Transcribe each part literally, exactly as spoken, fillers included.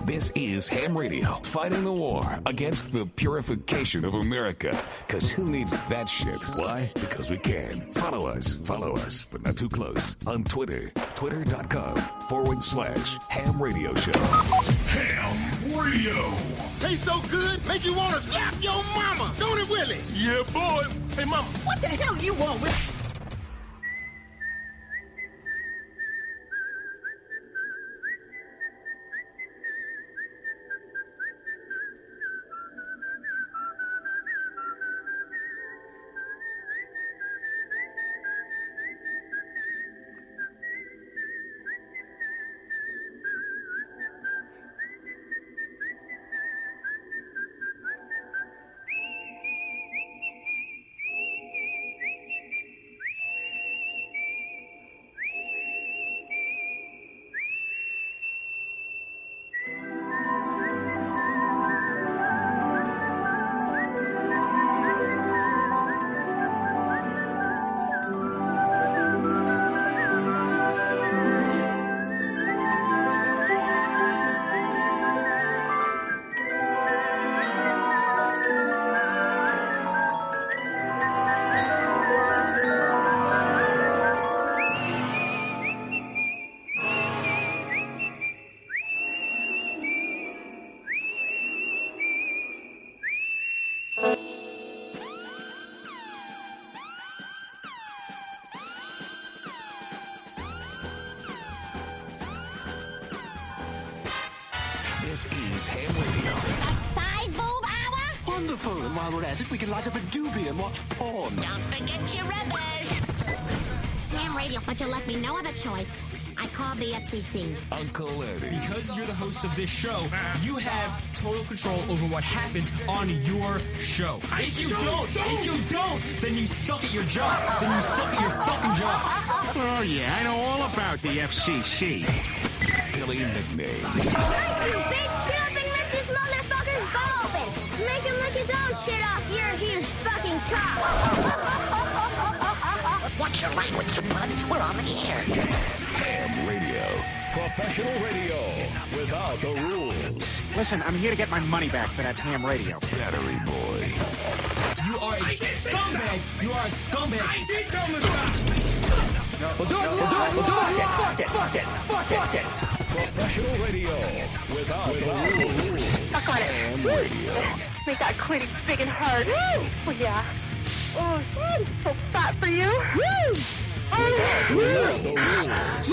This is Ham Radio, fighting the war against the purification of America. Because who needs that shit? Why? Because we can. Follow us, follow us, but not too close. On Twitter, twitter.com forward slash Ham Radio Show. Ham Radio. Tastes so good, make you want to slap your mama. Don't it, Willie? Yeah, boy. Hey, mama. What the hell you want with... This is Ham Radio. The side boob hour? Wonderful. And while we're at it, we can light up a doobie and watch porn. Don't forget your rubbish. Ham Radio, but you left me no other choice. I called the F C C. Uncle Eddie. Because you're the host of this show, you have total control over what happens on your show. If you don't, if you don't, then you suck at your job. Then you suck at your fucking job. Oh, yeah, I know all about the F C C. Billy nicknames. Bitch, get up and lift this motherfucker's butt open. Make him lick his own shit off. You're a huge fucking cock. Watch your language, you bud. We're on the air. Ham Radio. Professional radio without the rules. Listen, I'm here to get my money back for that ham radio. Battery Boy. You are a scumbag. You are a scumbag. I did tell him to stop. No, we'll do it. We'll do it. We'll do it. Fuck it. Fuck it. Fuck it. Fuck it. Professional radio without the rules. Suck on it. Ham Radio. Make that clit big and hard. Woo! Oh, yeah. Oh, mm, so fat for you. Woo! Oh, Without the rules.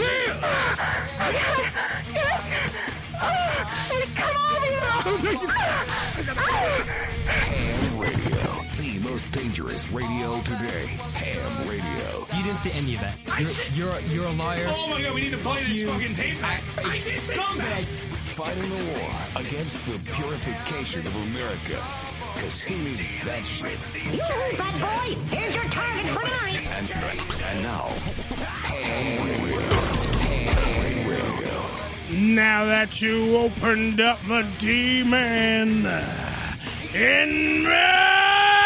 oh, come on, Ham Radio. The most dangerous radio today. Ham Radio. You didn't say any of that. You're you're, you're a liar. Oh my god, we need to play this you. fucking tape. I, I did say Scumbag. Fighting the war against the purification of America. Because who needs that shit? You, bad boy. Here's your target for tonight. And, and now, Ham Radio. Ham Radio. Now that you opened up the demon in me.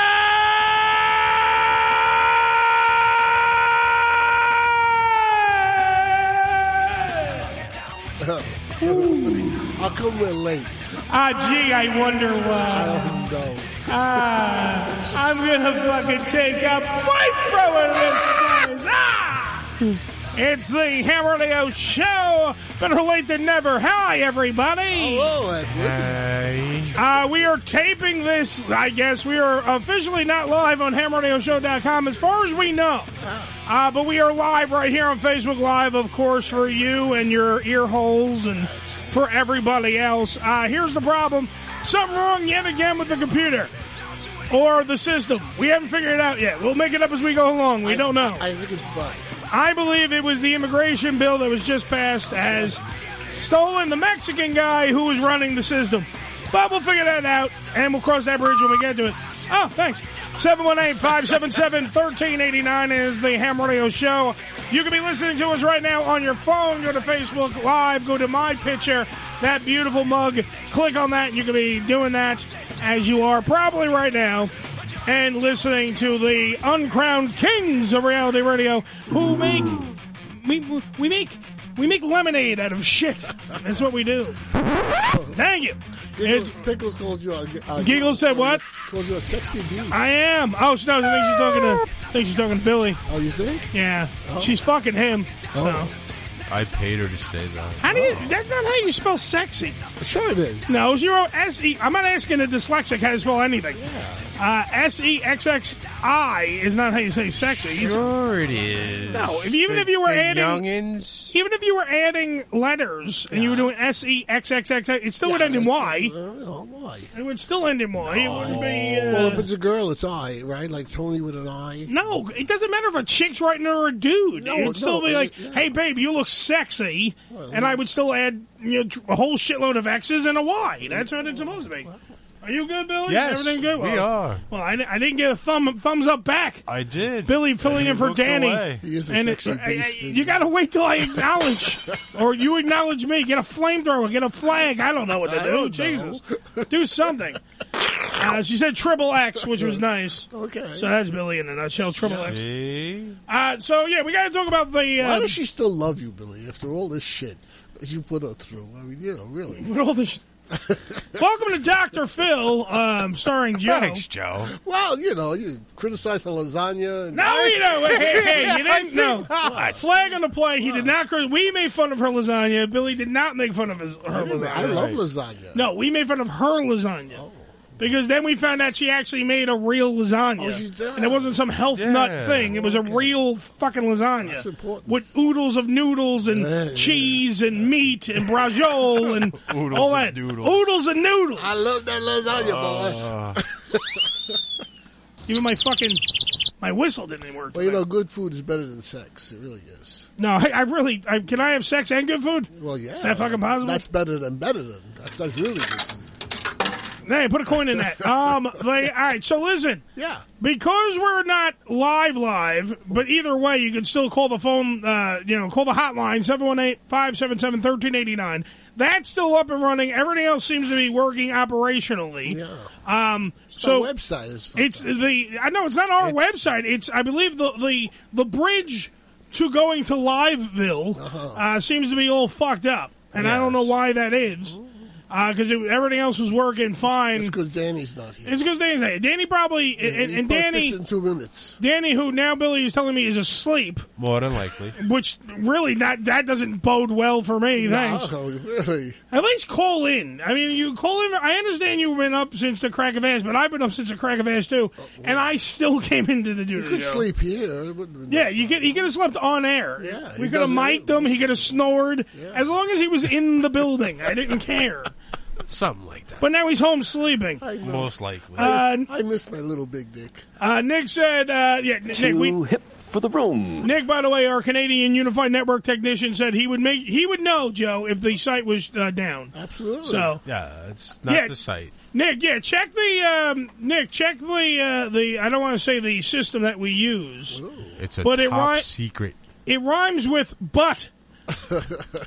I'll come real late. Ah, gee, I wonder why. I don't know. Ah, I'm gonna fucking take a flamethrower in this place. Ah! It's the Ham Radio Show. Better late than never. Hi, everybody. Hello, Edwin. Hi. Uh, we are taping this, I guess. We are officially not live on ham radio show dot com as far as we know. Uh, but we are live right here on Facebook Live, of course, for you and your ear holes and for everybody else. Uh, here's the problem. Something wrong yet again with the computer or the system. We haven't figured it out yet. We'll make it up as we go along. We I, don't know. I, I think it's butt. I believe it was the immigration bill that was just passed has stolen the Mexican guy who was running the system. But we'll figure that out, and we'll cross that bridge when we get to it. Oh, thanks. seven one eight, five seven seven, one three eight nine is the Ham Radio Show. You can be listening to us right now on your phone. Go to Facebook Live. Go to my picture, that beautiful mug. Click on that, and you can be doing that as you are probably right now and listening to the uncrowned kings of reality radio who make we, we make We make lemonade out of shit. That's what we do. Thank you. Giggles, It's- Pickles calls you a, a Giggles said what? Calls you a sexy beast. I am. Oh, no, I think she's talking to. I think she's talking to Billy. Oh, you think? Yeah, Oh. she's fucking him. So. I paid her to say that. How do you? That's not how you spell sexy. Sure it is. No, it's your S E. I'm not asking a dyslexic how to spell anything. Uh, S E X X I is not how you say sexy. Sure it is. No, if, even The- if you were the adding, youngins. even if you were adding letters and you were doing S E X X X, it still would end in Y. Why? It would still end in Y. It wouldn't be. Uh, Well, if it's a girl, it's I, right? Like Tony with an I. No, it doesn't matter if a chick's writing or a dude. No, it would still no, be like, yeah. "Hey, babe, you look sexy," and I would still add you know, a whole shitload of X's and a Y. That's what it's supposed to be. Are you good, Billy? Yes, Everything good? we Well, are. Well, I, I didn't get a thumb thumbs up back. I did. Billy filling He in for looked Danny. away. He is a And sexy it- I- I- beast. you got to wait till I acknowledge, or you acknowledge me. Get a flamethrower, get a flag. I don't know what to I do. don't know. Jesus, do something. Uh, she said triple X, which was nice. Okay. So that's Billy in a nutshell. Triple X. See? Uh, so yeah, we got to talk about the. Uh, Why does she still love you, Billy, after all this shit that you put her through? I mean, you know, really. with all this. Welcome to Doctor Phil, um, starring Joe. Thanks, Joe. Well, you know, you criticize her lasagna. And No, you know, hey, hey, hey, you I didn't did know. not. Flag on the play. He did not. cri- We made fun of her lasagna. Billy did not make fun of his, her I, didn't- lasagna. I love lasagna. No, we made fun of her lasagna. Because then we found out she actually made a real lasagna. Oh, she's done. And it wasn't some health Yeah. nut thing. It was a real fucking lasagna. That's important. With oodles of noodles and Yeah, yeah. cheese and meat and braciole and Oodles all and that. noodles. Oodles and noodles. I love that lasagna, Uh, boy. Even my fucking, my whistle didn't work. Well, you today. know, good food is better than sex. It really is. No, I, I really, I, can I have sex and good food? Well, yeah. Is that fucking possible? That's better than better than. That's, that's really good food. Hey, put a coin in that. Um, like, all right, so listen. Yeah. Because we're not live live, but either way, you can still call the phone, uh, you know, call the hotline, seven one eight, five seven seven, one three eight nine. That's still up and running. Everything else seems to be working operationally. Yeah. Um, It's so our website is fucked it's up. the, I know it's not our It's- website. It's, I believe, the, the, the bridge to going to Liveville Uh-huh. uh, seems to be all fucked up. And I don't know Yes. why that is. Because everything else was working fine. It's because Danny's not here. It's because Danny's not here. Danny probably Yeah, and, he and probably Danny, fits in two minutes. Danny, who now Billy is telling me is asleep, more than likely. which really not that doesn't bode well for me. Thanks. No, really. At least call in. I mean, you call in. I understand you've been up since the crack of ass, but I've been up since the crack of ass too, and I still came into the You duty. could show. sleep here. It wouldn't have been Yeah, you could. He could have slept on air. Yeah, he we could have does it mic'd him. He could have snored. As long as he was in the building, I didn't care. Something like that. But now he's home sleeping. I know. Most likely. Uh, I miss my little big dick. uh, Nick said, uh, "Yeah, Nick, we." hip for the room. Nick, by the way, our Canadian Unified Network technician, said he would make he would know, Joe, if the site was uh, down. Absolutely. So, yeah, it's not Yeah. the site. Nick, yeah, check the um, Nick, check the uh, the. I don't want to say the system that we use. It's a But it top ri- secret. It rhymes with butt. uh,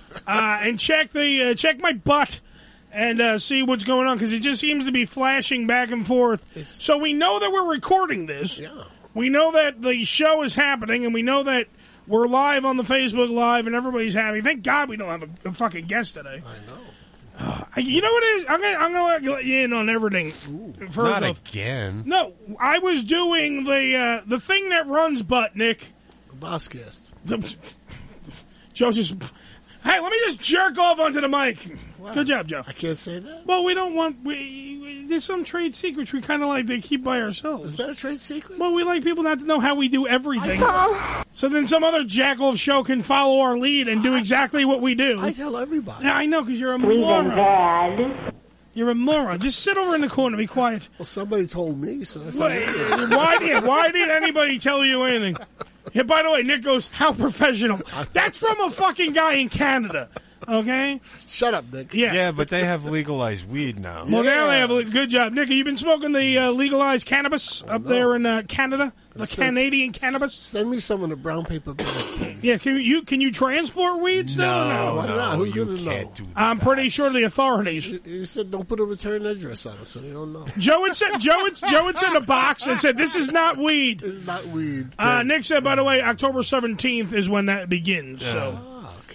and check the uh, check my butt and uh, see what's going on because it just seems to be flashing back and forth. So we know that we're recording this. Yeah. We know that the show is happening, and we know that we're live on the Facebook Live, and everybody's happy. Thank God we don't have a, a fucking guest today. I know. Uh, you know what it is? I'm gonna, I'm gonna let you in on everything. First Not off, again. no, I was doing the uh, the thing that runs butt, Nick. Bosscast. Joe just. Hey, let me just jerk off onto the mic. Good job, Joe. I can't say that. Well, we don't want. We, we, there's some trade secrets we kind of like to keep by ourselves. Is that a trade secret? Well, we like people not to know how we do everything. So then some other jackoff show can follow our lead and do exactly what we do. I tell everybody. Yeah, I know, because you're a moron. You're a moron. Just sit over in the corner. Be quiet. Well, somebody told me, so that's Why, why did Why did anybody tell you anything? Yeah, by the way, Nick goes, how professional. That's from a fucking guy in Canada. Okay? Shut up, Nick. Yeah. Yeah, but they have legalized weed now. Well, now they have a good job. Nick, have you been smoking the uh, legalized cannabis up there in uh, Canada? The Send- Canadian cannabis? Send me some in a brown paper bag, please. Yeah, can you can you transport weed still? or No, Why no, not? Who's you gonna know? can't do that. I'm pretty sure the authorities. You- You said don't put a return address on it, so they don't know. Joe had sent Joe had, Joe had sent a box and said this is not weed. It's not weed. Uh, Nick said, by the way, October seventeenth is when that begins. So Ah, okay.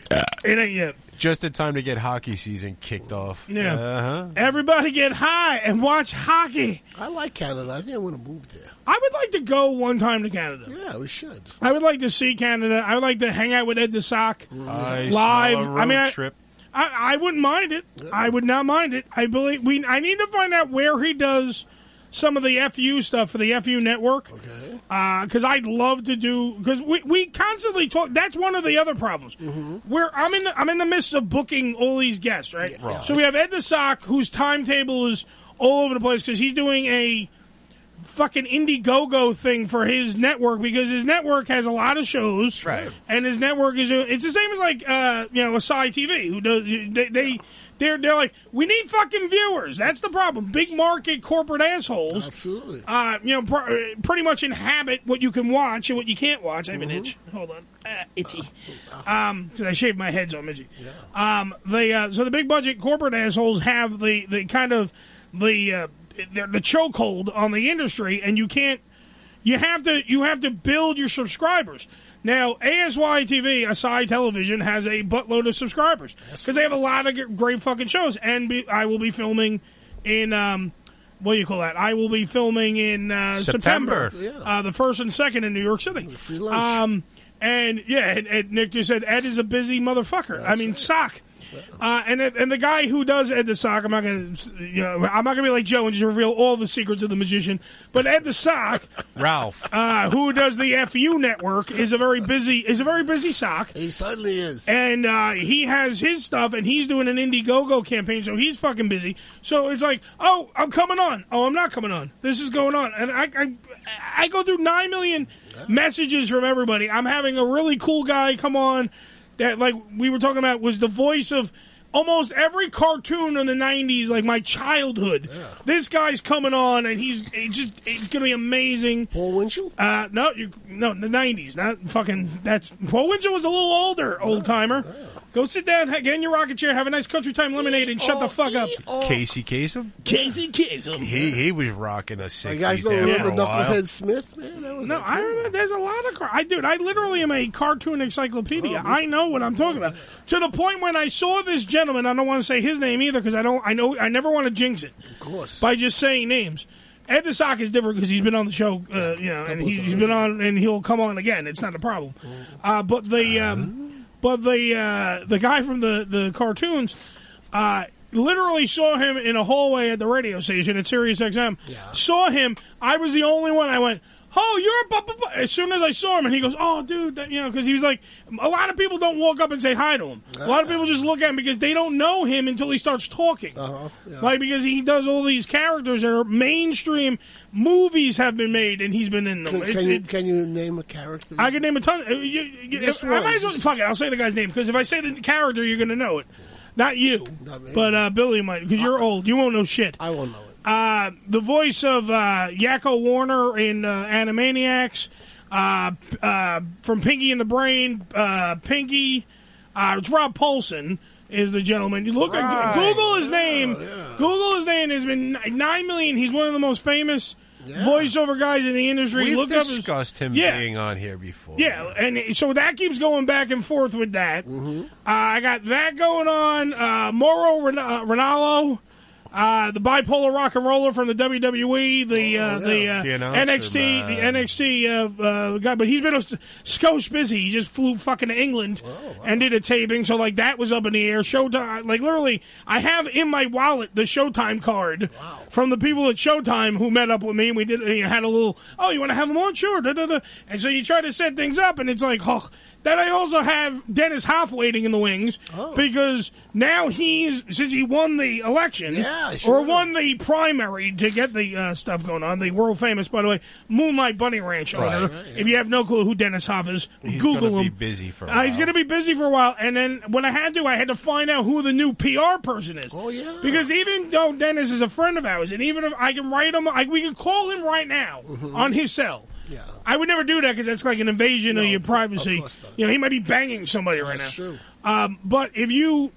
It ain't yet. Just in time to get hockey season kicked off. Yeah. Uh-huh. Everybody get high and watch hockey. I like Canada. I think I want to move there. I would like to go one time to Canada. Yeah, we should. I would like to see Canada. I would like to hang out with Ed DeSock I live. smell a road I mean, I- trip. I, I wouldn't mind it. I would not mind it. I believe we. I need to find out where he does some of the F U stuff for the F U network. Okay. Because I'd love to do. Because we, we constantly talk. That's one of the other problems. Mm-hmm. Where I'm in. The, I'm in the midst of booking all these guests. Right. Yeah. So we have Ed DeSock, whose timetable is all over the place because he's doing a fucking Indiegogo thing for his network because his network has a lot of shows, right? And his network is it's the same as like uh, you know Asai T V who does they they they're they're like we need fucking viewers. That's the problem. Big market corporate assholes, absolutely. Uh, you know, pr- pretty much inhabit what you can watch and what you can't watch. I have an itch. Hold on, uh, itchy. Um, because I shaved my head, so I'm itchy. Um, they uh, so the big budget corporate assholes have the the kind of the uh, the, the chokehold on the industry, and you can't. You have to. You have to build your subscribers. Now, A S Y T V, Asai Television, has a buttload of subscribers because they have a lot of g- great fucking shows. And be, I will be filming in um, what do you call that? I will be filming in uh, September, September. Uh, the first and second in New York City. Free lunch. Um, and yeah, and, and Nick just said Ed is a busy motherfucker. I mean, sock. Uh, and and the guy who does Ed the Sock, I'm not gonna, you know, I'm not gonna be like Joe and just reveal all the secrets of the magician. But Ed the Sock, Ralph, uh, who does the F U network, is a very busy is a very busy sock. He certainly is, and uh, he has his stuff, and he's doing an Indiegogo campaign, so he's fucking busy. So it's like, oh, I'm coming on. Oh, I'm not coming on. This is going on, and I I, I go through nine million messages from everybody. I'm having a really cool guy come on. That, like we were talking about, was the voice of almost every cartoon in the nineties, like my childhood. Yeah. This guy's coming on, and he's it's just it's going to be amazing. Paul Winchell? Uh, no, you, no, the nineties, not fucking. That's Paul Winchell was a little older, old timer. Yeah. Go sit down, get in your rocking chair, have a nice country time lemonade, and shut the fuck up. Casey Kasem? Casey Kasem. He he was rocking a sixties. You guys don't there remember for a while. Knucklehead Smith? Man, that was No, I remember. There's a lot of. Car- I dude, I literally am a cartoon encyclopedia. Oh, I know what I'm talking about. To the point when I saw this gentleman, I don't want to say his name either because I don't. I know. I never want to jinx it. Of course. By just saying names. Ed the Sock is different because he's been on the show, uh, you know, and he's, he's been on, and he'll come on again. It's not a problem. Uh, but the, um, but the uh, the guy from the the cartoons, uh, literally saw him in a hallway at the radio station at Sirius X M. Yeah. Saw him. I was the only one. I went, oh, you're a bu- bu- bu-" As soon as I saw him, and he goes, oh, dude, that, you know, because he was like, a lot of people don't walk up and say hi to him. A lot of people just look at him because they don't know him until he starts talking. Uh-huh. Yeah. Like, because he does all these characters that are mainstream movies have been made, and he's been in them. Can, It's- can, you, it- can you name a character? I can name a ton. uh, You, you, Just I might one. as well, fuck it, I'll say the guy's name, because if I say the character, you're going to know it. Not you, Not me. but uh, Billy might, because you're old. You won't know shit. I won't know it. Uh, the voice of uh, Yakko Warner in uh, Animaniacs, uh, uh, from Pinky and the Brain, uh, Pinky, uh, it's Rob Paulson is the gentleman. You look Right. at Google his name. Google his name has been nine million. He's one of the most famous voiceover guys in the industry. We've look up his- discussed him Yeah. being on here before. Yeah, and so that keeps going back and forth with that. Uh, I got that going on. Uh, Mauro Ren- uh, Ranallo, uh, the bipolar rock and roller from the W W E, the uh, the, uh, The announcer, N X T, man. the N X T uh, uh, guy. But he's been a skosh busy. He just flew fucking to England and did a taping. So like that was up in the air. Showtime, like literally, I have in my wallet the Showtime card from the people at Showtime who met up with me. And we did you know, had a little. Oh, you want to have them on? Sure. Da, da, da. And so you try to set things up, and it's like, oh. Then I also have Dennis Hoff waiting in the wings because now he's, since he won the election, Yeah, sure. or won the primary to get the uh, stuff going on, the world famous, by the way, Moonlight Bunny Ranch owner. Right. If you have no clue who Dennis Hoff is, He's Google gonna him. be busy for a Uh, he's while. going to be busy for a while, and then when I had to, I had to find out who the new P R person is. Oh, yeah. Because even though Dennis is a friend of ours, and even if I can write him, I, we can call him right now on his cell. Yeah. I would never do that because that's like an invasion of your privacy. of course not. You know, he might be banging somebody right That's now. true. Um, but if you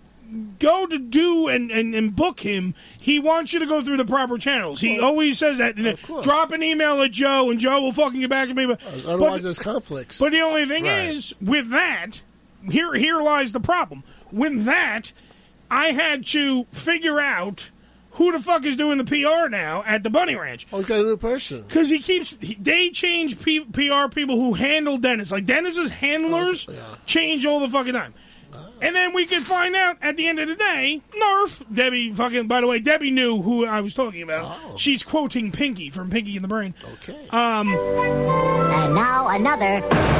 go to do and, and, and book him, he wants you to go through the proper channels. He always says that. Of course. Drop an email at Joe, and Joe will fucking get back to me. But, Otherwise, but, there's conflicts. but the only thing Right. is, with that, here, here lies the problem. With that, I had to figure out who the fuck is doing the P R now at the Bunny Ranch. Oh, you got a new person. Because he keeps, he, they change P, PR people who handle Dennis. Like, Dennis's handlers Oh, yeah. change all the fucking time. And then we could find out at the end of the day, Nerf, Debbie fucking, by the way, Debbie knew who I was talking about. Oh. She's quoting Pinky from Pinky and the Brain. Okay. Um, And now another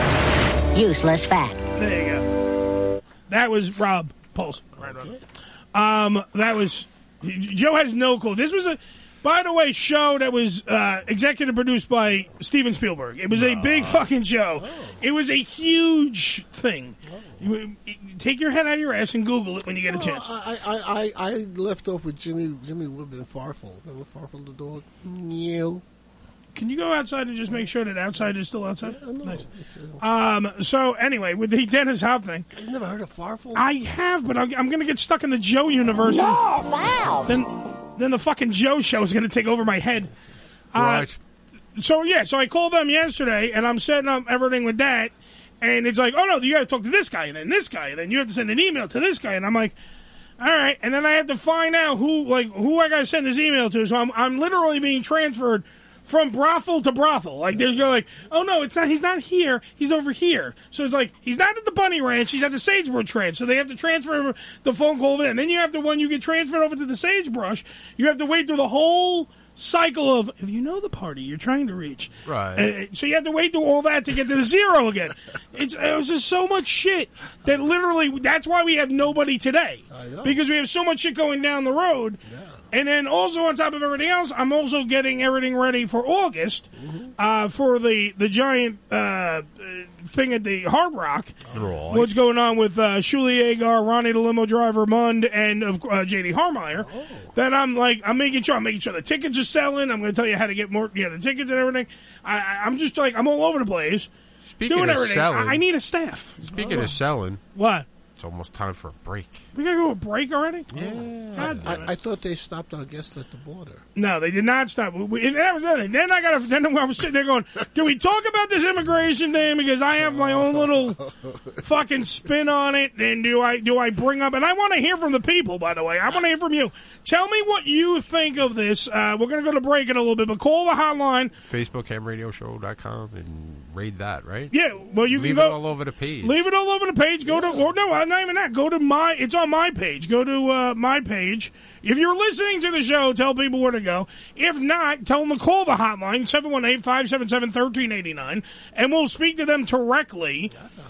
useless fact. There you go. That was Rob Paulson. Right, Rob. Um, that was, Joe has no clue. This was a, by the way, show that was uh, executive produced by Steven Spielberg. It was a big fucking show. Oh. It was a huge thing. You- you- Take your head out of your ass and Google it when you get a Well, chance. I, I, I, I left off with Jimmy Jimmy Woodman Farfel. Remember Farfel the dog? Meow. Can you go outside and just make sure that outside is still outside? I know. Nice. It's, uh, Um, so anyway, with the Dennis Hoff thing, You've never heard of Farfel? I have, but I'm, I'm going to get stuck in the Joe universe. and Wow. Then, then the fucking Joe show is going to take over my head. Uh, Right. So yeah, so I called them yesterday, and I'm setting up everything with that, and it's like, oh no, you got to talk to this guy, and then this guy, and then you have to send an email to this guy, and I'm like, all right, and then I have to find out who, like, who I got to send this email to. So I'm, I'm literally being transferred from brothel to brothel. Like, they're going like, oh no, it's not. He's not here. He's over here. So it's like he's not at the Bunny Ranch. He's at the Sagebrush Ranch. So they have to transfer the phone call in. And then you have to, when you get transferred over to the Sagebrush, you have to wait through the whole cycle of, if you know the party you're trying to reach. Right. Uh, so you have to wait through all that to get to the zero again. It's, it was just so much shit that literally, that's why we have nobody today. I know. Because we have so much shit going down the road. Yeah. And then also on top of everything else, I'm also getting everything ready for August Mm-hmm. uh, for the the giant uh, uh, thing at the Hard Rock. Right. What's going on with uh, Shuli Agar, Ronnie the limo driver, Mund, and of uh, J D Harmeyer? Oh. Then I'm like, I'm making sure, I'm making sure the tickets are selling. I'm going to tell you how to get more, you know, the tickets and everything. I, I, I'm just like, I'm all over the place. Speaking doing of everything. selling, I, I need a staff. Speaking of selling, What? it's almost time for a break. We got to go to a break already? Yeah. God damn it. I, I thought they stopped our guest at the border. No, they did not stop. We, we- that was the other thing. Then I got. Then I was sitting there going, "Do we talk about this immigration thing? Because I have my own little fucking spin on it. And do I do I bring up? And I want to hear from the people. By the way, I want to hear from you. Tell me what you think of this. Uh, we're going to go to break in a little bit, but call the hotline. Facebook ham radio show dot com and raid that, right? Yeah, well, you Leave can it go. all over the page. Leave it all over the page. Go to, or no, not even that. Go to my, it's on my page. Go to uh, my page. If you're listening to the show, tell people where to go. If not, tell them to call the hotline, seven one eight, five seven seven, one three eight nine, and we'll speak to them directly.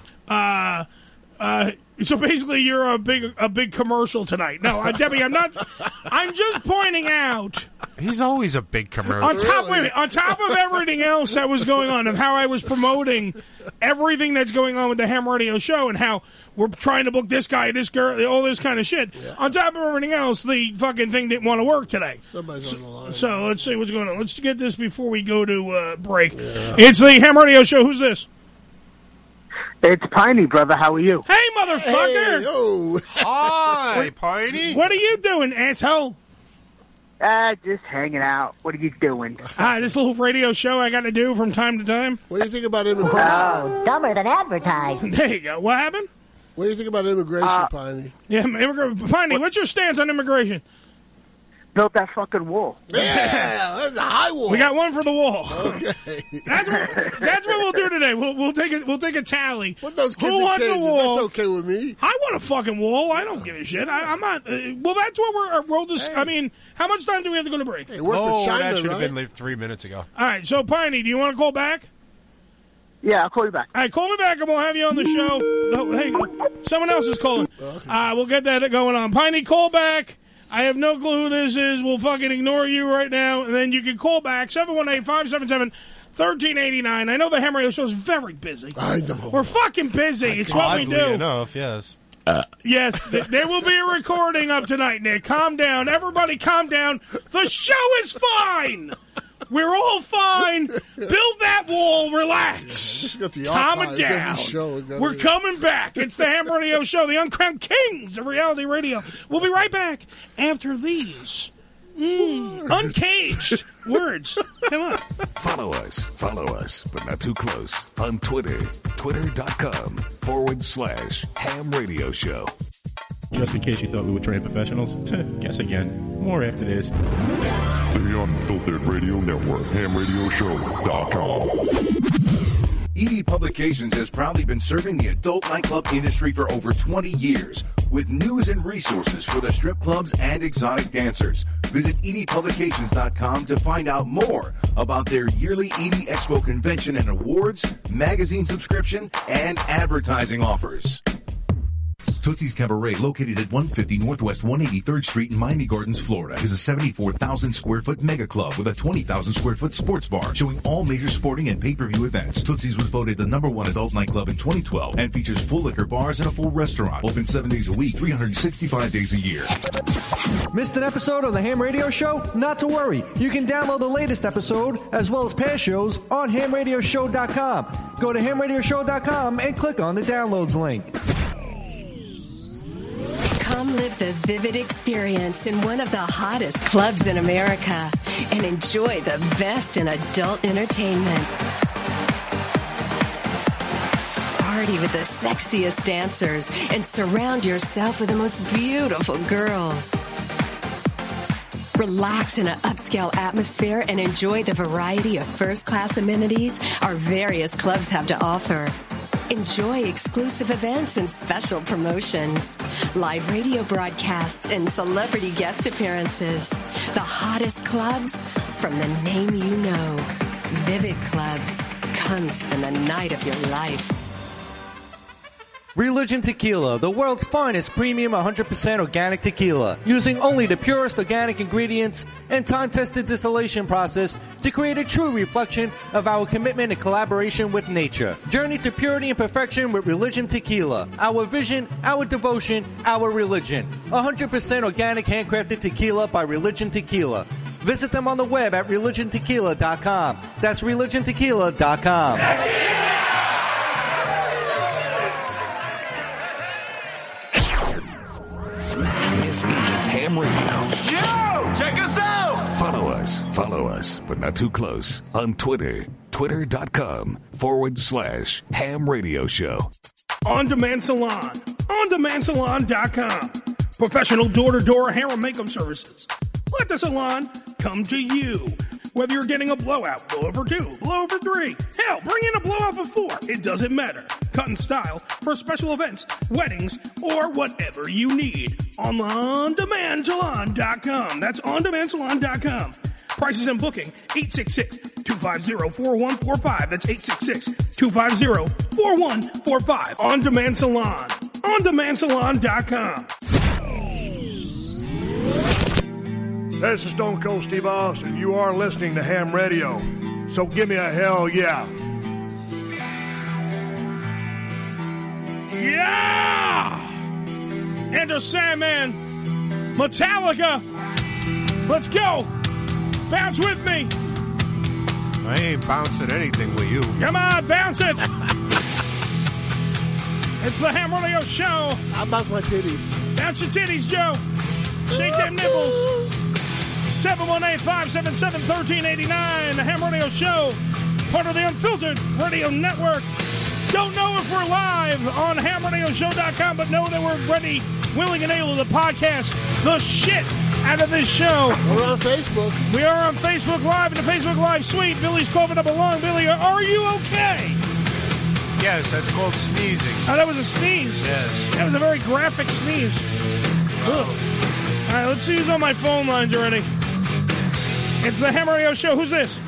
Uh, uh, so basically, you're a big, a big commercial tonight. No, uh, Debbie, I'm not, I'm just pointing out. He's always a big commercial. On top, wait a minute, on top of everything else that was going on, of how I was promoting everything that's going on with the Ham Radio Show, and how we're trying to book this guy, this girl, all this kind of shit. Yeah. On top of everything else, the fucking thing didn't want to work today. Somebody's on the line. So let's see what's going on. Let's get this before we go to uh, break. It's the Ham Radio Show. Who's this? It's Piney, brother. How are you? Hey, motherfucker! Hey, oh. Hi, Piney. What are you doing, asshole? Uh, just hanging out. What are you doing? Ah, this little radio show I got to do from time to time. What do you think about immigration? Oh, dumber than advertised. There you go. What happened? What do you think about immigration, Uh, Piney? Yeah, immigra- Piney, what's your stance on immigration? Built that fucking wall. Yeah, that's a high wall. We got one for the wall. Okay. That's what, that's what we'll do today. We'll we'll take a we'll take a tally. What those kids Who in wants a cages? wall? That's okay with me. I want a fucking wall. I don't give a shit. I, I'm not. Uh, well, that's what we're. We'll just. I mean, how much time do we have to go to break? Hey, work Oh, for China, that should have right? been like three minutes ago. All right. So, Piney, do you want to call back? Yeah, I'll call you back. All right, call me back and we'll have you on the show. Oh, hey, someone else is calling. Uh, we'll get that going on. Piney, call back. I have no clue who this is. We'll fucking ignore you right now, and then you can call back seven one eight, five seven seven, one three eight nine. I know the Ham Radio Show is very busy. I know. We're fucking busy. It's what we Oddly do. enough, yes. Yes, th- there will be a recording up tonight, Nick. Calm down. Everybody calm down. The show is fine. We're all fine. Build that wall. Relax. got the Calm it archives, every down. show. It's got We're it. coming back. It's the Ham Radio Show, the uncrowned kings of reality radio. We'll be right back after these mm, uncaged words Come on. Follow us, follow us, but not too close on Twitter. Twitter.com forward slash Ham Radio Show. Just in case you thought we were trained professionals, guess again. More after this. The Unfiltered Radio Network, ham radio show dot com. E D Publications has proudly been serving the adult nightclub industry for over twenty years with news and resources for the strip clubs and exotic dancers. Visit E D publications dot com to find out more about their yearly E D Expo convention and awards, magazine subscription, and advertising offers. Tootsie's Cabaret, located at one fifty Northwest one eighty-third Street in Miami Gardens, Florida, is a seventy-four thousand square foot mega club with a twenty thousand square foot sports bar showing all major sporting and pay-per-view events. Tootsie's was voted the number one adult nightclub in twenty twelve and features full liquor bars and a full restaurant. Open seven days a week, three hundred sixty-five days a year. Missed an episode of the Ham Radio Show? Not to worry. You can download the latest episode as well as past shows on ham radio show dot com. Go to ham radio show dot com and click on the downloads link. Come live the vivid experience in one of the hottest clubs in America and enjoy the best in adult entertainment. Party with the sexiest dancers and surround yourself with the most beautiful girls. Relax in an upscale atmosphere and enjoy the variety of first-class amenities our various clubs have to offer. Enjoy exclusive events and special promotions, live radio broadcasts, and celebrity guest appearances. The hottest clubs from the name you know. Vivid Clubs. Come spend the night of your life. Religion Tequila, the world's finest premium one hundred percent organic tequila, using only the purest organic ingredients and time-tested distillation process to create a true reflection of our commitment and collaboration with nature. Journey to purity and perfection with Religion Tequila. Our vision, our devotion, our religion. one hundred percent organic handcrafted tequila by Religion Tequila. Visit them on the web at religion tequila dot com. That's religion tequila dot com. This is Ham Radio. Yo, check us out. Follow us, follow us, but not too close on Twitter. Twitter.com forward slash Ham Radio Show. On Demand Salon. On demand salon dot com. Professional door-to-door hair and makeup services. Let the salon come to you. Whether you're getting a blowout, blowout for two, blowout for three, hell, bring in a blowout for four. It doesn't matter. Cut and style for special events, weddings, or whatever you need. On on demand salon dot com. That's on demand salon dot com. Prices and booking, eight six six, two five zero, four one four five. That's eight six six, two five zero, four one four five. On Demand Salon. on demand salon dot com. This is Stone Cold Steve Austin. You are listening to Ham Radio. So give me a hell yeah. Yeah! Enter Sandman. Metallica. Let's go. Bounce with me. I ain't bouncing anything with you. Come on, bounce it. It's the Ham Radio Show. I bounce my titties. Bounce your titties, Joe. Shake them nipples. seven one eight, five seven seven, one three eight nine. The Ham Radio Show. Part of the Unfiltered Radio Network. Don't know if we're live on ham radio show dot com, but know that we're ready, willing, and able to podcast the shit out of this show. We're on Facebook. We are on Facebook Live in the Facebook Live suite. Billy's coughing up a lung. Billy, are you okay? Yes, that's called sneezing. Oh, that was a sneeze. Yes. That was a very graphic sneeze. Ugh. All right, let's see who's on my phone lines already. It's the Ham Radio Show. Who's this?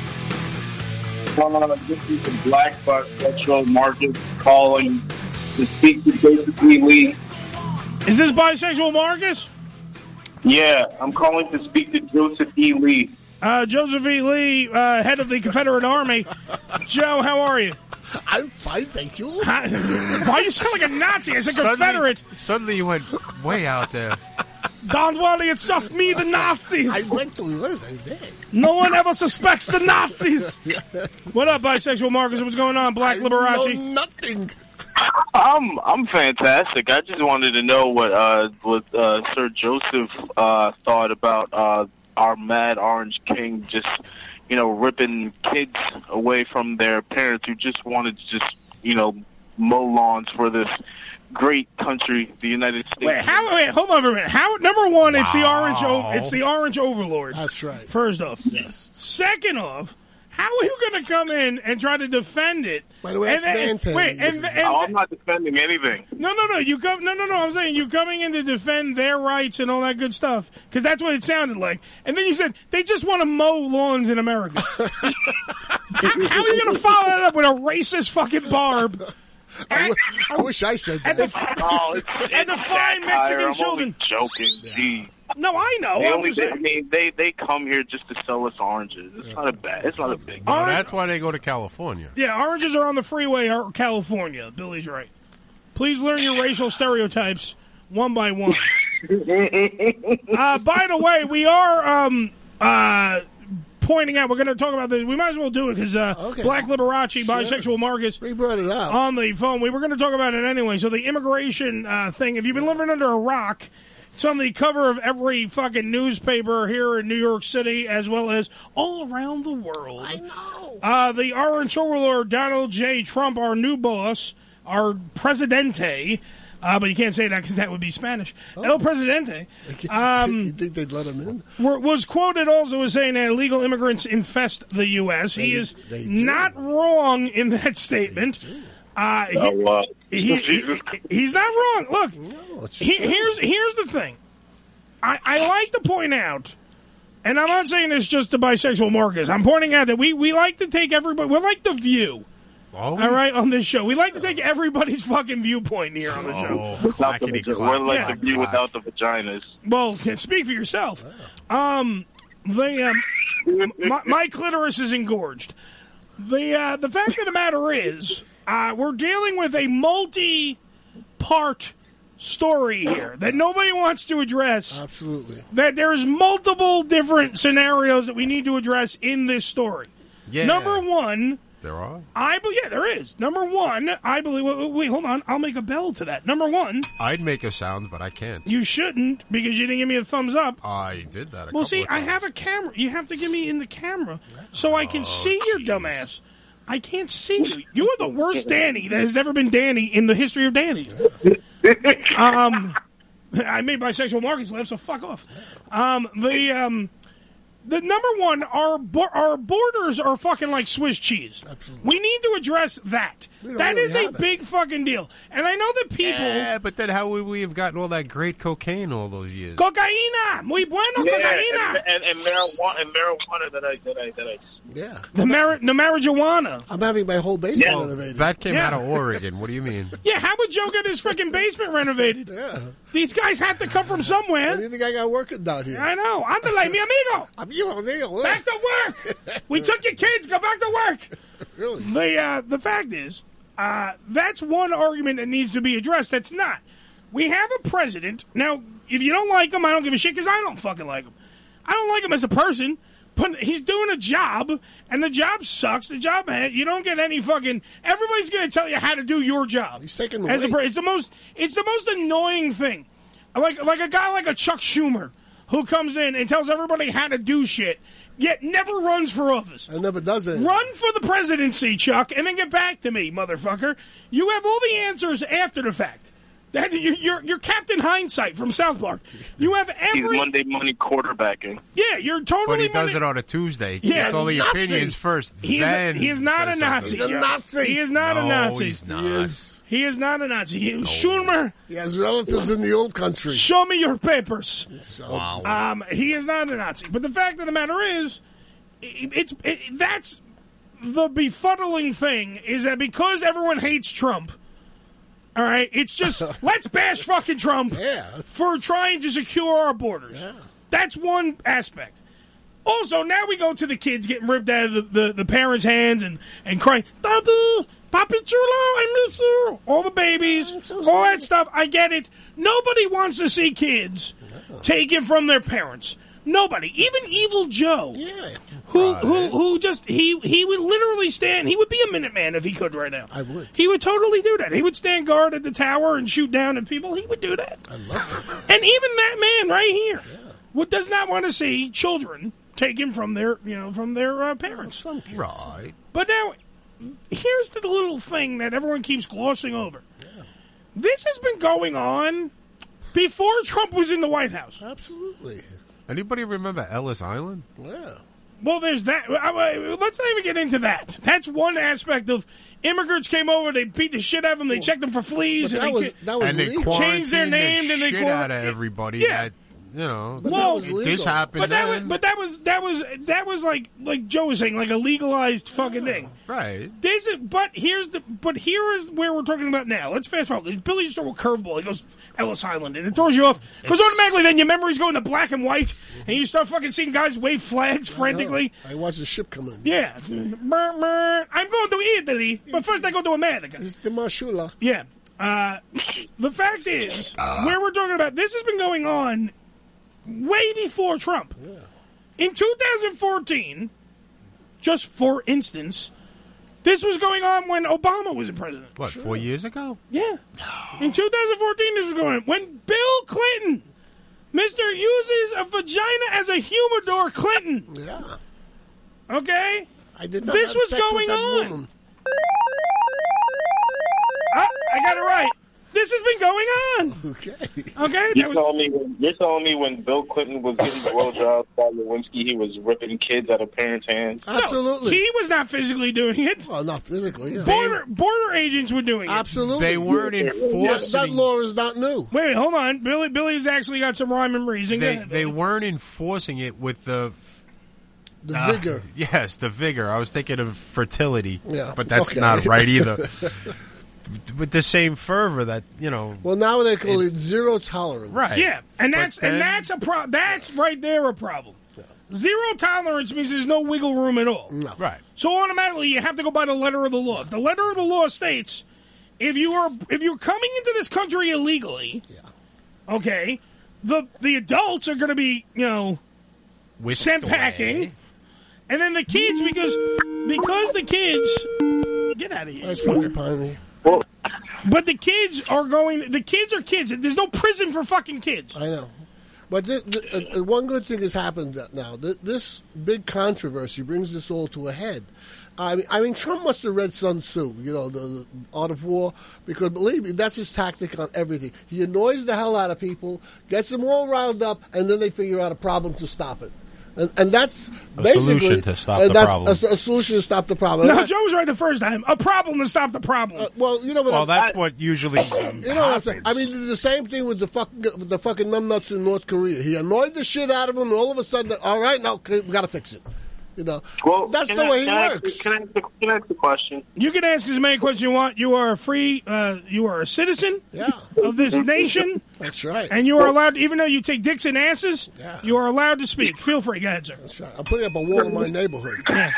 Uh, this is the Black Bisexual Marcus calling to speak to Joseph E. Lee. Is this Bisexual Marcus? Yeah, I'm calling to speak to Joseph E. Lee. Uh, Joseph E. Lee, uh, head of the Confederate Army. Joe, how are you? I'm fine, thank you. Why you sound like a Nazi? I said suddenly, Confederate. Suddenly you went way out there. Don't worry, it's just me, the Nazis. I went to live, I did. No one ever suspects the Nazis. What up, Bisexual Marcus? What's going on, Black I Liberace? know nothing. I'm I'm fantastic. I just wanted to know what uh, what uh, Sir Joseph uh, thought about uh, our Mad Orange King just you know, ripping kids away from their parents who just wanted to just, you know, mow lawns for this great country, the United States. Wait, how? Wait, hold on for a minute. How? Number one, wow. it's the orange. O- it's the orange overlord. That's right. First off, yes. Second off, how are you going to come in and try to defend it? By the way, and, and, and, wait, and, and, oh, I'm not defending anything. No, no, no. You come. No, no, no. I'm saying you coming in to defend their rights and all that good stuff because that's what it sounded like. And then you said they just want to mow lawns in America. how, how are you going to follow that up with a racist fucking barb? I, w- I wish I said that. And the, oh, it's, and the fine Mexican I'm children. Only joking, gee. No, I know. They only, they, I mean, they they come here just to sell us oranges. It's yeah. not a bad. It's not a big. No, that's why they go to California. Yeah, oranges are on the freeway or California. Billy's right. Please learn your racial stereotypes one by one. uh, by the way, we are um, uh, pointing out. We're going to talk about this. We might as well do it because uh, okay. Black Liberace, sure. bisexual Marcus, we brought it up on the phone. We were going to talk about it anyway. So the immigration uh, thing. If you've been living under a rock. It's on the cover of every fucking newspaper here in New York City as well as all around the world. I know. Uh, the orange overlord, Donald J. Trump, our new boss, our presidente, uh, but you can't say that because that would be Spanish. Oh. El Presidente. Um, you think they'd let him in? Were, was quoted also as saying that illegal immigrants infest the U S They, he is not wrong in that statement. Uh, he, oh, uh, he, he, he's not wrong. Look, no, he, here's here's the thing. I, I like to point out, and I'm not saying this just to bisexual Marcus. I'm pointing out that we, we like to take everybody. We like the view. Oh, all right, on this show, we like to take everybody's fucking viewpoint here on the show. Oh, without the, we're like yeah. the view without the vaginas. Well, speak for yourself. Um, the um, my, my clitoris is engorged. The uh, the fact of the matter is. Uh, we're dealing with a multi-part story here that nobody wants to address. Absolutely. That there's multiple different scenarios that we need to address in this story. Yeah. Number one... There are? I be- Yeah, there is. Number one, I believe... Wait, wait, hold on. I'll make a bell to that. Number one... I'd make a sound, but I can't. You shouldn't, because you didn't give me a thumbs up. I did that a Well, couple see, of times. I have a camera. You have to give me in the camera so I can oh, see geez. your dumb ass. I can't see you. You are the worst Danny that has ever been Danny in the history of Danny. um, I made bisexual Marcus laugh, so fuck off. Um, the um, the number one, our bo- our borders are fucking like Swiss cheese. Absolutely. We need to address that. That really is a it. big fucking deal. And I know that people... Yeah, but then how would we have gotten all that great cocaine all those years? Cocaína! Muy bueno, yeah, cocaína! And, and, and, marijuana, and marijuana that I... That I, that I yeah. The, mar- the marijuana. I'm having my whole basement yeah. renovated. That came yeah. out of Oregon. What do you mean? Yeah, how would Joe get his freaking basement renovated? Yeah. These guys have to come from somewhere. Why do you think I got working down here? I know. Andale, mi amigo. Amigo, amigo. Back to work. We took your kids. Go back to work. Really? The, uh, the fact is, uh, that's one argument that needs to be addressed. That's not. We have a president. Now, if you don't like him, I don't give a shit because I don't fucking like him. I don't like him as a person. But he's doing a job, and the job sucks. The job, you don't get any fucking. Everybody's going to tell you how to do your job. He's taking the As a, weight. It's the most. It's the most annoying thing. Like like a guy like a Chuck Schumer who comes in and tells everybody how to do shit, yet never runs for office. I never does it. Run for the presidency, Chuck, and then get back to me, motherfucker. You have all the answers after the fact. That, you're, you're, you're Captain Hindsight from South Park. You have every... He's Monday morning quarterbacking. Yeah, you're totally... But he does Monday... it on a Tuesday. He Yeah, gets all the Nazi. opinions first, He is, then a, he is not a Nazi. He's a Nazi. He is not no, a Nazi. he's not. He is. He is not a Nazi. He, no. Schumer... He has relatives in the old country. Show me your papers. So, wow. Um, he is not a Nazi. But the fact of the matter is, it, it's it, that's the befuddling thing, is that because everyone hates Trump... All right, it's just, let's bash fucking Trump yeah, for trying to secure our borders. Yeah. That's one aspect. Also, now we go to the kids getting ripped out of the, the, the parents' hands and, and crying, Daddy, Papi Chulo, I miss you. All the babies, so all that stuff. I get it. Nobody wants to see kids no. taken from their parents. Nobody, even Evil Joe, yeah. who right. who who just he he would literally stand. He would be a Minuteman if he could right now. I would. He would totally do that. He would stand guard at the tower and shoot down at people. He would do that. I love it. And even that man right here, yeah. would does not want to see children taken from their, you know, from their uh, parents. Some kids. Right. But now, here's the little thing that everyone keeps glossing over. Yeah. This has been going on before Trump was in the White House. Absolutely. Anybody remember Ellis Island? Yeah. Well, there's that. Let's not even get into that. That's one aspect of immigrants came over. They beat the shit out of them. They checked them for fleas, But and that they, was- that was and they legal. changed their quarantined name, the and they shit quar- out of everybody. Yeah. That, you know, But Well, that was this legal. this happened. But that was, then. but that was that was that was like like Joe was saying, like a legalized fucking thing. Right. This is, but here's the but here is where we're talking about now. Let's fast forward. Billy just threw a curveball. He goes Ellis Island, and it throws you off because automatically then your memories go into black and white, and you start fucking seeing guys wave flags frantically. I watched the ship come in. Yeah, Brr, brr. I'm going to Italy, but first I go to America. It's the Mashula. Yeah. Uh, the fact is, where we're talking about, this has been going on way before Trump. In two thousand fourteen, just for instance, this was going on when Obama was in president. What, four years ago? Yeah. In two thousand fourteen, this was going on. When Bill Clinton, Mister uses a vagina as a humidor Clinton. Yeah. Okay? I did not This have was sex with going that on. woman. Ah, I got it right. This has been going on. Okay. Okay? You're That was, telling me when, you're telling me when Bill Clinton was getting blowjobs by Lewinsky, he was ripping kids out of parents' hands? Absolutely. he was not physically doing it. Well, not physically. Yeah. Border border agents were doing it. Absolutely. They weren't That, enforcing. that law is not new. Wait, wait, hold on. Billy Billy's actually got some rhyme and reason. Go They ahead, they Billy. weren't enforcing it with the. The uh, vigor. Yes, the vigor. I was thinking of fertility, Yeah. but that's Okay. not right either. With the same fervor that you know. Well, now they call it It's- zero tolerance. Right. Yeah, and But that's then- and that's a pro- that's right there a problem. Zero tolerance means there's no wiggle room at all. No. Right. So automatically you have to go by the letter of the law. The letter of the law states if you are if you're coming into this country illegally, Yeah. okay, the the adults are going to be, you know, Whisked sent away. packing, and then the kids because because the kids get out of here. Nice porcupine. Well, But the kids are going. The kids are kids. There's no prison for fucking kids. I know. But th- th- uh, uh, one good thing has happened now. Th- this big controversy brings this all to a head. I mean, I mean, Trump must have read Sun Tzu, you know, the, the Art of War, because believe me, that's his tactic on everything. He annoys the hell out of people, gets them all riled up, and then they figure out a problem to stop it. And, and that's A basically solution to stop uh, the that's problem. A, a solution to stop the problem. No, And Joe was right the first time. A problem to stop the problem. I- well, you know what? Well, I'm- that's I- what usually. Um, You know what I'm saying? I mean, the same thing with the fucking with the fucking numbnuts in North Korea. He annoyed the shit out of them, and all of a sudden, all right, now we got to fix it. You know, well, that's can the I- way he can I ask- works. Can I, ask the- can I ask the question? You can ask as many questions you want. You are a free. Uh, you are a citizen Yeah, of this nation, that's right. and you are allowed. Even though you take dicks and asses, Yeah. you are allowed to speak. Feel free. Go ahead, sir. That's right. I'm putting up a wall in my neighborhood. Yeah.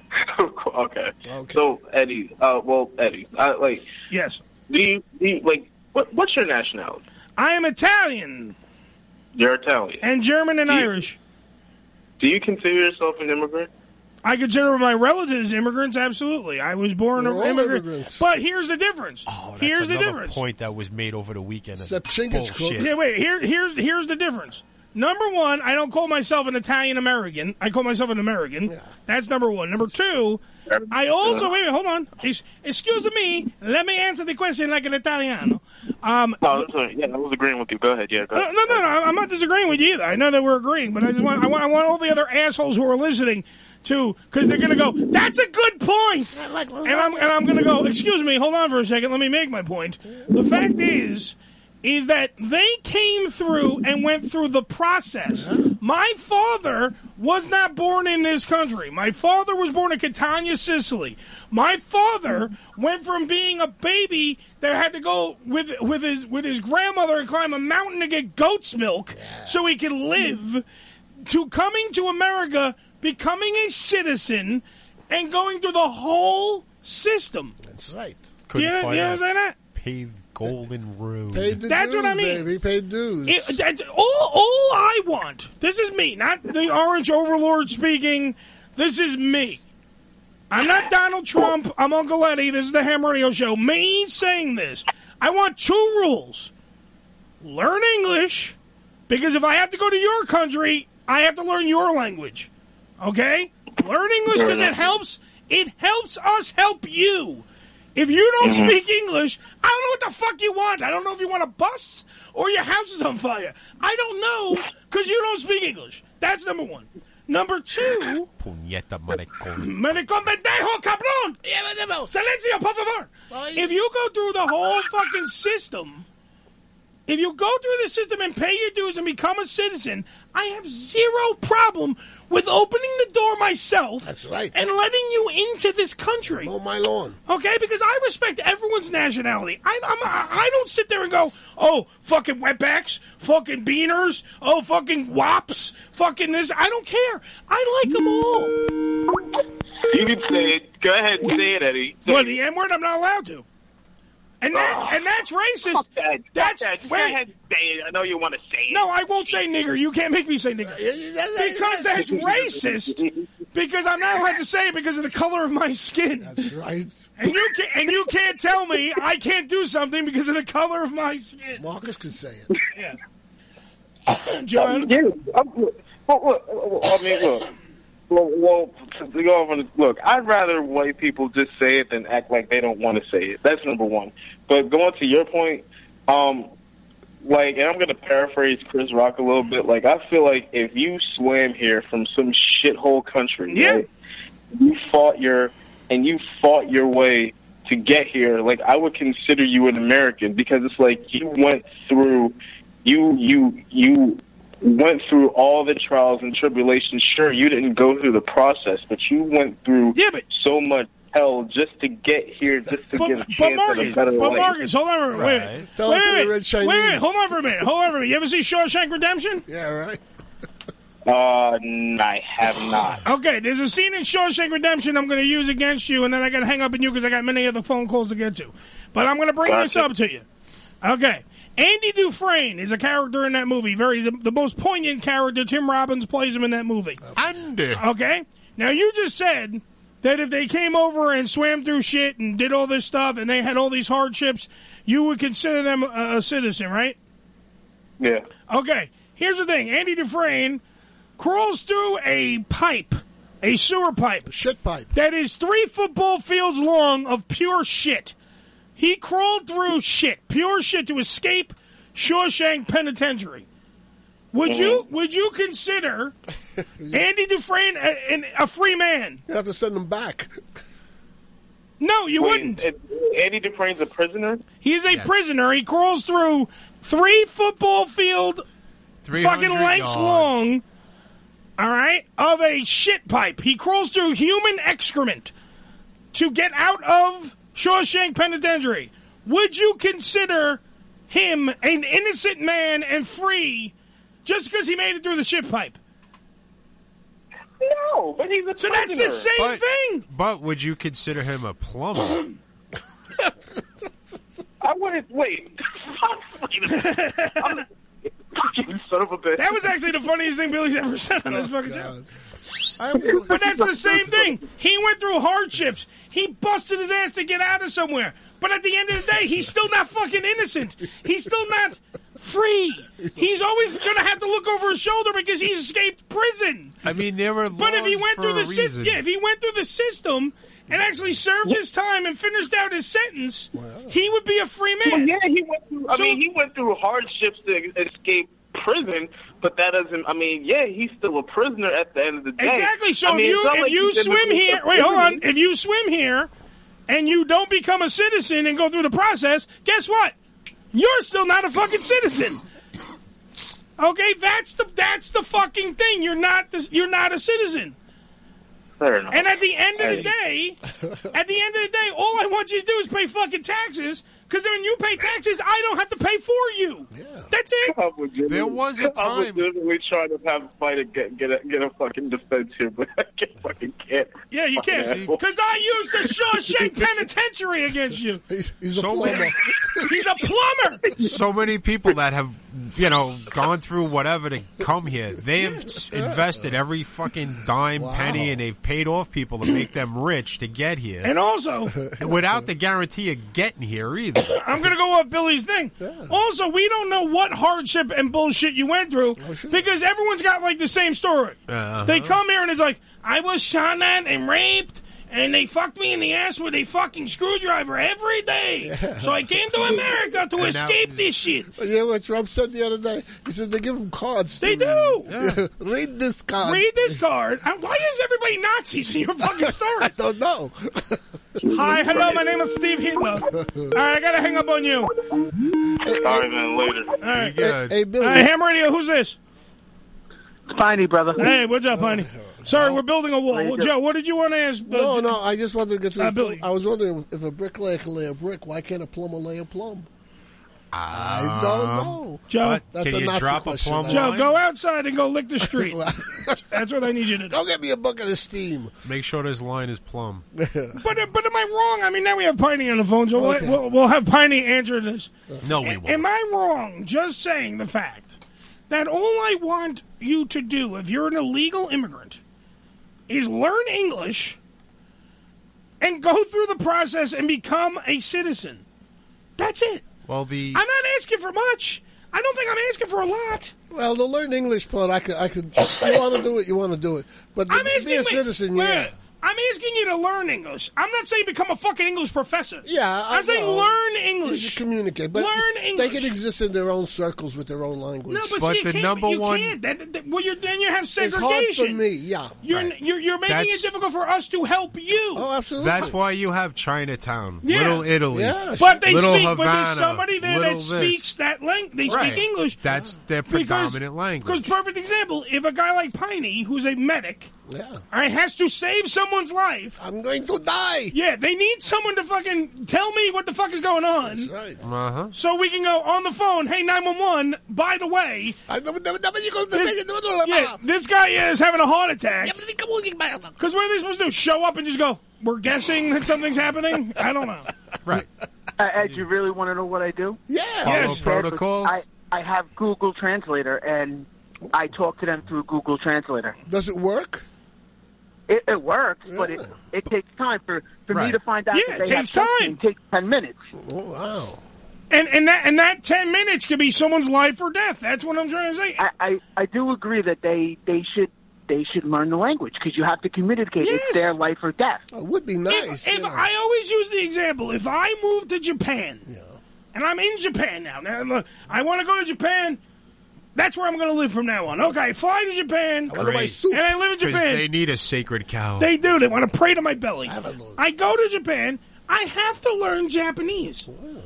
okay. Okay. So Eddie, uh, well Eddie, uh, like, Yes. do you, do you like what? What's your nationality? I am Italian You're Italian. and German and Do you- Irish. Do you consider yourself an immigrant? I consider my relatives immigrants. Absolutely, I was born We're an all immigrant. immigrants. But here's the difference. Oh, that's here's the another difference. point that was made over the weekend. That's Except Chinggis Cook. bullshit. Yeah, wait. Here, here's here's the difference. Number one, I don't call myself an Italian American. I call myself an American. That's number one. Number two, I also wait. wait hold on. Ex- Excuse me. Let me answer the question like an Italiano. Um, No, that's all right. Yeah, I was agreeing with you. Go ahead. Yeah, go no, ahead. no, no, no. I'm not disagreeing with you either. I know that we're agreeing, but I just want I want, I want all the other assholes who are listening to, because they're going to go, that's a good point. And I'm and I'm going to go, excuse me, hold on for a second. Let me make my point. The fact is, is that they came through and went through the process. My father was not born in this country. My father was born in Catania, Sicily. My father went from being a baby that had to go with with his with his grandmother and climb a mountain to get goat's milk so he could live, to coming to America, becoming a citizen, and going through the whole system. That's right. Couldn't You know, find you know a what I'm saying? That? paved golden road. Paid the That's dues, what I mean. baby. Paid dues. It, that, all, all I want, this is me, not the orange overlord speaking. This is me. I'm not Donald Trump. I'm Uncle Eddie. This is the Ham Radio Show. Me saying this. I want two rules. Learn English, because if I have to go to your country, I have to learn your language. Okay? Learn English because it helps. It helps us help you. If you don't Mhm. speak English, I don't know what the fuck you want. I don't know if you want a bus or your house is on fire. I don't know because you don't speak English. That's number one. Number two... Puñeta maricón. Maricón pendejo, cabrón! Silencio, por favor! If you go through the whole fucking system, if you go through the system and pay your dues and become a citizen, I have zero problem with opening the door myself. That's right. And letting you into this country. Mow my lawn. Okay, because I respect everyone's nationality. I, I'm, I don't sit there and go, oh, fucking wetbacks, fucking beaners, oh, fucking wops, fucking this. I don't care. I like them all. You can say it. Go ahead and say it, Eddie. Say Well, it. the N word, I'm not allowed to. And that, and that's racist. Fuck that. Fuck That's that. Just wait. Go ahead and say it. I know you want to say it. No, I won't say nigger. You can't make me say nigger. Because that's racist. Because I'm not allowed to say it because of the color of my skin. That's right. And you can and you can't tell me I can't do something because of the color of my skin. Marcus can say it. Yeah. John? Yeah, I'm, well, well, I mean, look. Well, well, to go off on this, look, I'd rather white people just say it than act like they don't want to say it. That's number one. But going to your point, um, like, and I'm going to paraphrase Chris Rock a little bit. Like, I feel like if you swam here from some shithole country, yeah. right, you fought your and you fought your way to get here. Like, I would consider you an American because it's like you went through, you you you. went through all the trials and tribulations. Sure, you didn't go through the process, but you went through yeah, but, so much hell just to get here, just to but, get a but chance Marcus, at a better but life. Marcus, hold on a minute. Wait, Right. wait, Tell wait, it to wait, the red Chinese. wait, wait, hold on for a minute. Hold on for a minute. You ever see Shawshank Redemption? Yeah, right. Uh, n- I have not. Okay, there's a scene in Shawshank Redemption I'm going to use against you, and then I got to hang up on you because I got many other phone calls to get to. But I'm going to bring this Gotcha. up to you. Okay. Andy Dufresne is a character in that movie. Very the, the most poignant character. Tim Robbins plays him in that movie. Andy. Okay? Now, you just said that if they came over and swam through shit and did all this stuff and they had all these hardships, you would consider them a, a citizen, right? Yeah. Okay. Here's the thing. Andy Dufresne crawls through a pipe, a sewer pipe. A shit pipe. That is three football fields long of pure shit. He crawled through shit, pure shit, to escape Shawshank Penitentiary. Would you would you consider Andy Dufresne a, a free man? You have to send him back. No, you Wait, wouldn't. it- Andy Dufresne's a prisoner? He's a prisoner. He crawls through three football field three fucking hundred lengths yards. long, all right, of a shit pipe. He crawls through human excrement to get out of Shawshank Penitentiary. Would you consider him an innocent man and free just because he made it through the shit pipe? No, but he's a So that's the same But- thing. But would you consider him a plumber? I wouldn't. Wait. Wait a minute. I'm- You son of a bitch. That was actually the funniest thing Billy's ever said on this Oh, fucking show. But that's the same thing. He went through hardships. He busted his ass to get out of somewhere. But at the end of the day, he's still not fucking innocent. He's still not free. He's always going to have to look over his shoulder because he's escaped prison. I mean, there were But if he laws went for through a the system, reason. yeah, if he went through the system and actually served his time and finished out his sentence, he would be a free man. Well, yeah, he went through. I So- mean, he went through hardships to escape prison, but that doesn't. I mean, yeah, he's still a prisoner at the end of the day. Exactly. So I mean, if it's you not if like you he didn't swim do here, something. wait, hold on. If you swim here and you don't become a citizen and go through the process, guess what? You're still not a fucking citizen. Okay, that's the that's the fucking thing. You're not this, you're not a citizen. Fair enough. And at the end of the Hey. day, at the end of the day, all I want you to do is pay fucking taxes. Because then when you pay taxes, I don't have to pay for you. Yeah. That's it. I was There was a I was time- literally trying to have a fight and get get a, get a fucking defense here, but I can't, fucking can't. Yeah, you Fucking can't. asshole. Because I used the Shawshank Penitentiary against you. He's, he's So a plumber. many, He's a plumber. So many people that have, you know, gone through whatever to come here. They have invested every fucking dime, Wow. penny, and they've paid off people to make them rich to get here. And also, without the guarantee of getting here either. I'm going to go off Billy's thing. Also, we don't know what hardship and bullshit you went through because everyone's got like the same story. Uh-huh. They come here and it's like, I was shot at and raped. And they fucked me in the ass with a fucking screwdriver every day. So I came to America to And escape this shit. Yeah, what Trump said the other day? He said they give them cards. They to do. read. Read this card. Read this card. Uh, Why is everybody Nazis in your fucking story? I don't know. Hi, hello, my name is Steve Hitler. All right, I got to hang up on you. All right, man, later. All right. Hey, hey, Billy. All right, Ham Radio, who's this? Piney, brother. Hey, what's up, honey? Sorry, we're building a wall. How you Well, doing? Joe, what did you want to ask? Uh, No, no, I just wanted to get to Uh, this. Billy. I was wondering if a bricklayer can lay a brick, why can't a plumber lay a plumb? I don't know. Joe, But That's can a you Nazi drop a question. plumb Joe, line? go outside and go lick the street. That's what I need you to do. Go get me a bucket of steam. Make sure this line is plumb. But, uh, but am I wrong? I mean, now we have Piney on the phone, so Okay. we'll, we'll have Piney answer this. No, we A- won't. Am I wrong just saying the fact that all I want you to do if you're an illegal immigrant is learn English and go through the process and become a citizen? That's it. Well, the I'm not asking for much. I don't think I'm asking for a lot. Well, the learn English part, I could, I could. You want to do it, you want to do it. But to I'm be asking a wait, citizen, wait, yeah. I'm asking you to learn English. I'm not saying become a fucking English professor. Yeah, I I'm saying know. learn You English. should communicate, but Learn they English. can exist in their own circles with their own language. No, but, But see, you the can't, number you one- Can't. That, that, well, you're, then you have It's segregation. hard for me, yeah. You're, Right. you're, you're making That's- it difficult for us to help you. Oh, absolutely. That's why you have Chinatown, Yeah. Little Italy, Yeah, But they Little speak. Havana, but there's somebody there Little that this. speaks that language. They Right. speak English. That's their Because- predominant language. Because perfect example, if a guy like Piney, who's a medic, Yeah. all right, has to save someone's life. I'm going to die. Yeah, they need someone to fucking tell me what the fuck is going on. That's right. Uh-huh. So we can go on the phone. Hey, nine one one. By the way, this, yeah, this guy is having a heart attack. Because what are they supposed to do? Show up and just go? We're guessing that something's happening. I don't know. Right. Uh, Ed, you really want to know what I do? Yeah. Yes. Follow protocols. I, I have Google Translator, and I talk to them through Google Translator. Does it work? It, it works, but it, it takes time for, for me Right. to find out Yeah, that it they takes have time. testing. It takes ten minutes. Oh, wow. And and that and that ten minutes could be someone's life or death. That's what I'm trying to say. I, I, I do agree that they, they should they should learn the language because you have to communicate. Yes. It's their life or death. It would be nice. If, if yeah. I always use the example, if I move to Japan, and I'm in Japan now, now look, I want to go to Japan. That's where I'm going to live from now on. Okay, fly to Japan, I want to buy soup. and I live in 'Cause Japan. they need a sacred cow. They do. They want to pray to my belly. I haven't learned. I go to Japan. I have to learn Japanese.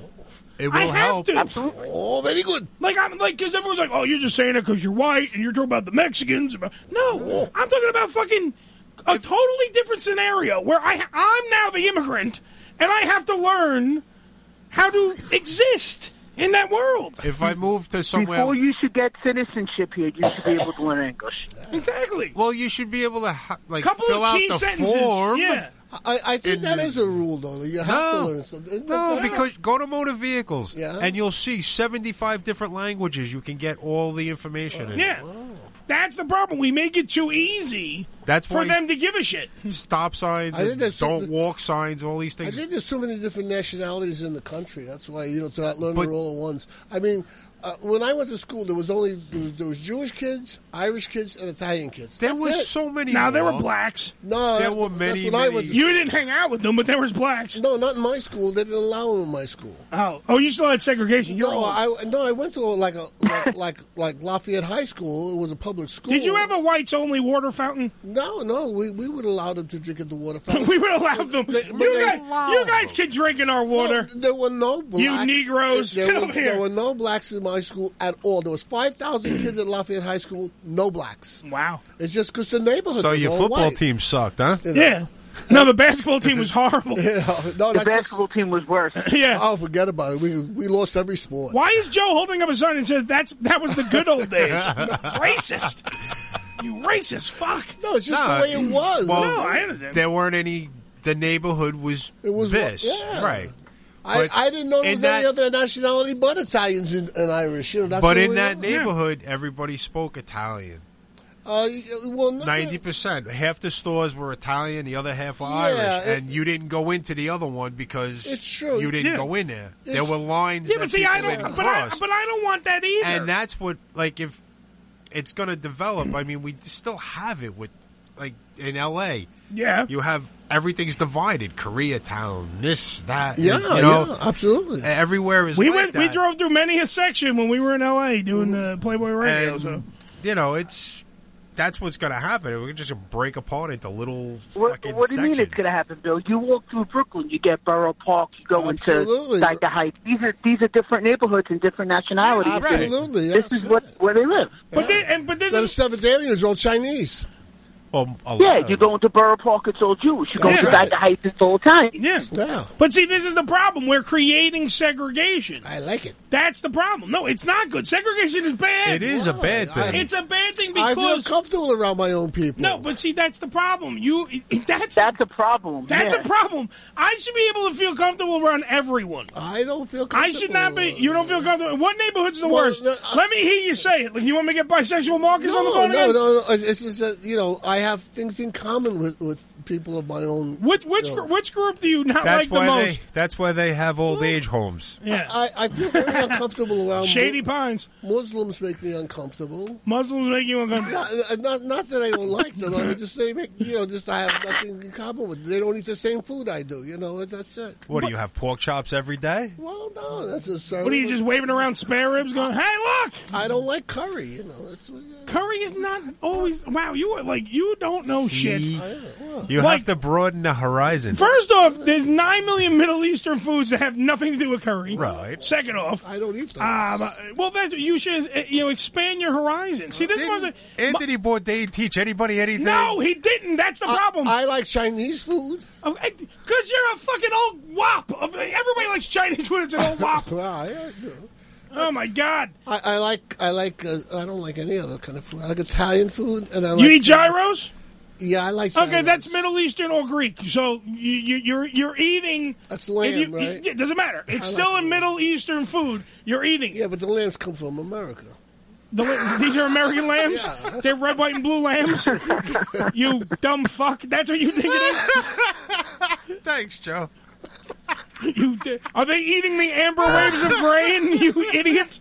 it will I have help. to. Absolutely. Oh, very good. Like I'm like because everyone's like, oh, you're just saying it because you're white and you're talking about the Mexicans. No, I'm talking about fucking a totally different scenario where I I'm now the immigrant and I have to learn how to exist in that world. If I move to somewhere, Before you should get citizenship here, you should be able to learn English. Exactly. well, you should be able to ha- like Couple fill of out key the sentences. form. Yeah. I, I think In that the- is a rule, though. You have to No, learn something. Isn't no, that- because go to motor vehicles, Yeah. and you'll see seventy-five different languages. You can get all the information in. Yeah. That's the problem. We make it too easy That's for why them to give a shit. stop signs, I think and there's don't something- walk signs, all these I things. think there's too many different nationalities in the country. That's why you know to not learn But- it all at once. I mean, uh, when I went to school, there was only there was, there was Jewish kids, Irish kids, and Italian kids. There That's was it. so many. Now there were more. blacks. No, there that- were that's many, when I many- went to You didn't hang out with them, but there was blacks. No, not in my school. They didn't allow them in my school. Oh, oh, you still had segregation. You're No, old. I no, I went to like a like, like like Lafayette High School. It was a public school. Did you have a whites only water fountain? No, no. We, we would allow them to drink at the water fountain. We would allow them. They- you, but they- guys, you guys can drink in our water. No, there were no blacks. You Negroes, There, get were, over here. there were no blacks in my school at all. There was five thousand kids at Lafayette High School. No blacks. Wow. It's just because the neighborhood. So was your all football white. team sucked, huh? You know? Yeah. No, the basketball team was horrible. Yeah, no, The that's basketball team was worse. Yeah. Oh, forget about it. We we lost every sport. Why is Joe holding up his son and said that's that was the good old days? Racist. You racist fuck. No, it's just No, the way it was. Well, No, I understand. there weren't any. The neighborhood was, It was this, yeah. right? I, But I didn't know there in was that- any other nationality but Italians and, and Irish. You know, that's but what in we that are. neighborhood, everybody spoke Italian. Uh, well, no, Ninety percent. Half the stores were Italian, the other half were Yeah, Irish, it- and you didn't go into the other one because It's true. you didn't Yeah. go in there. There It's- were lines. Yeah, that but see, I people don't. didn't But I, cross. but I don't want that either. And that's what, like, if it's going to develop, I mean, we still have it with, like, in L A. Yeah. You have, everything's divided. Koreatown, this, that. Yeah, you know, yeah, absolutely. Everywhere is we like went. that. We drove through many a section when we were in L A doing uh, Playboy Radio. And, so. you know, it's, that's what's going to happen. We're just going to break apart into little What, fucking what do you mean sections. it's going to happen, Bill? You walk through Brooklyn, you get Borough Park, you go Absolutely. into Dyker Heights. These are these are different neighborhoods and different nationalities. Absolutely, This is what where they live. But they, and but this The is Seventh Avenue is all Chinese. Well, Yeah, you go into Borough Park, it's all Jewish. You go That's into right. Dyker Heights, it's all Italian. Yeah. Yeah. But see, this is the problem. We're creating segregation. I like it. That's the problem. No, it's not good. Segregation is bad. It is a bad thing. It's a bad thing I feel because comfortable around my own people. no, but see, that's the problem. You that's That's a problem. that's yeah. a problem. I should be able to feel comfortable around everyone. I don't feel I comfortable. should not be. You don't feel comfortable. What neighborhood's the Well, worst? no, I- Let me hear you say it. Like you want me to get bisexual Marcus on the No, phone no, again? no, no. It's it's just that, you know, I have things in common with, with people of my own. Which which you know. gr- which group do you not That's like the why most? they. That's why they have old age homes. Yeah, I, I feel very uncomfortable around Shady Pines. Muslims make me uncomfortable. Muslims make you uncomfortable. Not, not, not that I don't like them. I mean, just they make you know. Just I have nothing in common with them. They don't eat the same food I do. You know, that's it. What do you have? Pork chops every day? Well, no, that's a. What are you just waving around spare ribs, going, "Hey, look"? I don't like curry. You know, it's, Curry is not always. Wow, you are like you don't know shit. See? I, well, You Like- have to broaden the horizon. First off, there's nine million Middle Eastern foods that have nothing to do with curry. Right. Second off, I don't eat those. um, uh, well, that's you should uh, you know expand your horizon. See, this Didn't wasn't. Anthony Bourdain teach anybody anything? No, he didn't. That's the problem. I like Chinese food. Because you're a fucking old wop. Everybody likes Chinese food. It's an old wop. Well, yeah, Oh my God! I, I like I like uh, I don't like any other kind of food. I like Italian food, and I like You eat gyros? Yeah, I like. Okay, gyros. that's Middle Eastern or Greek. So you, you, you're you're eating. That's lamb, if you- right? It doesn't matter. It's I still like a Middle Eastern food. You're eating. Yeah, but the lambs come from America. The, la- these are American lambs. Yeah. They're red, white, and blue lambs. You dumb fuck. That's what you think it is. Thanks, Joe. You di- are they eating the amber waves of grain? You idiot.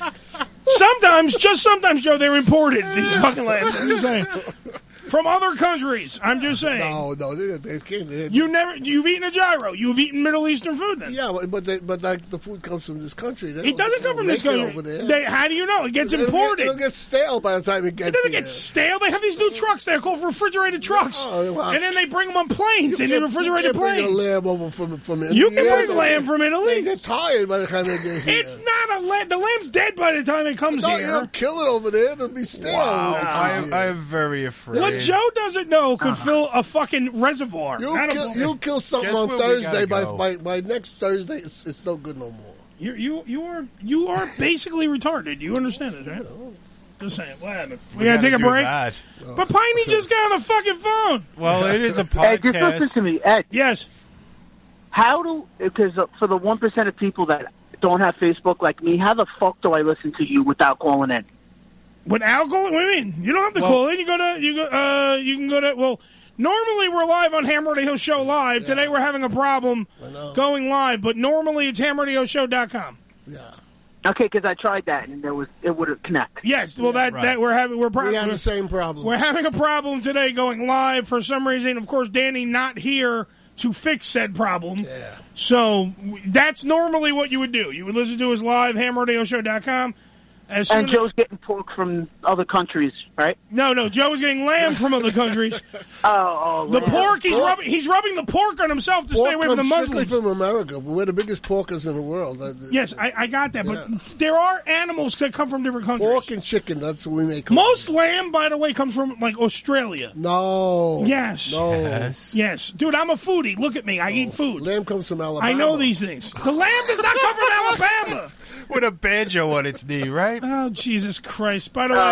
Sometimes, just sometimes, Joe, they're imported. These fucking lambs. I'm just saying. From other countries. I'm just saying. No, no, they, they can't. They, You never. You've eaten a gyro. You've eaten Middle Eastern food. Then. yeah, but but, they, but like the food comes from this country. They It don't- doesn't they come from don't this make it country. over there. They, how do you know? It gets It'll imported. Get, it'll get stale by the time it gets. It doesn't here. get stale. They have these new trucks there called refrigerated trucks, Oh, well, and then they bring them on planes You in can't- refrigerated you can't bring planes. a lamb over from from Italy. You can bring They- lamb from Italy. They get tired by the time they get here. It's not a lamb. The lamb's dead by the time it comes no, here. you don't kill it over there. It'll be stale. Wow, when it I comes am, here. I am very afraid. What Joe doesn't know could fill a fucking reservoir. You I don't kill, believe- you kill something Guess on where we Thursday. gotta By, go. by by next Thursday, it's, it's no good no more. You you you are you are basically retarded. You understand this, right? Just saying. What happened? We, We gotta gotta take a do break. that. But Piney just got on the fucking phone. Well, it is a Ed, just listen to podcast. me, Ed. Yes. How do because uh, for the one percent of people that don't have Facebook like me, how the fuck do I listen to you without calling in? Without going, what do you mean? You don't have to Well- call in. You go to you go. Uh, you can go to well. Normally we're live on Ham Radio Show Live. Today we're having a problem going live, but normally it's ham radio show dot com. Yeah. Okay, because I tried that and there was it wouldn't connect. Yes, well that right. that we're having we're, pro- We have we're the same problem. we're having a problem today going live for some reason. Of course, Danny not here to fix said problem. Yeah. So w- that's normally what you would do. You would listen to us live ham radio show dot com. As soon And as- Joe's getting pork from other countries, right? no, no, Joe is getting lamb from other countries. Oh, oh The lamb. pork, he's Pork. rubbing, he's rubbing the pork on himself to Pork stay away from the comes strictly Muslims. from America. We're the biggest porkers in the world. Uh, Yes, I, I got that, but Yeah. there are animals that come from different countries. Pork and chicken. That's what we make. Most lamb, by the way, comes from like Australia. No. Yes. No. Yes. Yes, dude, I'm a foodie. Look at me, I eat food. Lamb comes from Alabama. I know these things. The lamb does not come from Alabama. With a banjo on its knee, right? Oh, Jesus Christ! By the Uh, way,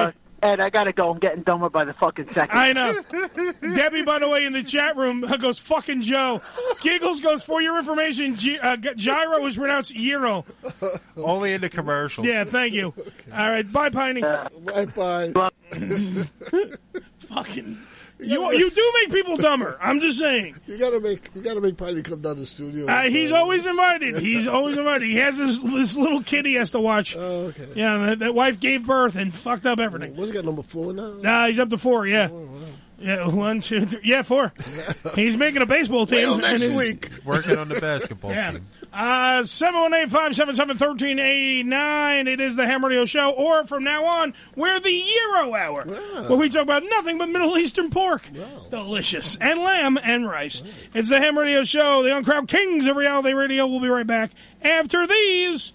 Ed, I gotta go. I'm getting dumber by the fucking second. I know. Debbie, by the way, in the chat room goes, fucking Joe. Giggles goes, for your information, G- uh, gyro is pronounced gyro. Only in the commercials. Yeah, thank you. All right, bye, Piney. Uh, bye, bye. Fucking... You you do make people dumber. I'm just saying. You gotta make you gotta make Piney come down to the studio. Uh, he's always invited. He's always invited. He has this this little kid he has to watch. Oh, okay. Yeah, that, that wife gave birth and fucked up everything. What's he got, number four now? Nah, he's up to four. Yeah, oh, wow. yeah, one, two, three, yeah, four. He's making a baseball team well, next and week. Working on the basketball yeah. team. Uh, seven one eight, five seven seven, one three eight nine. It is the Ham Radio Show. Or from now on, we're the Euro Hour, wow. where we talk about nothing but Middle Eastern pork. Wow. Delicious. And lamb and rice. Wow. It's the Ham Radio Show, the Uncrowd Kings of Reality Radio. We'll be right back after these.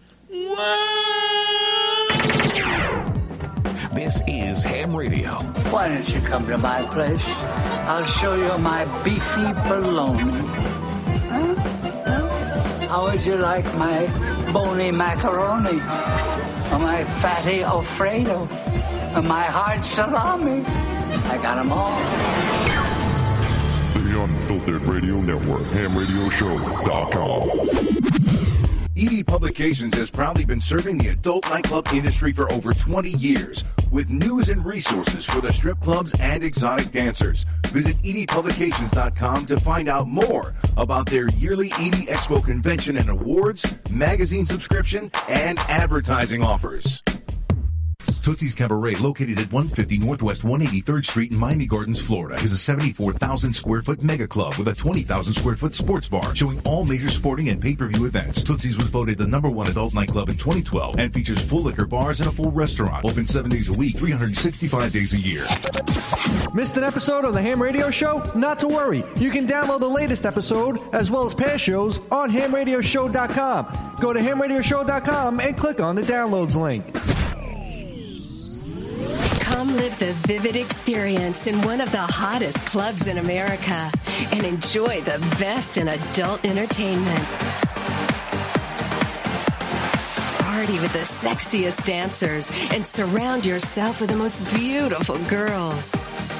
This is Ham Radio. Why don't you come to my place? I'll show you my beefy bologna. Huh? How would you like my bony macaroni? Or my fatty Alfredo? Or my hard salami? I got them all. The Unfiltered Radio Network, ham radio show dot com. Edie Publications has proudly been serving the adult nightclub industry for over twenty years with news and resources for the strip clubs and exotic dancers. Visit Edie Publications dot com to find out more about their yearly Edie Expo convention and awards, magazine subscription, and advertising offers. Tootsie's Cabaret, located at one fifty Northwest one eighty-third Street in Miami Gardens, Florida, is a seventy-four thousand square foot mega club with a twenty thousand square foot sports bar showing all major sporting and pay-per-view events. Tootsie's was voted the number one adult nightclub in twenty twelve and features full liquor bars and a full restaurant. Open seven days a week, three hundred sixty-five days a year. Missed an episode of the Ham Radio Show? Not to worry. You can download the latest episode as well as past shows on ham radio show dot com. Go to ham radio show dot com and click on the downloads link. Come live the vivid experience in one of the hottest clubs in America and enjoy the best in adult entertainment. Party with the sexiest dancers and surround yourself with the most beautiful girls.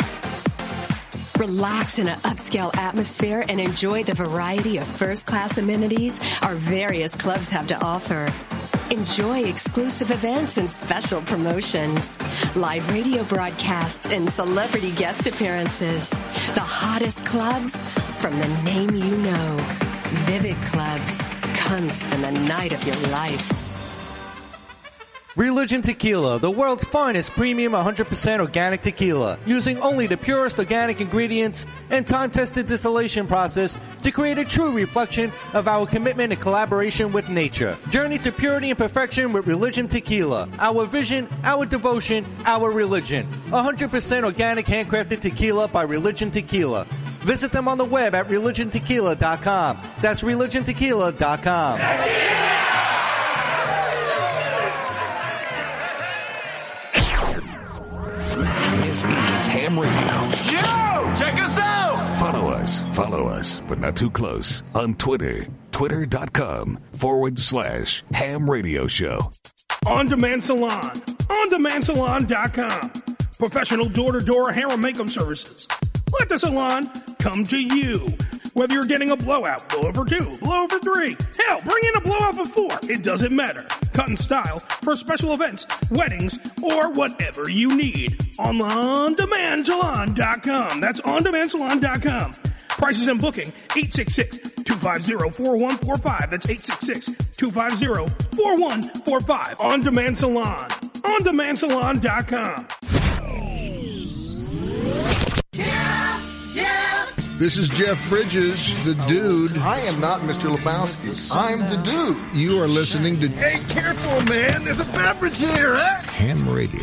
Relax in an upscale atmosphere and enjoy the variety of first-class amenities our various clubs have to offer. Enjoy exclusive events and special promotions, live radio broadcasts, and celebrity guest appearances. The hottest clubs from the name you know. Vivid Clubs. Come spend the night of your life. Religion Tequila, the world's finest premium one hundred percent organic tequila, using only the purest organic ingredients and time-tested distillation process to create a true reflection of our commitment and collaboration with nature. Journey to purity and perfection with Religion Tequila. Our vision, our devotion, our religion. one hundred percent organic handcrafted tequila by Religion Tequila. Visit them on the web at religion tequila dot com. That's religion tequila dot com. This is Ham Radio. Yo! Check us out! Follow us, follow us, but not too close, on Twitter. Twitter.com forward slash Ham Radio Show. On Demand Salon. On demand salon dot com. Professional door-to-door hair and makeup services. Let the salon come to you. Whether you're getting a blowout, blowout for two, blowout for three, hell, bring in a blowout for four. It doesn't matter. Cut and style for special events, weddings, or whatever you need. On on demand salon dot com. That's on demand salon dot com. Prices and booking, eight six six, two five zero, four one four five. That's eight six six, two five zero, four one four five. On Demand Salon. on demand salon dot com. This is Jeff Bridges, the dude. I am not Mister Lebowski. I'm the dude. You are listening to... Hey, careful, man. There's a beverage here, huh? Ham Radio.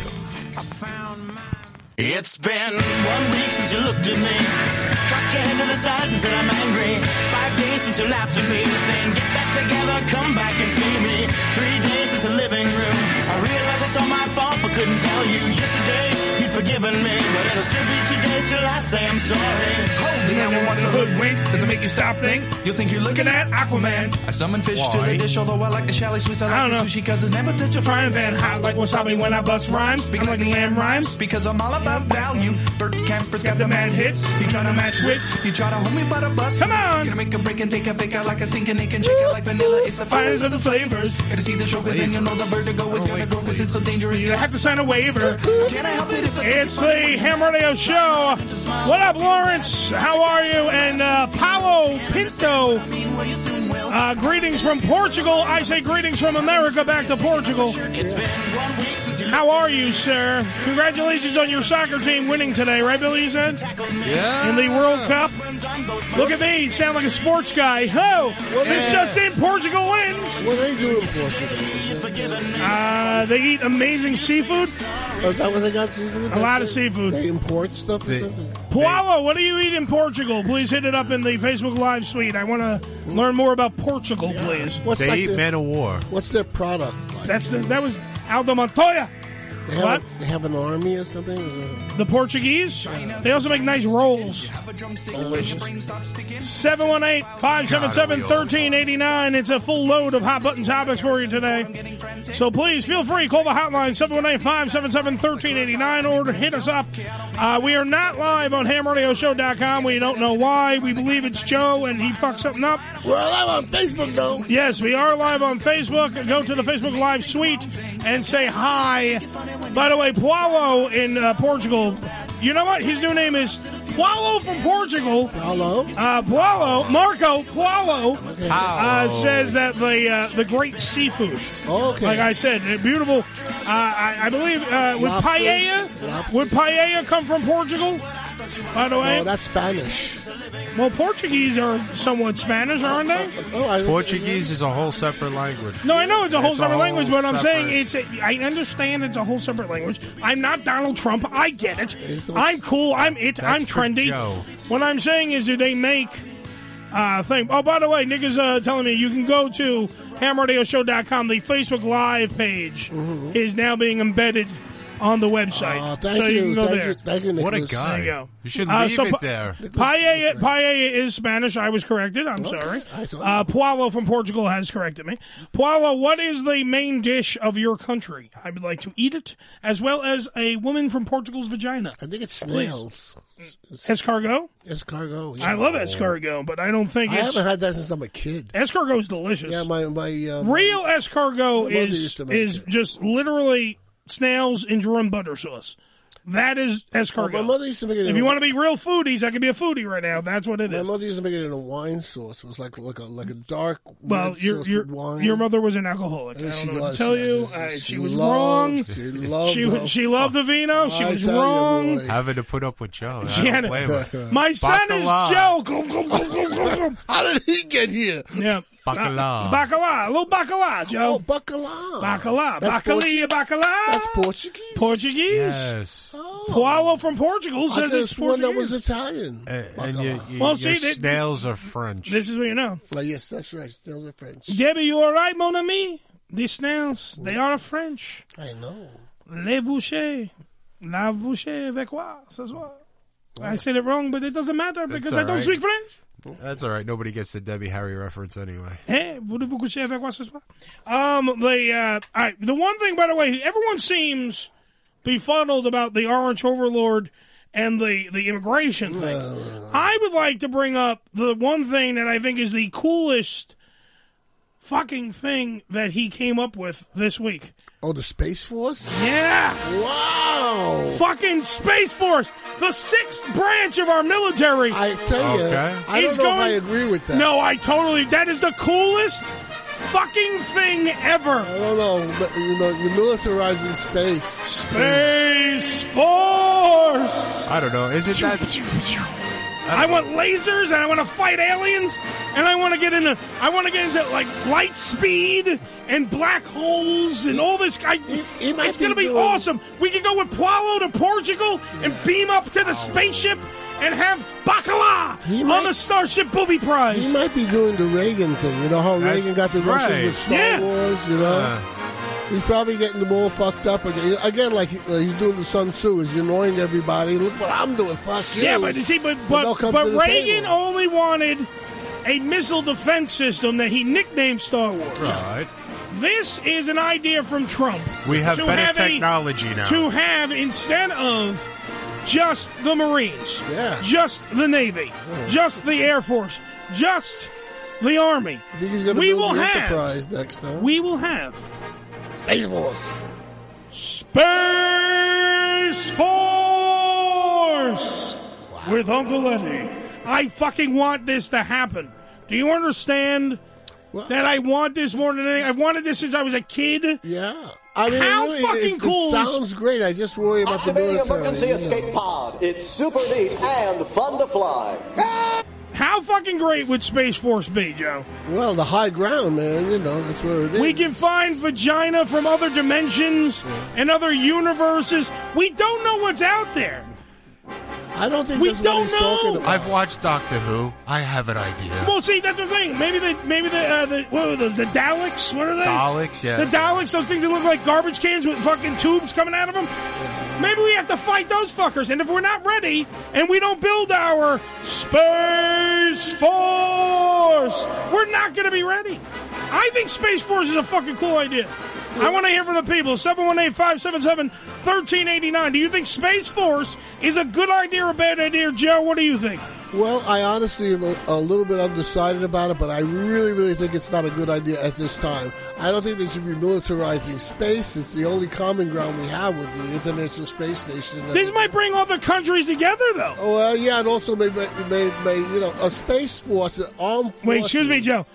It's been one week since you looked at me. Cocked your head to the side and said I'm angry. Five days since you laughed at me, saying get back together, come back and see me. Three days since the living room. I realized I saw my fault but couldn't tell you. Yesterday you'd forgiven me, but it'll still be two days till I say I'm sorry. Holding anyone wants a hoodwink, does it make you stop think? You'll think you're looking at Aquaman. I summon fish to the dish, although I like the chalet Swiss. I like the sushi cause it never touch a frying pan. Hot like wasabi when I bust rhymes. I'm like the lamb rhymes because I'm all about value. Bert Camper's got the mad hits. You tryna match wits? You try to hold me but a bust. Come on! Gonna make a break and take a pick out like a stinking egg and shake it like vanilla. It's the finest of the flavors. Gotta see the show cause then you'll know the vertigo is gonna go cause it's so dangerous. You have to sign a waiver. Can I help it if it's the Ham Radio Show. What up, Lawrence? How are you? And uh, Paulo Pinto. Uh, greetings from Portugal. I say greetings from America back to Portugal. How are you, sir? Congratulations on your soccer team winning today, right, Billy, you said? Yeah. In the World Cup. Look at me. Sound like a sports guy. Oh, this just in. Portugal wins. What do they do in Portugal? Uh, they eat amazing seafood. Oh, is that what they got seafood? A lot of seafood. They import stuff or They- something? Paulo, what do you eat in Portugal? Please hit it up in the Facebook Live suite. I want to learn more about Portugal, please. What's They like eat the- men of war. What's their product like? That's the, that was Aldo Montoya. They have, What? a, they have an army or something? Or- The Portuguese? They also make nice rolls. seven one eight, five seven seven, one three eight nine. It's a full load of hot button topics for you today. So please feel free. Call the hotline seven one eight, five seven seven, one three eight nine or to hit us up. Uh, we are not live on ham radio show dot com. We don't know why. We believe it's Joe and he fucked something up. We're live on Facebook, though. Yes, we are live on Facebook. Go to the Facebook Live suite and say hi. By the way, Paulo in uh, Portugal, you know what? His new name is Paulo from Portugal. Paulo? Uh, Paulo, Marco Paulo, uh, says that the uh, the great seafood. Okay. Like I said, uh, beautiful. Uh, I, I believe, uh, would Lobsters. paella, Lobsters. would paella come from Portugal? By the way? No, that's Spanish. Well, Portuguese are somewhat Spanish, aren't they? Oh, I, Portuguese is a whole separate language. No, I know it's a whole It's a separate whole language, but I'm separate- saying it's. A, I understand it's a whole separate language. I'm not Donald Trump. I get it. I'm cool. I'm it. I'm for trendy. Joe. What I'm saying is, do they make uh thing? Oh, by the way, Nick is uh, telling me you can go to ham radio show dot com. The Facebook Live page is now being embedded on the website. Oh, thank so you, you. can go Thank there. you. Thank you, What a Nicholas. guy. There you go. You should Uh, leave so it pa- there. Paella, paella is Spanish. I was corrected. I'm Okay. sorry. I saw Uh, Paulo from Portugal has corrected me. Paulo, what is the main dish of your country? I would like to eat it, as well as a woman from Portugal's vagina. I think it's snails. Escargot? Escargot. I love escargot, but I don't think I it's... haven't had that since I'm a kid. Escargot is delicious. Yeah, my my uh, Real escargot my mother is used to make is it. just literally snails in Jerome butter sauce. That is escargot. Oh, my mother used to make it in If you a- want to be real foodies, I could be a foodie right now. That's what it My is. mother used to make it in a wine sauce. It was like like a like a dark Well, red your sauce your with wine. your mother was an alcoholic. I Yeah, don't she know what was, to tell yeah. you. She- Uh, she she was loved- wrong. she loved She, them. she loved the vino. She I was tell you, wrong. boy. Having to put up with Joe. I She don't had it. blame her. My son is Bacala. Joe. Go, go, go, go, go, go. How did he get here? Yeah. Bacala. Uh, bacala. A little bacala, Joe. Oh, bacala. Bacala. That's Bacalia, bacala. That's Portuguese. Portuguese. Yes. Paulo from Portugal I says could it's have sworn that Portuguese. was Italian. Uh, and your, your, Well, your see, they- snails are French. This is what you know. Oh, yes, that's right. Snails are French. Debbie, you all right, mon ami? These snails, they are French. I know. Les bouchées. La bouchée avec quoi? Ce soir. I said it wrong, but it doesn't matter because all I don't right. speak French. That's all right. Nobody gets the Debbie Harry reference anyway. Hey, voulez-vous coucher avec moi ce soir? Um, the, uh, all right, the one thing, by the way, everyone seems befuddled about the Orange Overlord and the, the immigration thing. I would like to bring up the one thing that I think is the coolest fucking thing that he came up with this week. Oh, the Space Force? Yeah. Wow. Fucking Space Force, the sixth branch of our military. I tell you, Okay. I don't He's know going- if I agree with that. No, I totally. That is the coolest fucking thing ever. I don't know. But, you know, you're militarizing space. Space Force. I don't know. Isn't that... I want lasers, and I want to fight aliens, and I want to get into. I want to get into like light speed and black holes and all this. I, he might it's going to be be doing- awesome. We can go with Paulo to Portugal and beam up to the spaceship and have bacala He on might- the Starship Booby Prize. He might be doing the Reagan thing. You know how That's Reagan got the Russians right. with Star Yeah. Wars, you know? Uh, He's probably getting them all fucked up again. Again, like uh, he's doing the Sun Tzu. He's annoying everybody. Look what I'm doing. Fuck you. Yeah, but you see, but But they'll but, come but to the Reagan table. only wanted a missile defense system that he nicknamed Star Wars. Right. This is an idea from Trump. We have to better have a- technology now. To have, instead of just the Marines, yeah. just the Navy, just the Air Force, just the Army, I think he's going to we build will the have, Enterprise next time. we will have Space Force. Space Force with Uncle Eddie. I fucking want this to happen. Do you understand that I want this more than anything? I've wanted this since I was a kid. Yeah. I mean, How really, fucking it, cool It is- sounds great. I just worry about the Activating military. emergency you escape know. pod. It's super neat and fun to fly. How fucking great would Space Force be, Joe? Well, the high ground, man. You know, that's where it is. We can find vagina from other dimensions and other universes. We don't know what's out there. I don't think we that's don't what he's know. talking about. I've watched Doctor Who. I have an idea. Well, see, that's the thing. Maybe the maybe the uh, the what are those? The Daleks? What are they? Daleks, yeah. The Daleks. Those things that look like garbage cans with fucking tubes coming out of them. Maybe we have to fight those fuckers. And if we're not ready and we don't build our Space Force, we're not going to be ready. I think Space Force is a fucking cool idea. I want to hear from the people. seven one eight, five seven seven, one three eight nine. Do you think Space Force is a good idea or a bad idea? Joe, what do you think? Well, I honestly am a, a little bit undecided about it, but I really, really think it's not a good idea at this time. I don't think they should be militarizing space. It's the only common ground we have with the International Space Station. This might bring other countries together, though. Oh, well, yeah, and also may, may, may, may you know, a space force, an armed forces. Wait, excuse me, Joe.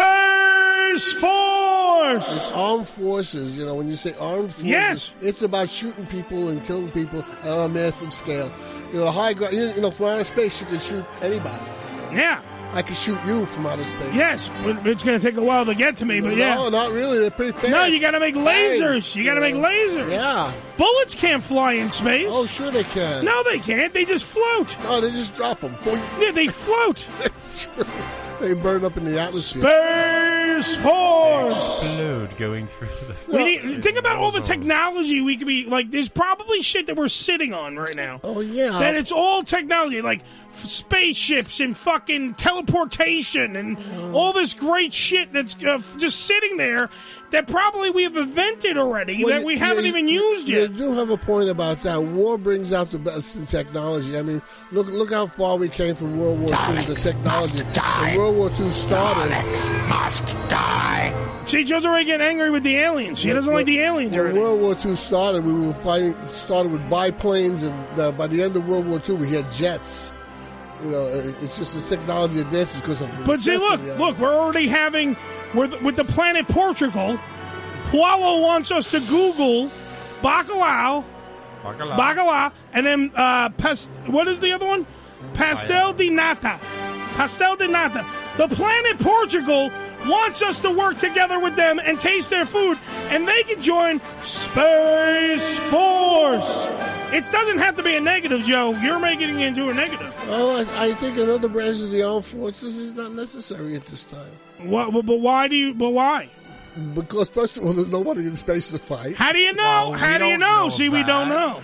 Space Force! It's armed forces, you know, when you say armed forces, Yes. it's about shooting people and killing people on a massive scale. You know, high ground, you know, from outer space, you can shoot anybody. Yeah. I can shoot you from outer space. Yes, but it's going to take a while to get to me, but no, yeah. No, not really. They're pretty fast. No, you got to make lasers. Bang. You got to make lasers. Yeah. Bullets can't fly in space. Oh, sure they can. No, they can't. They just float. No, they just drop them. Yeah, they float. They burn up in the atmosphere. Space Force. Explode going through the. We need, think about all the technology we could be like. There's probably shit that we're sitting on right now. Oh yeah. That it's all technology, like f- spaceships and fucking teleportation and all this great shit that's uh, just sitting there that probably we have invented already Well, that you- we yeah, haven't you- even used yet. You do have a point about that. War brings out the best in technology. I mean, look look how far we came from World War Two with the technology. When World War Two started. must die. See, Joe's already getting angry with the aliens. He doesn't like the aliens When already. World War Two started, we were fighting. Started with biplanes, and uh, by the end of World War Two, we had jets. You know, it- it's just the technology advances because of the But see, look, necessity of it. look, we're already having with with the planet Portugal. Pualo wants us to Google bacalhau, Bacalhau. bacalhau, and then uh, past, what is the other one? Pastel de nata, pastel de nata. The planet Portugal wants us to work together with them and taste their food, and they can join Space Force. It doesn't have to be a negative, Joe. You're making it into a negative. Oh, I, I think another branch of the armed forces is not necessary at this time. What? But why do you? But why? Because first of all, there's nobody in space to fight. How do you know? Well, we How do you don't know? know See, we that. don't know.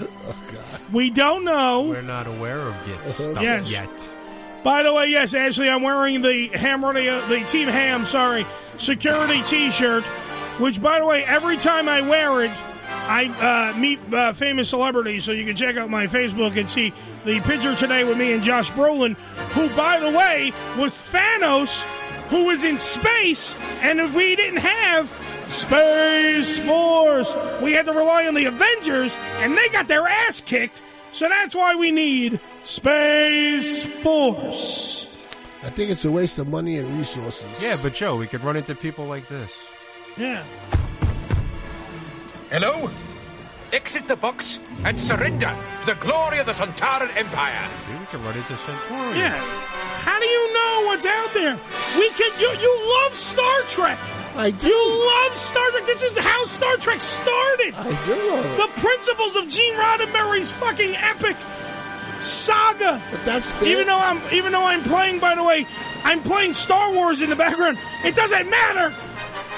We don't know. We're not aware of get stuff Yes. yet. By the way, yes, Ashley, I'm wearing the Ham Radio, the Team Ham, sorry, security T-shirt. Which, by the way, every time I wear it, I uh, meet uh, famous celebrities. So you can check out my Facebook and see the picture today with me and Josh Brolin, who, by the way, was Thanos, who was in space. And if we didn't have Space Force, we had to rely on the Avengers, and they got their ass kicked. So that's why we need Space Force. I think it's a waste of money and resources. Yeah, but Joe, we could run into people like this. Yeah. Hello? Exit the box and surrender to the glory of the Sontaran Empire. See, we could run into Centauri. Yeah. How do you know what's out there? We can. You, you love Star Trek. I do. You love Star Trek. This is how Star Trek started. I do love it. The principles of Gene Roddenberry's fucking epic saga. But that's fair. Even though I'm, even though I'm playing, by the way, I'm playing Star Wars in the background. It doesn't matter.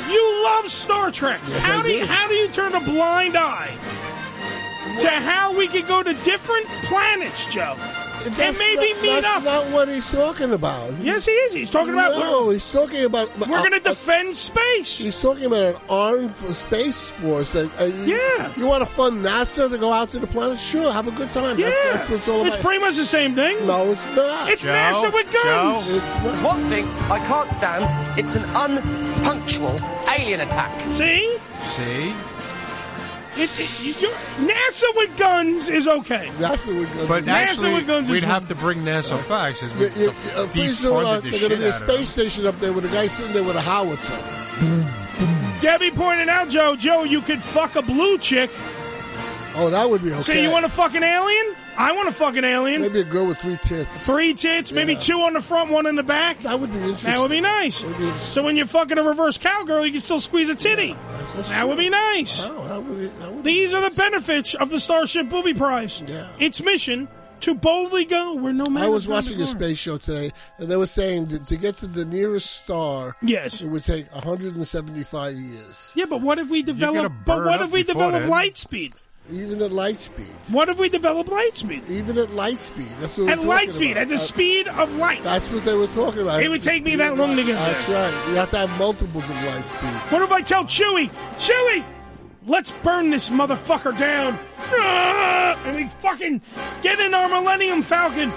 You love Star Trek. Yes, how I do you, do. how do you turn a blind eye to how we could go to different planets, Joe? That's and maybe not, meet that's up. not what he's talking about. Yes, he is. He's talking about. No, he's talking about. We're going to defend space. He's talking about an armed space force. Uh, uh, you, Yeah. You want to fund NASA to go out to the planet? Sure, have a good time. Yeah. That's, that's what it's all It's about. pretty much the same thing. No, it's not. It's NASA with guns. It's not. There's one thing I can't stand. It's an unpunctual alien attack. See? See? It, it, you're, NASA with guns is okay. NASA with guns. But NASA actually, with guns we'd is have to bring NASA back since we Yeah, yeah, yeah, uh, pretty soon uh, defunded the there's shit going to be a out of them. space station up there with a guy sitting there with a howitzer. Debbie pointed out, Joe, Joe, you could fuck a blue chick. Oh, that would be okay. Say you want to fuck an alien? I want to fuck an alien. Maybe a girl with three tits. Three tits, maybe Yeah. two on the front, one in the back. That would be interesting. That would be nice. Would be So when you're fucking a reverse cowgirl, you can still squeeze a titty. that's that would be nice. Oh, that would be, that would These are the benefits of the Starship Booby Prize. Yeah. Its mission to boldly go where no man I was has gone watching a before. space show today, and they were saying that to get to the nearest star, yes, it would take one hundred seventy-five years. Yeah, but what if we gotta develop? But burn what up if we before develop then. light speed? Even at light speed. What if we develop light speed? Even at light speed. That's what we're At light talking speed, about. at the Uh, speed of light. That's what they were talking about. It would The take me speed that of long to light. get there. That's right. You have to have multiples of light speed. What if I tell Chewie, Chewie, let's burn this motherfucker down, Ah! and we fucking get in our Millennium Falcon,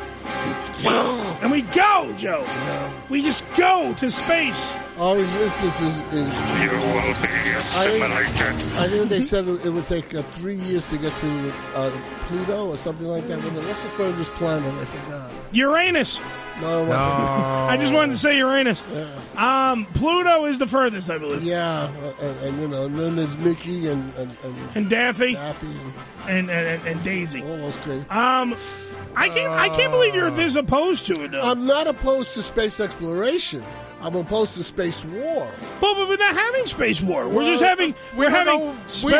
and we go, Joe. We just go to space. Our existence is. is You will be assimilated. I think they said it would take uh, three years to get to uh, Pluto or something like that. What's the furthest planet? I forgot. Uranus. No, what- I just wanted to say Uranus. Um, Pluto is the furthest, I believe. Yeah, uh, and, and you know, and then there's Mickey and and, and, And Daffy. Daffy And, and, and, and Daisy. all those crazy. Um, I can't. I can't believe you're this opposed to it, though. I'm not opposed to space exploration. I'm opposed to space war. But we're not having space war. We're just Well, having. we We're don't having know- we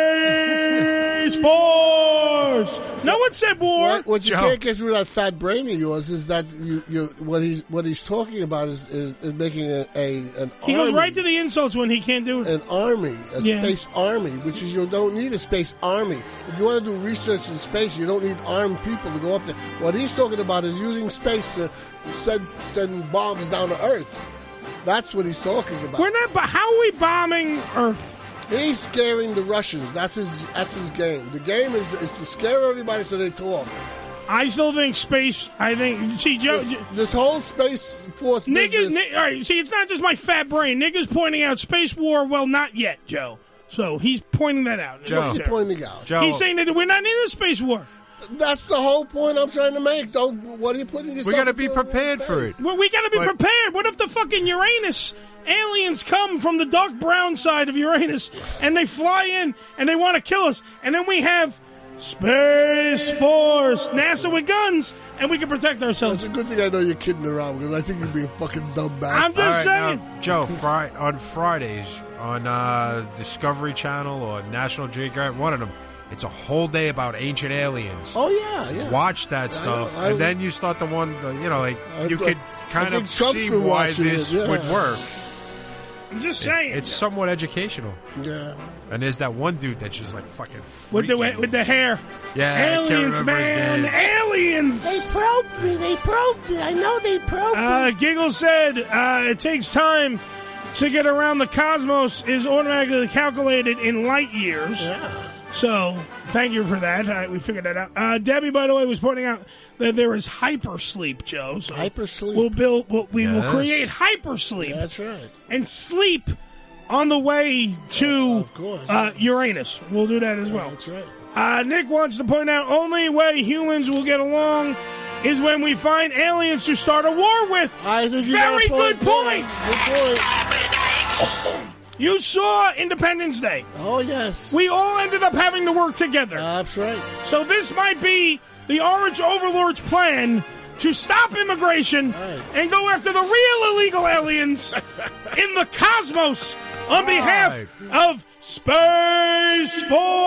haven't- space force. No one said war. What, what you can't get through that fat brain of yours is that you, you what he's what he's talking about is, is, is making a, a an He army, goes right to the insults when he can't do it. an army, a Yeah. space army, which is you don't need a space army. If you want to do research in space, you don't need armed people to go up there. What he's talking about is using space to send send bombs down to Earth. That's what he's talking about. We're not. But how are we bombing Earth? He's scaring the Russians. That's his. That's his game. The game is, is to scare everybody so they talk. I still think space. I think. See, Joe. This whole space force Nick is. business. Nick, all right. See, it's not just my fat brain. Nick is pointing out space war. Well, not yet, Joe. So he's pointing that out. Joe. What's he pointing out? Joe. He's saying that we're not in a space war. That's the whole point I'm trying to make. Don't. What are you putting yourself? We got to be prepared for it. Well, we got to be But- prepared. What if the fucking Uranus aliens come from the dark brown side of Uranus and they fly in and they want to kill us, and then we have Space Force, NASA with guns, and we can protect ourselves. It's a good thing I know you're kidding around because I think you'd be a fucking dumb bastard. I'm just All right, saying. now, Joe, fri- on Fridays on uh, Discovery Channel or National Geographic, one of them, it's a whole day about ancient aliens. Oh yeah, yeah. Watch that I stuff, know, I- and then you start to wonder, you know, like I- you I- could I kind think of Trump's see been why watching this it, yeah. would work. I'm just saying. It's somewhat educational. Yeah. And there's that one dude that's just like fucking with the freaky. with the hair. Yeah, I can't aliens, remember his man, name. aliens. They probed me. They probed me. I know they probed Uh, me. Giggle said uh, it takes time to get around the cosmos is automatically calculated in light years. Yeah. So thank you for that. Uh, we figured that out. Uh, Debbie, by the way, was pointing out that there is hypersleep, Joe. So Hypersleep. We'll build. We'll, we will Yes. create hypersleep That's right. and sleep on the way to Of course. uh, Uranus. We'll do that as well. That's right. Uh, Nick wants to point out only way humans will get along is when we find aliens to start a war with. I think you got Very a point good there. point. Good point. You saw Independence Day. Oh yes. We all ended up having to work together. That's right. So this might be the Orange Overlord's plan to stop immigration Right. and go after the real illegal aliens in the cosmos on behalf of Space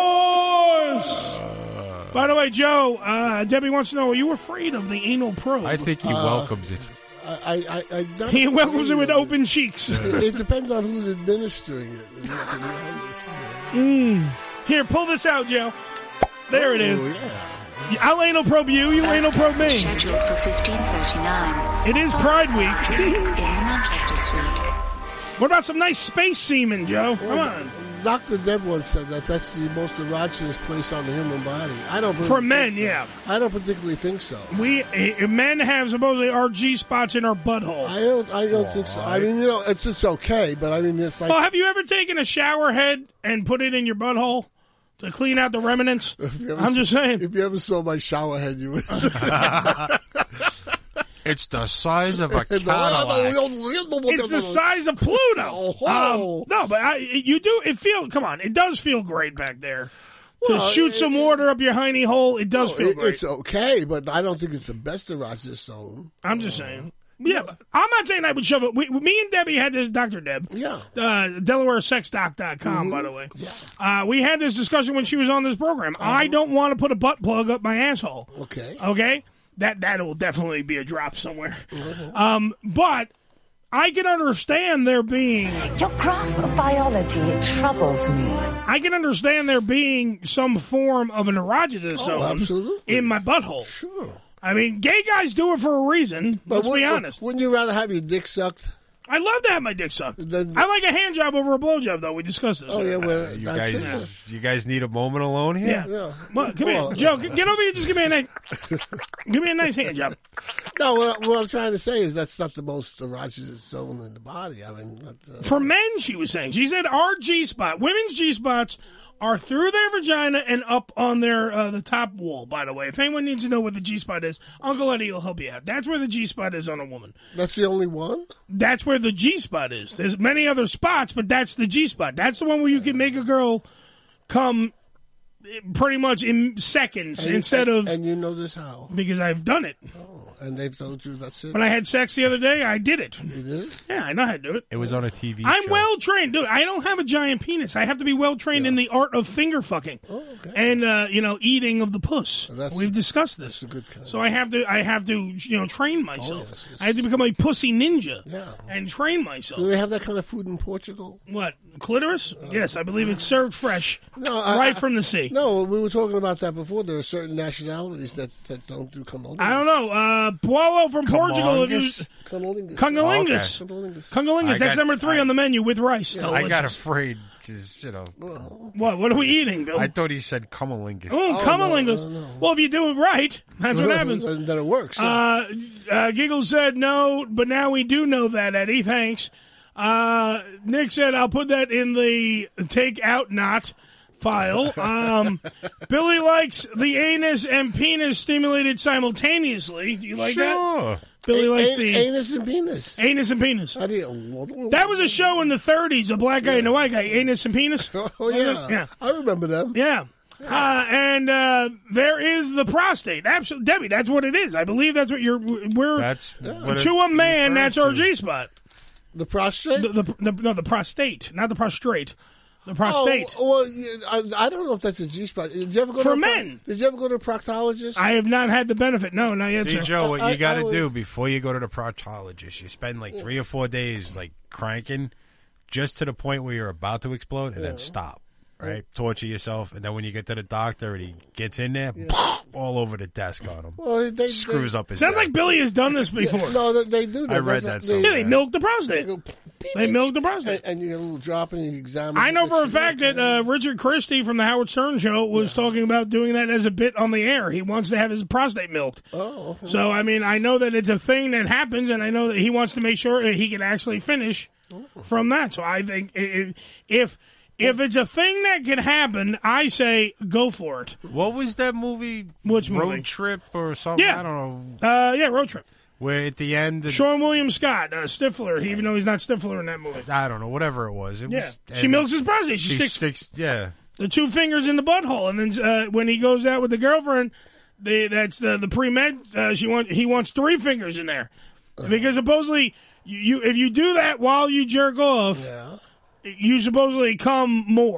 Force. By the way, Joe, uh, Debbie wants to know, are you afraid of the anal probe? I think he Uh, welcomes it. I, I, I not He welcomes it with really, open cheeks. It, it depends on who's administering it. To be honest. Mm. Here, pull this out, Joe. There it is. Yeah. I'll anal probe you, you anal probe me. Scheduled for fifteen thirty-nine. It is Pride Week. in the Manchester Suite. What about some nice space semen, Joe? Come on. Doctor Deb once said that that's the most erogenous place on the human body. I don't For particularly men, think so. yeah. I don't particularly think so. We uh, men have supposedly our G spots in our butthole. I don't. I don't think so. I mean, you know, it's it's okay, but I mean, it's like. Well, have you ever taken a shower head and put it in your butthole to clean out the remnants? I'm just saying. If you ever saw my shower head, you would. It's the size of a Cadillac. It's the size of Pluto. Um, no, but I, you do. It feel. Come on, it does feel great back there. To Well, shoot it- some water up your hiney hole, it does No, feel it- great. It's okay, but I don't think it's the best erogenous zone. I'm just saying. Yeah, but I'm not saying I would shove it. We, me and Debbie had this, Doctor Deb. Yeah. Uh, Delaware Sex Doc dot com, Mhm. by the way. Yeah. Uh, we had this discussion when she was on this program. I don't want to put a butt plug up my asshole. Okay. Okay? That that will definitely be a drop somewhere. Um, but I can understand there being... Your grasp of biology, it troubles me. I can understand there being some form of an erogenous Oh, zone absolutely. in my butthole. Sure. I mean, gay guys do it for a reason. But let's be wouldn't- honest. Wouldn't you rather have your dick sucked? I love to have my dick sucked. I like a hand job over a blow job, though. We discussed this. Oh, yeah, well, You that's guys, you guys need a moment alone here. Yeah. Well, come Well, here, Joe. Get over here. Just give me a nice, give me a nice hand job. No, what, I- what I'm trying to say is that's not the most erogenous zone in the body. I mean, that's, uh, For men, she was saying. She said our G spot, women's G spots, are through their vagina and up on their uh, the top wall. By the way, if anyone needs to know what the G spot is, Uncle Eddie will help you out. That's where the G spot is on a woman. that's the only one? That's where the G spot is. There's many other spots, but that's the G spot. That's the one where you can make a girl come pretty much in seconds And- instead and- of And you know this how? because I've done it. And they've told you that's it? When I had sex the other day, I did it. You did it? Yeah, I know how to do it. It was on a T V I'm show. well trained, dude. I don't have a giant penis. I have to be well trained in the art of finger fucking and uh, you know eating of the puss. that's- We've discussed this. That's a good kind. So I have to, I have to, you know, train myself. yes, yes. I have to become a pussy ninja Yeah. and train myself. Do they have that kind of food in Portugal? What, clitoris? yes, I believe it's served fresh, No, I- right I- from the sea. No, we were talking about that before. There are certain nationalities that, that don't do cunnilingus. I don't know. Uh, Puello from Portugal. If you, Cunnilingus. Cunnilingus. Cunnilingus. Cunnilingus. I That's got- number three I- on the menu with rice. I Delicious. got afraid because you know. What? What are we eating, Bill? I thought he said cummalingus. Oh, cunnilingus. Well, if you do it right, that's what happens. And then it works. Uh, uh, Giggle said no, but now we do know that, Eddie. Thanks. Uh, Nick said, I'll put that in the take out not file. Um, Billy likes the anus and penis stimulated simultaneously. Do you like Sure. that? Billy A- likes a- the anus and penis. anus and penis. How do you, That was a show in the thirties, a black guy and a white guy, anus and penis. Oh, yeah. Yeah. I remember them. Yeah. Uh, and uh, there is the prostate. Absolutely, Debbie. That's what it is. I believe that's what you're. We're That's what to it a man. refers That's our to. G spot. The prostate? The, the, the no, the prostate, not the prostrate. The prostate. Oh, well, yeah, I, I don't know if that's a G spot. Did you ever go For to a pro- men. Did you ever go to a proctologist? I have not had the benefit. No, not yet. See, sir. Joe, what I- you got to I do was- before you go to the proctologist, you spend like three or four days like cranking, just to the point where you're about to explode, and then stop. Right, torture yourself, and then when you get to the doctor and he gets in there, all over the desk on him, Well, they, screws they, up his. Sounds neck. like Billy has done this before. No, they, they do that. I read That's- that they- Yeah, somewhere. they milk the prostate. They go, They milk the prostate. and, and you get a little drop and you examine. I it, know make for a sure- fact that uh, Richard Christie from the Howard Stern Show was talking about doing that as a bit on the air. He wants to have his prostate milked. Oh, So, I mean, I know that it's a thing that happens, and I know that he wants to make sure that he can actually finish from that. So I think i- i- if if it's a thing that can happen, I say go for it. What was that movie? Which Road movie? Trip or something? Yeah. I don't know. Uh, yeah, Road Trip. Where at the end, the, Sean William Scott, uh, Stifler, even though he's not Stifler in that movie. I don't know, whatever it was. It Yeah. was, She and milks his prostate. She, She sticks sticks. Yeah. the two fingers in the butthole, and then uh, when he goes out with the girlfriend, the, that's the the pre med. Uh, she want he wants three fingers in there because supposedly you, you if you do that while you jerk off, you supposedly come more.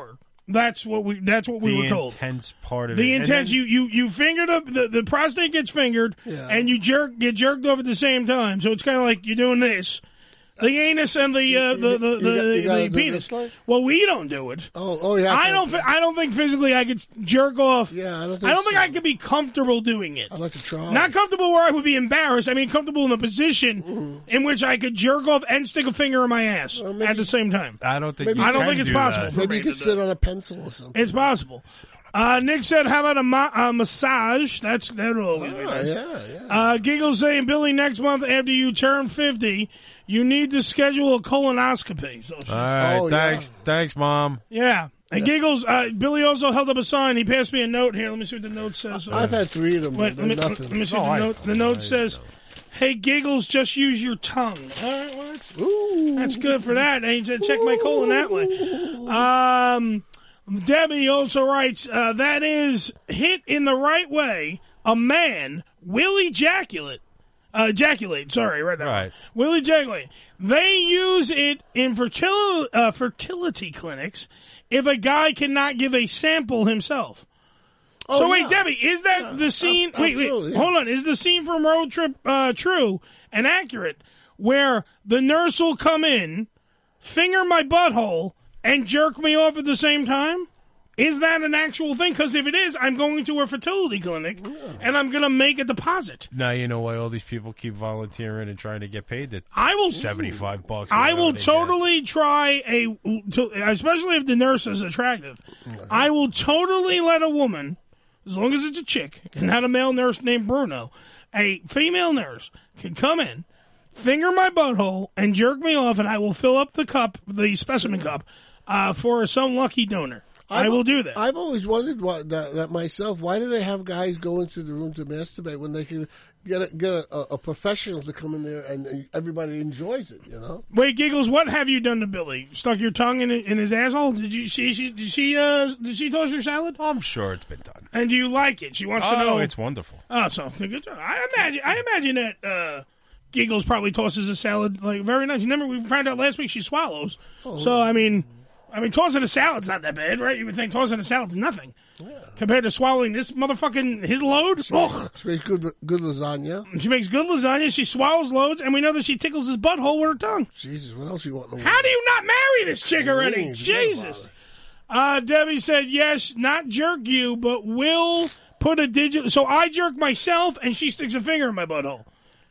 That's what we. That's what we the were told. intense part of The it. And intense. then- You you you finger the, the the prostate gets fingered, Yeah. and you jerk get jerked off at the same time. So it's kind of like you're doing this. The anus and the uh, the the, you got- the, you gotta the do penis. this like? Well, we don't do it. Oh, oh yeah. I don't. fi- I don't think physically I could jerk off. Yeah, I don't think I don't think so. I could be comfortable doing it. I'd like to try. Not comfortable where I would be embarrassed. I mean, comfortable in a position Mm-hmm. in which I could jerk off and stick a finger in my ass at the same time. I don't think. Maybe- you I don't can think it's do possible. that. for Maybe me you could to sit do. on a pencil or something. It's possible. Uh, Nick said, "How about a, ma- a massage?" That's that'll always be Oh, nice. yeah, yeah. Uh, Giggles saying, "Billy, next month after you turn fifty, you need to schedule a colonoscopy." So, All right, Oh, thanks, thanks, Mom. yeah. And Giggles, uh, Billy also held up a sign. He passed me a note here. Let me see what the note says. I've had three of them. Wait, They're let, me, nothing. let me see Oh, what I the note, the know. note I says. Hey, Giggles, just use your tongue. All right, well, that's, that's good for that. I need to check my colon that way. Um, Debbie also writes, uh, that is, hit in the right way, a man will ejaculate. Uh, ejaculate, sorry, right there. Right. Will ejaculate. They use it in fertility, uh, fertility clinics if a guy cannot give a sample himself. Oh, so wait, yeah. Debbie, is that Yeah, the scene? ab- Wait, wait, absolutely, yeah. hold on. Is the scene from Road Trip uh, true and accurate, where the nurse will come in, finger my butthole, and jerk me off at the same time? Is that an actual thing? Because if it is, I'm going to a fertility clinic and I'm going to make a deposit. Now you know why all these people keep volunteering and trying to get paid. That I will seventy-five bucks. I or will whatever they totally try a, to, especially if the nurse is attractive. I will totally let a woman, as long as it's a chick and not a male nurse named Bruno, a female nurse can come in, finger my butthole, and jerk me off, and I will fill up the cup, the specimen cup, uh, for some lucky donor. I I've- will do that. I've always wondered why, that, that myself. Why do they have guys go into the room to masturbate when they can get a, get a, a professional to come in there and everybody enjoys it? You know. Wait, Giggles, what have you done to Billy? Stuck your tongue in in his asshole? Did you see? She, did she? Uh, did she toss your salad? I'm sure it's been done. And do you like it? She wants oh, to know. it's wonderful. Oh, so good job. I imagine. I imagine that uh, Giggles probably tosses a salad like very nice. Remember, we found out last week she swallows. Oh. So I mean, I mean, tossing a salad's not that bad, right? You would think tossing a salad's nothing compared to swallowing this motherfucking his load. She, Ugh. she makes good good lasagna. She makes good lasagna. She swallows loads, and we know that she tickles his butthole with her tongue. Jesus, what else you want? In the How world? do you not marry this chick already? Wings, forget about Jesus. Uh, Debbie said, yes, not jerk you, but will put a digital. So I jerk myself, and she sticks a finger in my butthole.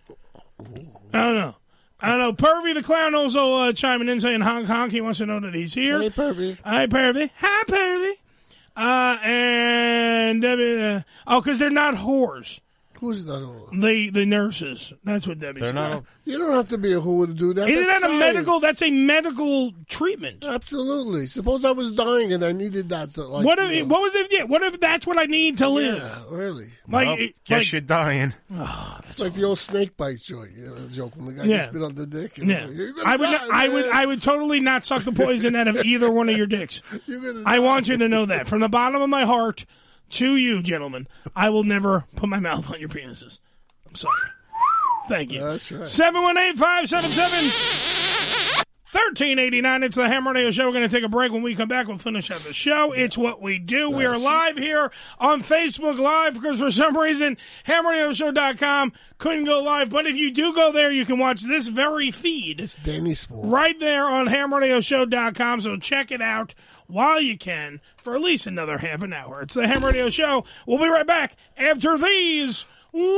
I don't know. I don't know. Pervy the Clown also uh, chiming in saying honk honk. He wants to know that he's here. Hey, Pervy. Hi, Pervy. Hi, Pervy. Uh, and Debbie, uh, oh, because they're not whores. Who's not all? The the nurses. That's what Debbie They're said. not. You don't have to be a whore to do that. Isn't That's that a science. medical? That's a medical treatment. Absolutely. Suppose I was dying and I needed that. To, like, what you if? know. What was if? Yeah. What if that's what I need to live? Yeah, really. Like, Well, it- guess like- you're dying. It's like the old snake bite joke, you know, joke when the guy Yeah. gets spit on the dick. You Yeah, know, you're gonna I would. die, I would. man. I would totally not suck the poison out of either one of your dicks. You're gonna I die. want you to know that from the bottom of my heart to you, gentlemen. I will never put my mouth on your penises. I'm sorry. Thank you. That's right. Seven one eight five seven seven. thirteen eighty-nine. It's the Ham Radio Show. We're going to take a break. When we come back, we'll finish out the show. It's what we do. We are That's live here on Facebook Live because for some reason, ham radio show dot com couldn't go live. But if you do go there, you can watch this very feed It's Danny's fault. right there on ham radio show dot com. So check it out while you can for at least another half an hour. It's the Ham Radio Show. We'll be right back after these words.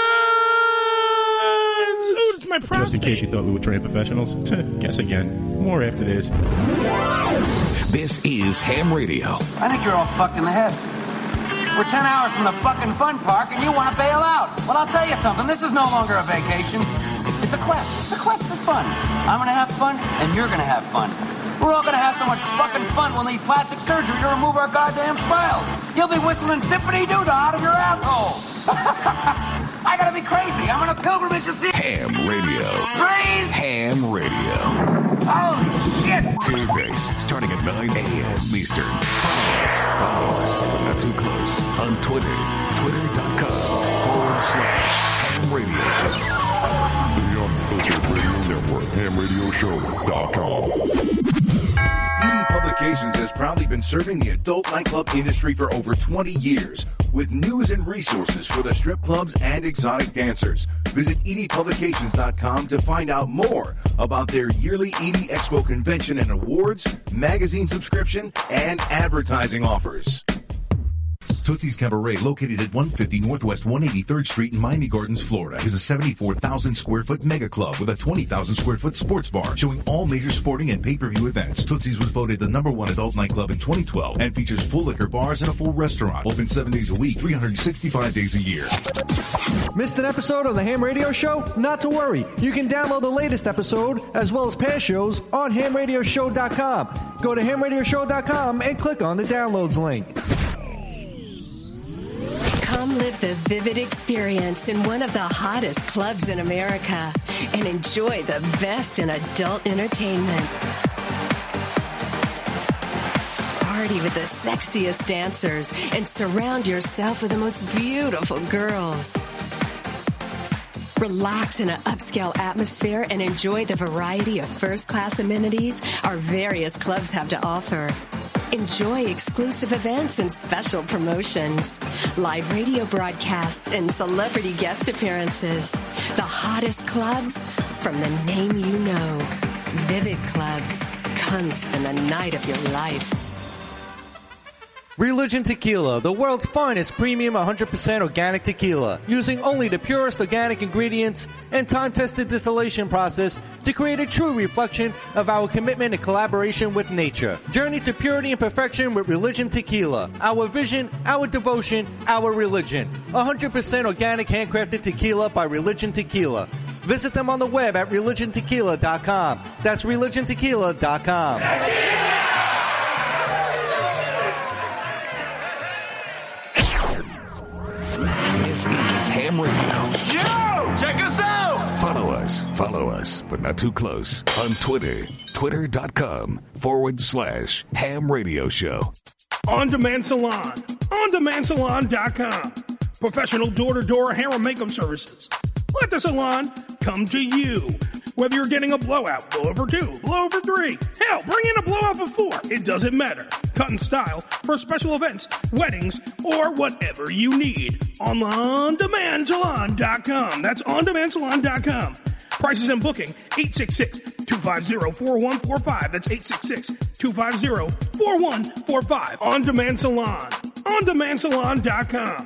Ooh, it's my Just in prostate. case you thought we were trained professionals, guess again. More after this. This is Ham Radio. I think you're all fucked in the head. We're ten hours from the fucking fun park and you want to bail out. Well, I'll tell you something. This is no longer a vacation. It's a quest. It's a quest for fun. I'm going to have fun and you're going to have fun. We're all going to have so much fucking fun we'll need plastic surgery to remove our goddamn smiles. You'll be whistling Symphony Doodah out of your asshole. I gotta be crazy. I'm on a pilgrimage to see Ham Radio. Praise. Ham Radio. Oh, shit. Tuesdays, starting at nine a.m. Eastern. Follow us, follow us, but not too close, on Twitter. Twitter.com forward slash Ham Radio Show. The Unfiltered Radio Network, ham radio show dot com. Edie Publications has proudly been serving the adult nightclub industry for over twenty years with news and resources for the strip clubs and exotic dancers. Visit Edie Publications dot com to find out more about their yearly Edie Expo convention and awards, magazine subscription, and advertising offers. Tootsie's Cabaret, located at one fifty Northwest one eighty-third Street in Miami Gardens, Florida, is a seventy-four thousand square foot mega club with a twenty thousand square foot sports bar showing all major sporting and pay-per-view events. Tootsie's was voted the number one adult nightclub in twenty twelve and features full liquor bars and a full restaurant. Open seven days a week, three hundred sixty-five days a year. Missed an episode of the Ham Radio Show? Not to worry. You can download the latest episode as well as past shows on ham radio show dot com. Go to ham radio show dot com and click on the downloads link. Come live the vivid experience in one of the hottest clubs in America and enjoy the best in adult entertainment. Party with the sexiest dancers and surround yourself with the most beautiful girls. Relax in an upscale atmosphere and enjoy the variety of first-class amenities our various clubs have to offer. Enjoy exclusive events and special promotions, live radio broadcasts, and celebrity guest appearances. The hottest clubs from the name you know. Vivid Clubs. Come spend the night of your life. Religion Tequila, the world's finest premium one hundred percent organic tequila, using only the purest organic ingredients and time-tested distillation process to create a true reflection of our commitment and collaboration with nature. Journey to purity and perfection with Religion Tequila. Our vision, our devotion, our religion. one hundred percent organic handcrafted tequila by Religion Tequila. Visit them on the web at religion tequila dot com. That's religion tequila dot com. This is Ham Radio. Yo! Check us out! Follow us, follow us, but not too close, on Twitter. Twitter.com forward slash Ham Radio Show. On Demand Salon. On demand salon dot com. Professional door-to-door hair and makeup services. Let the salon come to you. Whether you're getting a blowout, blowout for two, blowout for three, hell, bring in a blowout for four. It doesn't matter. Cut and style for special events, weddings, or whatever you need. On on demand salon dot com. That's on demand salon dot com. Prices and booking, eight six six, two five zero, four one four five. That's eight six six, two five zero, four one four five. On Demand Salon. on demand salon dot com.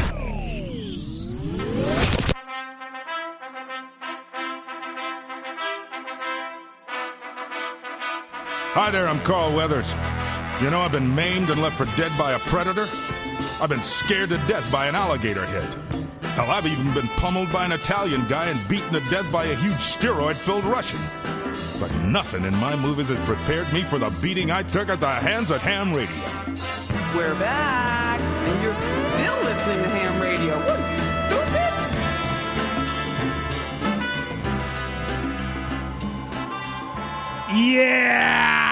Hi there, I'm Carl Weathers. You know, I've been maimed and left for dead by a predator. I've been scared to death by an alligator head. Hell, I've even been pummeled by an Italian guy and beaten to death by a huge steroid-filled Russian. But nothing in my movies has prepared me for the beating I took at the hands of Ham Radio. We're back, and you're still listening to Ham Radio. What, are you stupid? Yeah!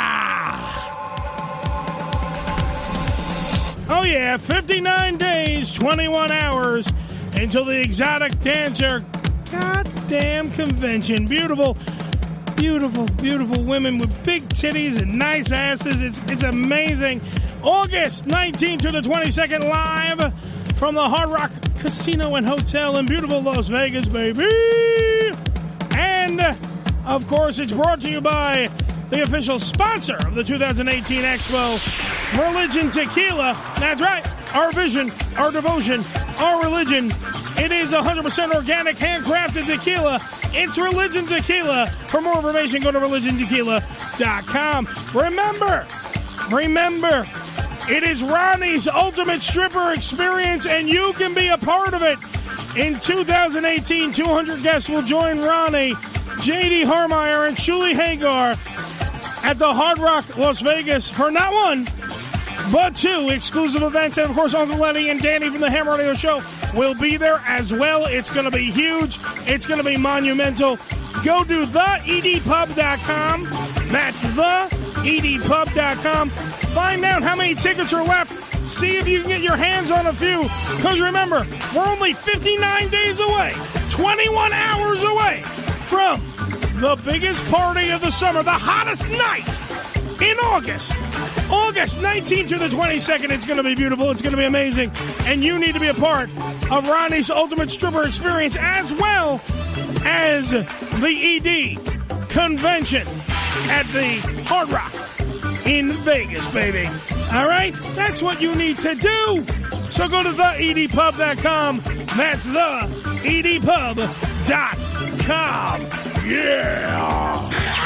Oh yeah, fifty-nine days, twenty-one hours until the Exotic Dancer goddamn convention. Beautiful, beautiful, beautiful women with big titties and nice asses. It's it's amazing. August nineteenth to the twenty-second, live from the Hard Rock Casino and Hotel in beautiful Las Vegas, baby. And, of course, it's brought to you by the official sponsor of the two thousand eighteen Expo, Religion Tequila. That's right. Our vision, our devotion, our religion. It is one hundred percent organic, handcrafted tequila. It's Religion Tequila. For more information, go to religion tequila dot com. Remember, remember, it is Ronnie's Ultimate Stripper Experience, and you can be a part of it. In two thousand eighteen, two hundred guests will join Ronnie, J D Harmeyer, and Shuli Hagar at the Hard Rock Las Vegas for not one, but two exclusive events. And, of course, Uncle Lenny and Danny from the Ham Radio Show will be there as well. It's going to be huge. It's going to be monumental. Go to the e d pub dot com. That's the e d pub dot com. Find out how many tickets are left. See if you can get your hands on a few. Because remember, we're only fifty-nine days away, twenty-one hours away from the biggest party of the summer, the hottest night in August. August nineteenth to the twenty-second. It's going to be beautiful. It's going to be amazing. And you need to be a part of Ronnie's Ultimate Stripper Experience as well as the E D convention at the Hard Rock in Vegas, baby. All right? That's what you need to do. So go to the e d pub dot com. That's the e d pub dot com. Yeah.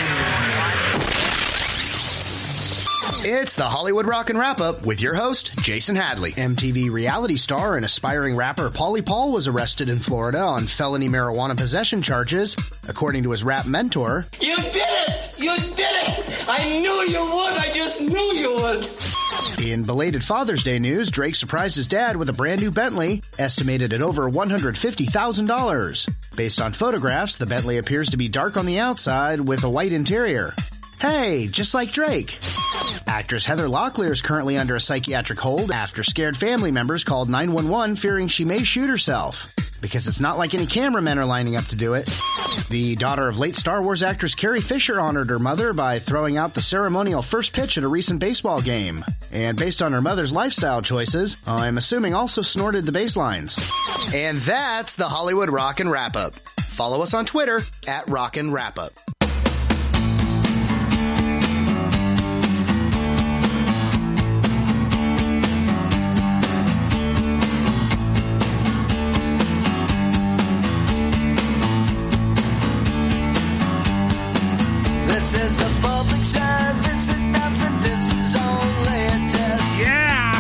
It's the Hollywood Rockin' Wrap-Up with your host, Jason Hadley. M T V reality star and aspiring rapper Pauly Paul was arrested in Florida on felony marijuana possession charges. According to his rap mentor, You did it! You did it! I knew you would! I just knew you would! In belated Father's Day news, Drake surprised his dad with a brand new Bentley, estimated at over one hundred fifty thousand dollars. Based on photographs, the Bentley appears to be dark on the outside with a white interior. Hey, just like Drake. Actress Heather Locklear is currently under a psychiatric hold after scared family members called nine one one fearing she may shoot herself. Because it's not like any cameramen are lining up to do it. The daughter of late Star Wars actress Carrie Fisher honored her mother by throwing out the ceremonial first pitch at a recent baseball game. And based on her mother's lifestyle choices, I'm assuming also snorted the bass lines. And that's the Hollywood Rockin' Wrap-Up. Follow us on Twitter at Rockin' Wrap-Up. This is a public service announcement. This is only a test. Yeah.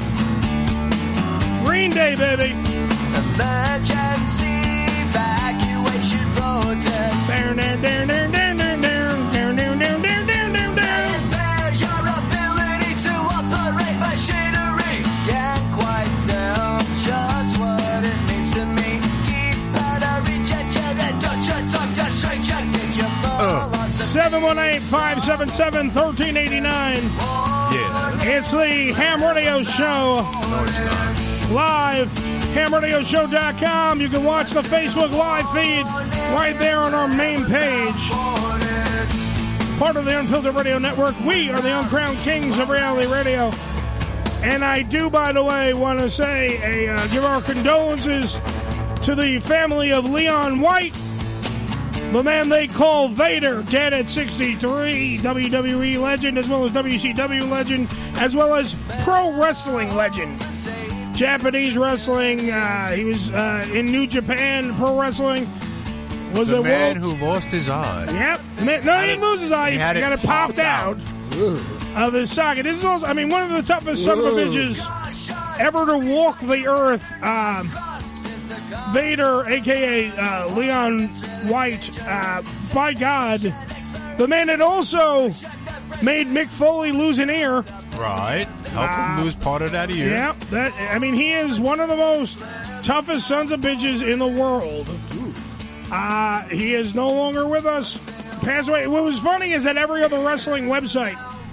Green Day, baby. Emergency evacuation protest. Down, down, down, down, down, down, down, down, down, down, down, down, down. Impair your ability to operate machinery. Can't quite tell just what it means to me. Keep out of reach at your head. Don't you talk to stranger. Get your full seven one eight, five seven seven, one three eight nine. Yeah. It's the Ham Radio Show. No, it's not. Live. ham radio show dot com. You can watch the Facebook Live feed right there on our main page. Part of the Unfiltered Radio Network. We are the uncrowned kings of reality radio. And I do, by the way, want to say, a, uh, give our condolences to the family of Leon White, the man they call Vader, dead at sixty-three, W W E legend, as well as W C W legend, as well as pro wrestling legend. Japanese wrestling, uh, he was uh, in New Japan pro wrestling. Was the a man world... who lost his eye. Yep. Man, no, he didn't lose his eye. He, he had got it it popped, popped out, out of his socket. This is also, I mean, one of the toughest son of a bitches ever to walk the earth. Um, Vader, a k a. Uh, Leon White, uh, by God, the man that also made Mick Foley lose an ear. Right. Help him Uh, lose part of that ear. Yeah, that, I mean, he is one of the most toughest sons of bitches in the world. Uh, he is no longer with us. Passed away. What was funny is that every other wrestling website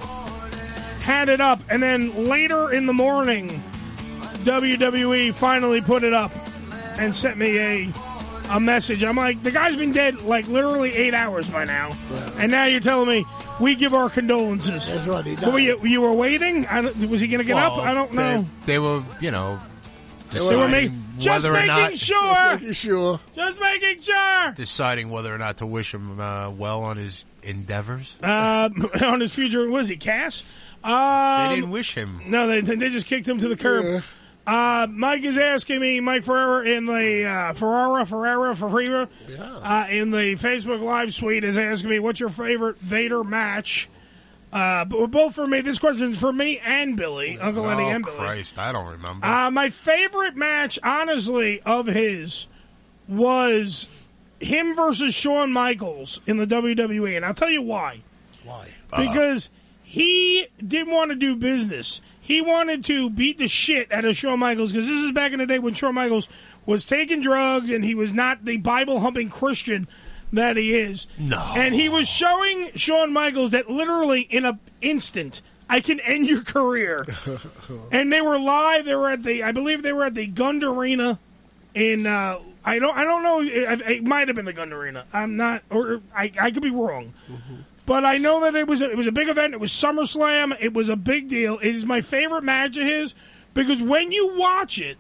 had it up, and then later in the morning, W W E finally put it up and sent me a a message. I'm like, the guy's been dead like literally eight hours by now, and now you're telling me we give our condolences. That's right. He So died. you, you were waiting? I don't- was he going to get Well, up? I don't know. They, they were, you know, They were make- deciding just whether or making not, sure. Just making sure. Just making sure. deciding whether or not to wish him uh, well on his endeavors. Uh, on his future, was he Cass? Um, They didn't wish him. No, they they just kicked him to the curb. Uh, Mike is asking me, Mike Ferrera in the uh, Ferrara, Ferrera, Ferreira, uh, in the Facebook Live suite is asking me, what's your favorite Vader match? Uh, but both for me. This question is for me and Billy, Uncle Eddie Oh, and Billy. Christ, I don't remember. Uh, my favorite match, honestly, of his was him versus Shawn Michaels in the W W E, and I'll tell you why. Why? Because he didn't want to do business. He wanted to beat the shit out of Shawn Michaels, because this is back in the day when Shawn Michaels was taking drugs and he was not the Bible-humping Christian that he is. No. And he was showing Shawn Michaels that literally in an instant, I can end your career. And they were live. They were at the, I believe they were at the Gund Arena in, uh, I don't I don't know, it, it might have been the Gund Arena. I'm not, or I, I could be wrong. But I know that it was a, it was a big event. It was SummerSlam. It was a big deal. It is my favorite match of his because when you watch it,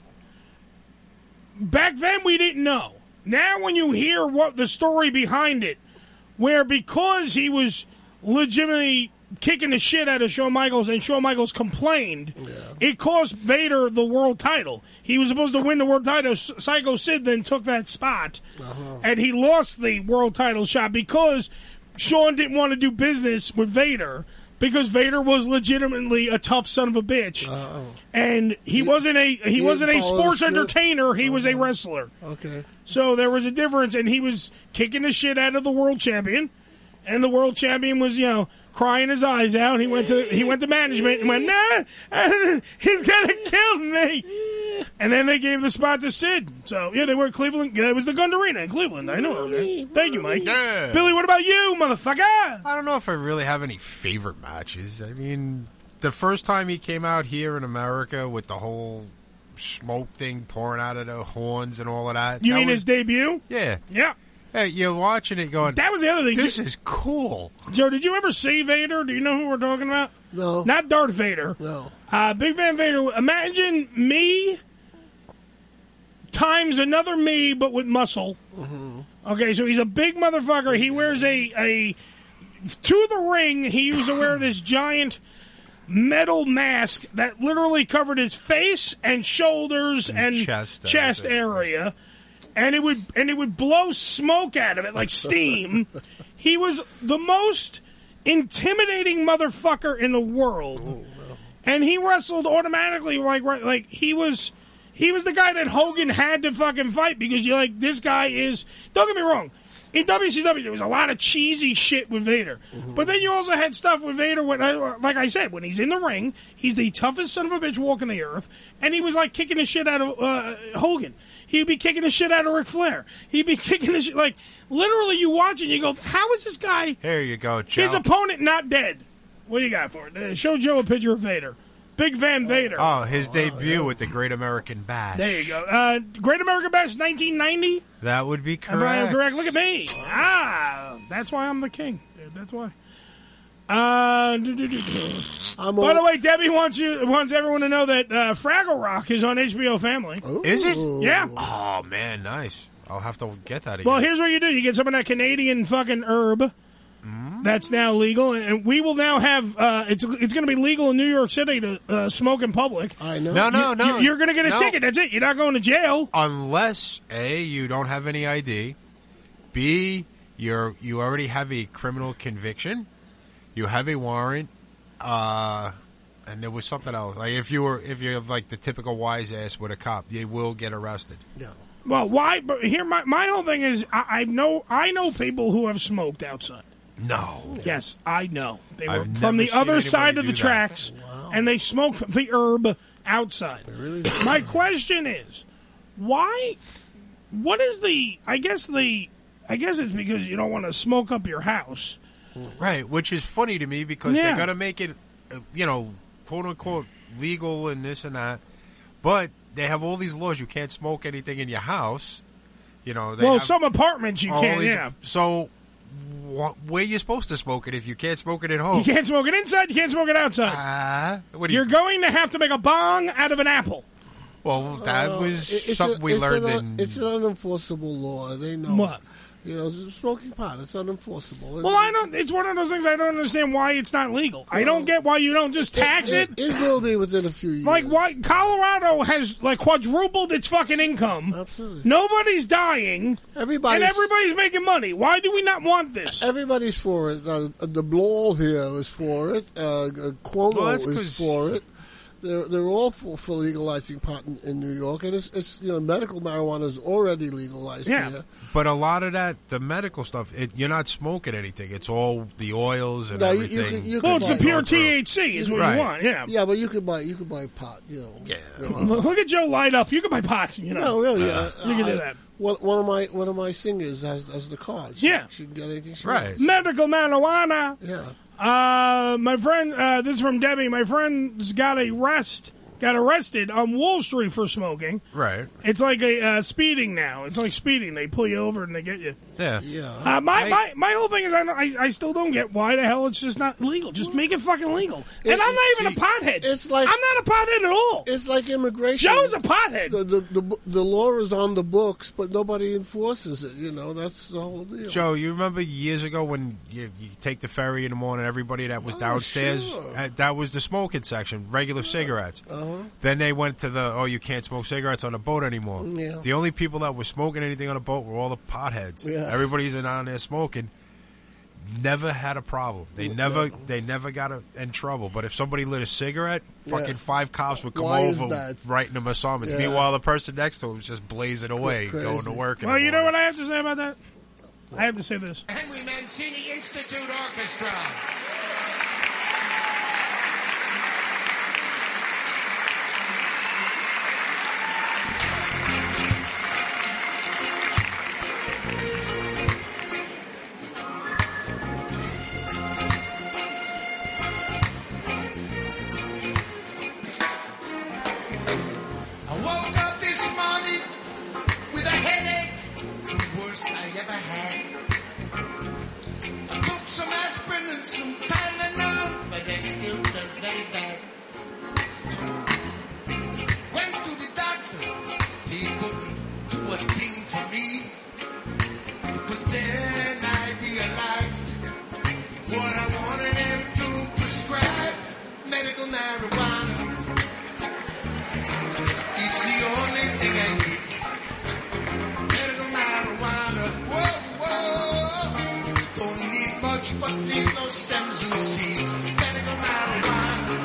back then we didn't know. Now when you hear what the story behind it, where because he was legitimately kicking the shit out of Shawn Michaels and Shawn Michaels complained, yeah. it cost Vader the world title. He was supposed to win the world title. Psycho Sid then took that spot, uh-huh. and he lost the world title shot because Shawn didn't want to do business with Vader because Vader was legitimately a tough son of a bitch, uh-oh. and he, he wasn't a he, he wasn't a sports entertainer. He uh-huh. was a wrestler. Okay, so there was a difference, and he was kicking the shit out of the world champion, and the world champion was you know crying his eyes out. He went to he went to management and went, nah, he's gonna kill me. And then they gave the spot to Sid. So yeah, they were at Cleveland. It was the Gund Arena in Cleveland. I know. Okay. Thank you, Mike. Yeah. Billy, what about you, motherfucker? I don't know if I really have any favorite matches. I mean, the first time he came out here in America with the whole smoke thing pouring out of the horns and all of that. You that mean was, his debut? Yeah. Yeah. Hey, you're watching it going, that was the other thing. This Joe, is cool. Joe, did you ever see Vader? Do you know who we're talking about? No. Not Darth Vader. No. Uh, Big Van Vader. Imagine me times another me, but with muscle. Mm-hmm. Okay, so he's a big motherfucker. He wears a, a to the ring, he used to wear this giant metal mask that literally covered his face and shoulders and, and chest, chest area. And it would and it would blow smoke out of it like steam. He was the most intimidating motherfucker in the world, oh, no. and he wrestled automatically like like he was he was the guy that Hogan had to fucking fight because you're like this guy is. Don't get me wrong, in W C W there was a lot of cheesy shit with Vader, mm-hmm. but then you also had stuff with Vader when, like I said, when he's in the ring, he's the toughest son of a bitch walking the earth, and he was like kicking the shit out of uh, Hogan. He'd be kicking the shit out of Ric Flair. He'd be kicking the shit. Like, literally, you watch it and you go, how is this guy, here you go, Joe. his opponent, not dead? What do you got for it? Uh, show Joe a picture of Vader. Big Van Vader. Oh, his debut oh, yeah. with the Great American Bash. There you go. Uh, Great American Bash, nineteen ninety? That would be correct. I'm correct. Look at me. Ah, that's why I'm the king. Dude, that's why. Uh, do, do, do, do. I'm By the way, Debbie wants you wants everyone to know that uh, Fraggle Rock is on H B O Family. Ooh. Is it? Yeah. Oh man, nice. I'll have to get that again. Well, here's what you do: you get some of that Canadian fucking herb mm. that's now legal, and we will now have uh, it's it's going to be legal in New York City to uh, smoke in public. I know. No, no, you, no. You're going to get a no. ticket. That's it. You're not going to jail unless A, you don't have any I D. B, you're you already have a criminal conviction. You have a warrant, uh, and there was something else. Like if you were, if you're like the typical wise ass with a cop, you will get arrested. Yeah. Well, why? But here, my my whole thing is, I, I know I know people who have smoked outside. No. Yes, I know. They were I've from the other side of the that. tracks, wow. and they smoked the herb outside. Really? My question is, why? What is the? I guess the. I guess it's because you don't want to smoke up your house. Right, which is funny to me because Yeah. they're going to make it, uh, you know, quote unquote legal and this and that, but they have all these laws. You can't smoke anything in your house. You know, they Well, have some apartments you all can, these- yeah. So, wh- where are you supposed to smoke it if you can't smoke it at home? You can't smoke it inside, you can't smoke it outside. Uh, what do you You're going to have to make a bong out of an apple. Well, that Uh, was it's something a, we it's learned an, in... It's an unenforceable law. They know. What? You know, smoking pot, it's unenforceable. Well, I don't. It's one of those things I don't understand why it's not legal. I don't get why you don't just tax it. It, it will be within a few years. Like, why Colorado has like quadrupled its fucking income. Absolutely. Nobody's dying. Everybody's, and everybody's making money. Why do we not want this? Everybody's for it. Uh, the Blow here is for it. Uh, Cuomo Well, is for it. They're they're all for, for legalizing pot in, in New York, and it's it's you know medical marijuana is already legalized Yeah. here. But a lot of that, the medical stuff, it, you're not smoking anything. It's all the oils and No, you- you everything. can- you Well, it's the buy- pure T H C is what Right. you want. Yeah. Yeah, but you could buy you could buy pot. You know. Yeah. You know. Look at Joe light up. You can buy pot. You know. No, really. Uh, You can do I- that. One, one of my one of my singers has, has the card. She, Yeah. she can get anything she Right. wants. Medical marijuana. Yeah. Uh, my friend, uh, this is from Debbie. My friend's got a rest, got arrested on Wall Street for smoking. Right. It's like a uh, speeding now. It's like speeding. They pull you over and they get you. Yeah. Yeah. Uh, my, my my whole thing is I, I I still don't get why the hell it's just not legal. Just make it fucking legal. And It- I'm not even see, a pothead. it's like- I'm not a pothead at all. It's like immigration. Joe's a pothead. The, the the the law is on the books, but nobody enforces it. You know, that's the whole deal. Joe, you remember years ago when you, you take the ferry in the morning, everybody that was Oh, downstairs, sure. uh, that was the smoking section, regular cigarettes. Uh-huh. Then they went to the, oh, you can't smoke cigarettes on a boat anymore. Yeah. The only people that were smoking anything on a boat were all the potheads. Yeah. Everybody's in on there smoking. Never had a problem. They never, they never got a, in trouble. But if somebody lit a cigarette, fucking Yeah. five cops would come Why is over, that? writing them a summons. Yeah. Meanwhile, the person next to him was just blazing away, Crazy. going to work. in Well, the you know morning. what I have to say about that? I have to say this. Henry Mancini Institute Orchestra. I woke up this morning with a headache, the worst I ever had. I took some aspirin and some Tylenol, but I still felt very bad. Went to the doctor, he couldn't do a thing for me. It was then I realized what I wanted him to prescribe, medical marijuana. It's the only thing I need. Medical marijuana. Whoa, whoa. Don't need much, but need no stems and seeds. Medical marijuana.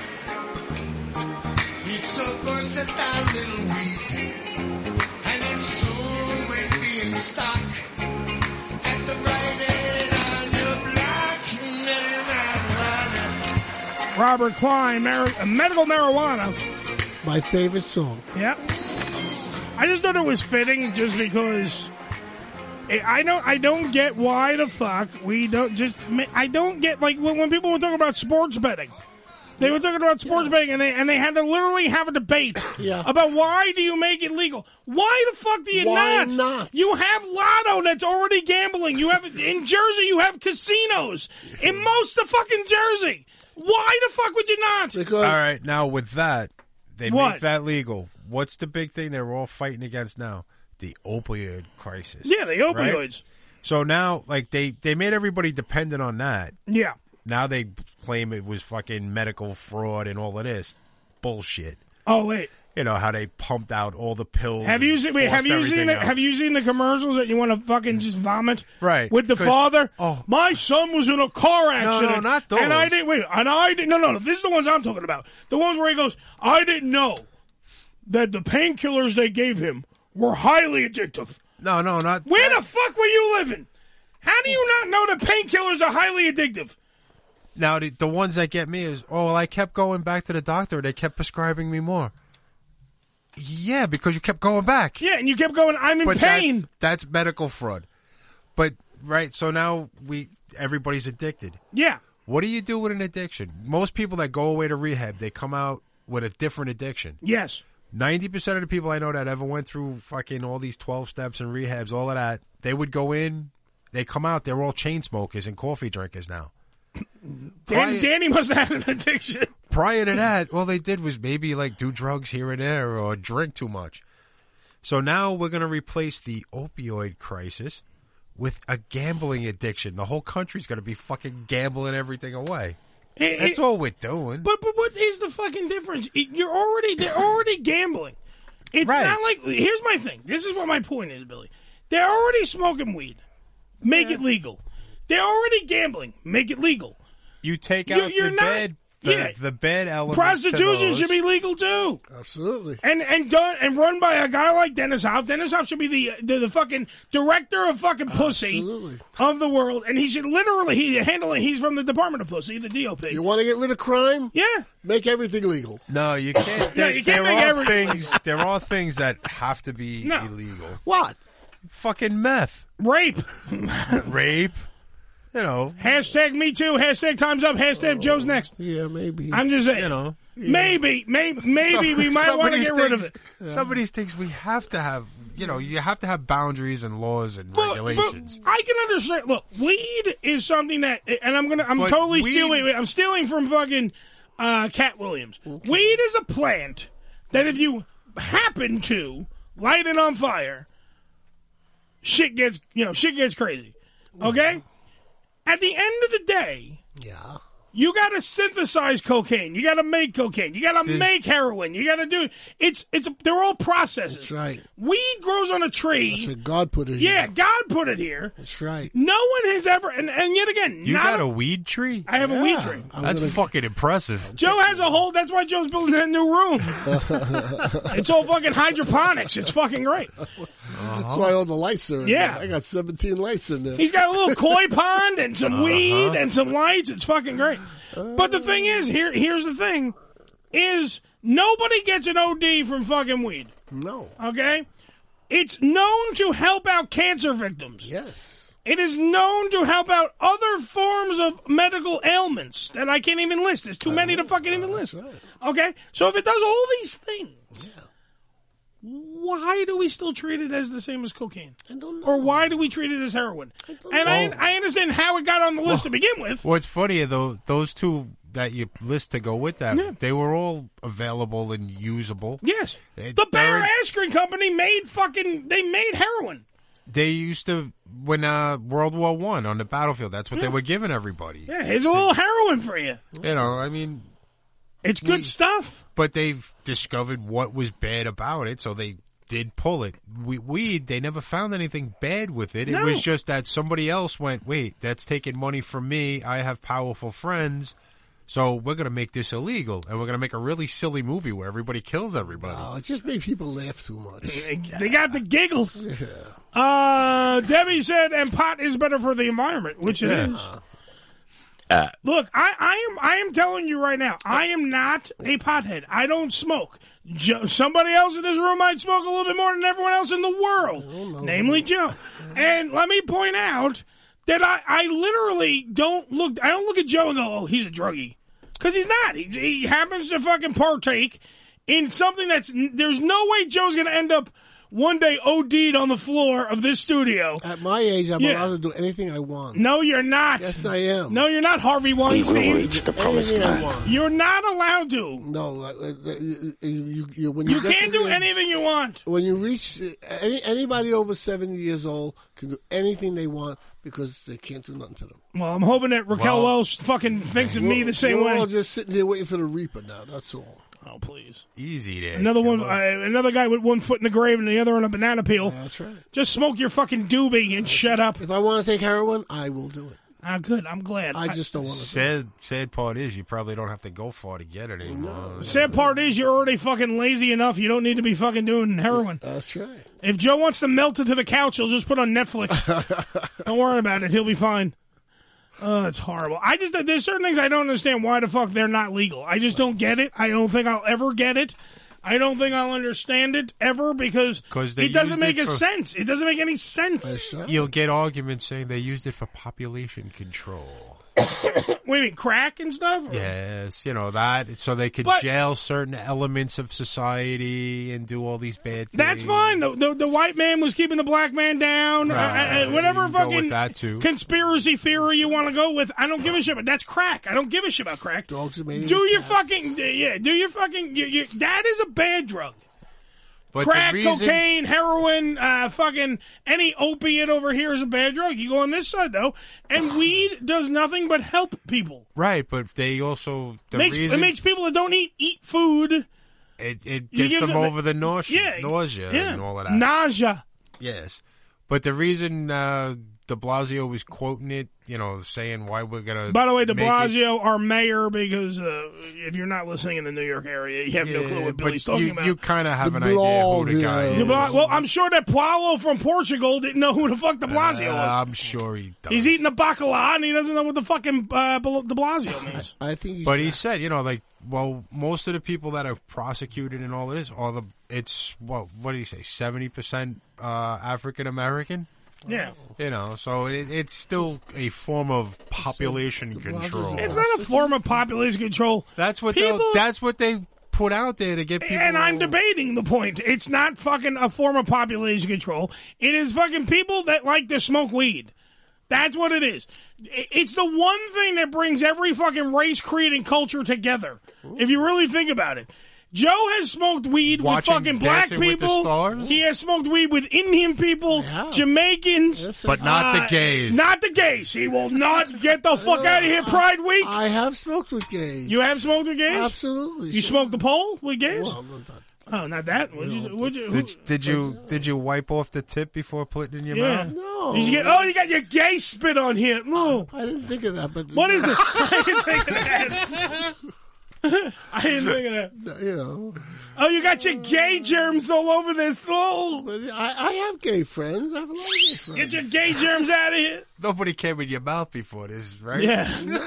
It's a versatile little weed. And it soon will be in stock. At the right end on your block. Medical marijuana. Robert Klein, mar- uh, medical marijuana. My favorite song. Yeah. I just thought it was fitting just because I I don't I don't get why the fuck we don't just ma- I don't get like when, when people were talking about sports betting. They were talking about sports betting and they and they had to literally have a debate Yeah. about why do you make it legal? Why the fuck do you Why not? not? You have Lotto that's already gambling. You have in Jersey you have casinos. In most of fucking Jersey. Why the fuck would you not? Because All right, now with that, they What? make that legal. What's the big thing they're all fighting against now? The opioid crisis. Yeah, the right? opioids. So now, like, they, they made everybody dependent on that. Yeah. Now they claim it was fucking medical fraud and all of this. Bullshit. Oh wait. You know, how they pumped out all the pills. Have you and seen? Wait, have forced you everything seen? The, out. have you seen the commercials that you want to fucking just vomit? Right. With the 'Cause- father. oh. My son was in a car no, accident. not those. And I didn't wait. And I didn't. No, no, no. This is the ones I'm talking about. The ones where he goes, I didn't know that the painkillers they gave him were highly addictive. No, no, not. Where the fuck were you living? How do you not know that painkillers are highly addictive? Now, the, the ones that get me is, oh, well, I kept going back to the doctor. They kept prescribing me more. Yeah, because you kept going back. Yeah, and you kept going, I'm in But pain. That's, that's medical fraud. But, right, so now we everybody's addicted. Yeah. What do you do with an addiction? Most people that go away to rehab, they come out with a different addiction. Yes. ninety percent of the people I know that ever went through fucking all these twelve steps and rehabs, all of that, they would go in, they come out, they're all chain smokers and coffee drinkers now. Dan, Prior- Danny must have had an addiction. Prior to that, all they did was maybe like do drugs here and there or drink too much. So now we're going to replace the opioid crisis with a gambling addiction. The whole country's going to be fucking gambling everything away. It- That's it- all we're doing. But but what is the fucking difference? It- You're already they're already gambling. It's Right. not like here's my thing. This is what my point is, Billy. They're already smoking weed. Make it legal. They're already gambling. Make it legal. You take You- out you're the not- bad, the, yeah. the bad elements. to Prostitution those. should be legal too. Absolutely. And and done and run by a guy like Dennis Hoff. Dennis Hoff should be the the, the fucking director of fucking pussy Absolutely. of the world, and he should literally he handle it. He's from the Department of Pussy, the D O P. You want to get rid of crime? Yeah. Make everything legal. No, you can't. No, There, you can't there make are everything- things. There are things that have to be No. illegal. What? Fucking meth, Rape. rape. You know. Hashtag me too. Hashtag time's up. Hashtag oh, Joe's next. Yeah, maybe. I'm just saying. You know. Yeah. Maybe, maybe, maybe we might want to get rid of it. Some of these things we have to have, you know, you have to have boundaries and laws and but, regulations. But I can understand. Look, weed is something that, and I'm gonna, I'm but totally weed, stealing. I'm stealing from fucking uh, Cat Williams. Okay. Weed is a plant that if you happen to light it on fire, shit gets, you know, shit gets crazy. Okay. At the end of the day, yeah. You got to synthesize cocaine. You got to make cocaine. You got to make heroin. You got to do it's it's they're all processes. That's right. Weed grows on a tree. That's right. God put it yeah, here. Yeah, God put it here. That's right. No one has ever and, and yet again, you not got a, a weed tree? I have yeah, a weed tree. I'm that's gonna... fucking impressive. Joe has a whole. That's why Joe's building that new room. It's all fucking hydroponics. It's fucking great. Uh-huh. That's why all the lights are in yeah. there. I got seventeen lights in there. He's got a little koi pond and some uh-huh. weed and some lights. It's fucking great. But the thing is, here, here's the thing, is nobody gets an O D from fucking weed. No. Okay? It's known to help out cancer victims. Yes. It is known to help out other forms of medical ailments that I can't even list. There's too I many know. to fucking even list. Right. Okay? So if it does all these things, yeah. why do we still treat it as the same as cocaine? I don't know. Or why do we treat it as heroin? I don't and know. I, I understand how it got on the list well, to begin with. What's funny, though, those two that you list to go with that, yeah. they were all available and usable. Yes. They, the Bayer Ice Cream Company made fucking, they made heroin. They used to, when uh, World War One on the battlefield, that's what yeah. they were giving everybody. Yeah, here's a little heroin for you. You know, I mean... It's good we, stuff. But they've discovered what was bad about it, so they did pull it. We, weed, they never found anything bad with it. No. It was just that somebody else went, wait, that's taking money from me. I have powerful friends, so we're going to make this illegal. And we're going to make a really silly movie where everybody kills everybody. No, it just made people laugh too much. They got the giggles. Yeah. Uh, Debbie said, and pot is better for the environment, which it yeah. is. Uh, Look, I, I am I am telling you right now, I am not a pothead. I don't smoke. Joe, somebody else in this room might smoke a little bit more than everyone else in the world, namely Joe. And let me point out that I, I literally don't look. I don't look at Joe and go, "Oh, he's a druggie," because he's not. He, he happens to fucking partake in something that's. There's no way Joe's going to end up one day O D'd on the floor of this studio. At my age, I'm yeah. allowed to do anything I want. No, you're not. Yes, I am. No, you're not Harvey Weinstein. We will reach the promised land. You're not allowed to. No, uh, uh, you, you, you, when you, you can't do the, anything you want. When you reach, uh, any, anybody over seventy years old can do anything they want because they can't do nothing to them. Well, I'm hoping that Raquel well, Welch fucking thinks of we're, me the same we're way. We're all just sitting here waiting for the Reaper now, that's all. Oh, please. Easy there. Another one, uh, another guy with one foot in the grave and the other on a banana peel. Yeah, that's right. Just smoke your fucking doobie and that's shut up. If I want to take heroin, I will do it. Ah, good. I'm glad. I just don't want to. Sad, sad part is you probably don't have to go far to get it anymore. No, sad part is you're already fucking lazy enough. You don't need to be fucking doing heroin. That's right. If Joe wants to melt into the couch, he'll just put on Netflix. Don't worry about it. He'll be fine. Oh, it's horrible. I just there's certain things I don't understand why the fuck they're not legal. I just don't get it. I don't think I'll ever get it. I don't think I'll understand it ever because it doesn't make it a for, sense. It doesn't make any sense. You'll get arguments saying they used it for population control. What do you mean, crack and stuff? Or? Yes, you know, that, so they could but, jail certain elements of society and do all these bad things. That's fine. The, the, the white man was keeping the black man down. Right. Uh, whatever fucking that too. conspiracy theory you want to go with, I don't give a shit about. That's crack. I don't give a shit about crack. Dogs are made do your cats. fucking, yeah, do your fucking, you, you, that is a bad drug. But crack, reason... cocaine, heroin, uh, fucking any opiate over here is a bad drug. You go on this side, though, and weed does nothing but help people. Right, but they also... The makes, reason... It makes people that don't eat, eat food. It, it gets them, them over the nausea, yeah, nausea yeah. and all of that. Nausea. Yes. But the reason uh, de Blasio was quoting it, you know, saying why we're going to... By the way, de Blasio, it, our mayor, because uh, if you're not listening in the New York area, you have yeah, no clue what Billy's talking you, about. You kind of have de an idea who the guy is. Bla- well, I'm sure that Paulo from Portugal didn't know who the fuck de Blasio uh, was. I'm sure he does. He's eating the bacala, and he doesn't know what the fucking uh, de Blasio means. I think he's But trying. he said, you know, like, well, most of the people that are prosecuted and all of this are the, it's, what, what did he say, seventy percent uh, African-American? Yeah. You know, so it, it's still a form of population control. It's not a form of population control. That's what People- they'll- that's what they put out there to get people. And I'm debating the point. It's not fucking a form of population control. It is fucking people that like to smoke weed. That's what it is. I- It's the one thing that brings every fucking race, creed, and culture together. If you really think about it. Joe has smoked weed Watching with fucking black Dancing with the people. Stars? He has smoked weed with Indian people, Jamaicans. But not the uh, gays. Not the gays. He will not get the fuck out of here, Pride Week. I have smoked with gays. You have smoked with gays? Absolutely. You smoked the pole with gays? Well, not Oh, not that. Would you? Would you? Did, did you did you wipe off the tip before putting it in your Yeah. mouth? No. Did you get? Oh, you got your gay spit on here. No, I didn't think of that. But what is it? I didn't think of that. I didn't think of that. You know. Oh, you got your gay germs all over this. Oh, I, I have gay friends. I have a lot of gay friends. Get your gay germs out of here. Nobody came in your mouth before this, right? Yeah. No,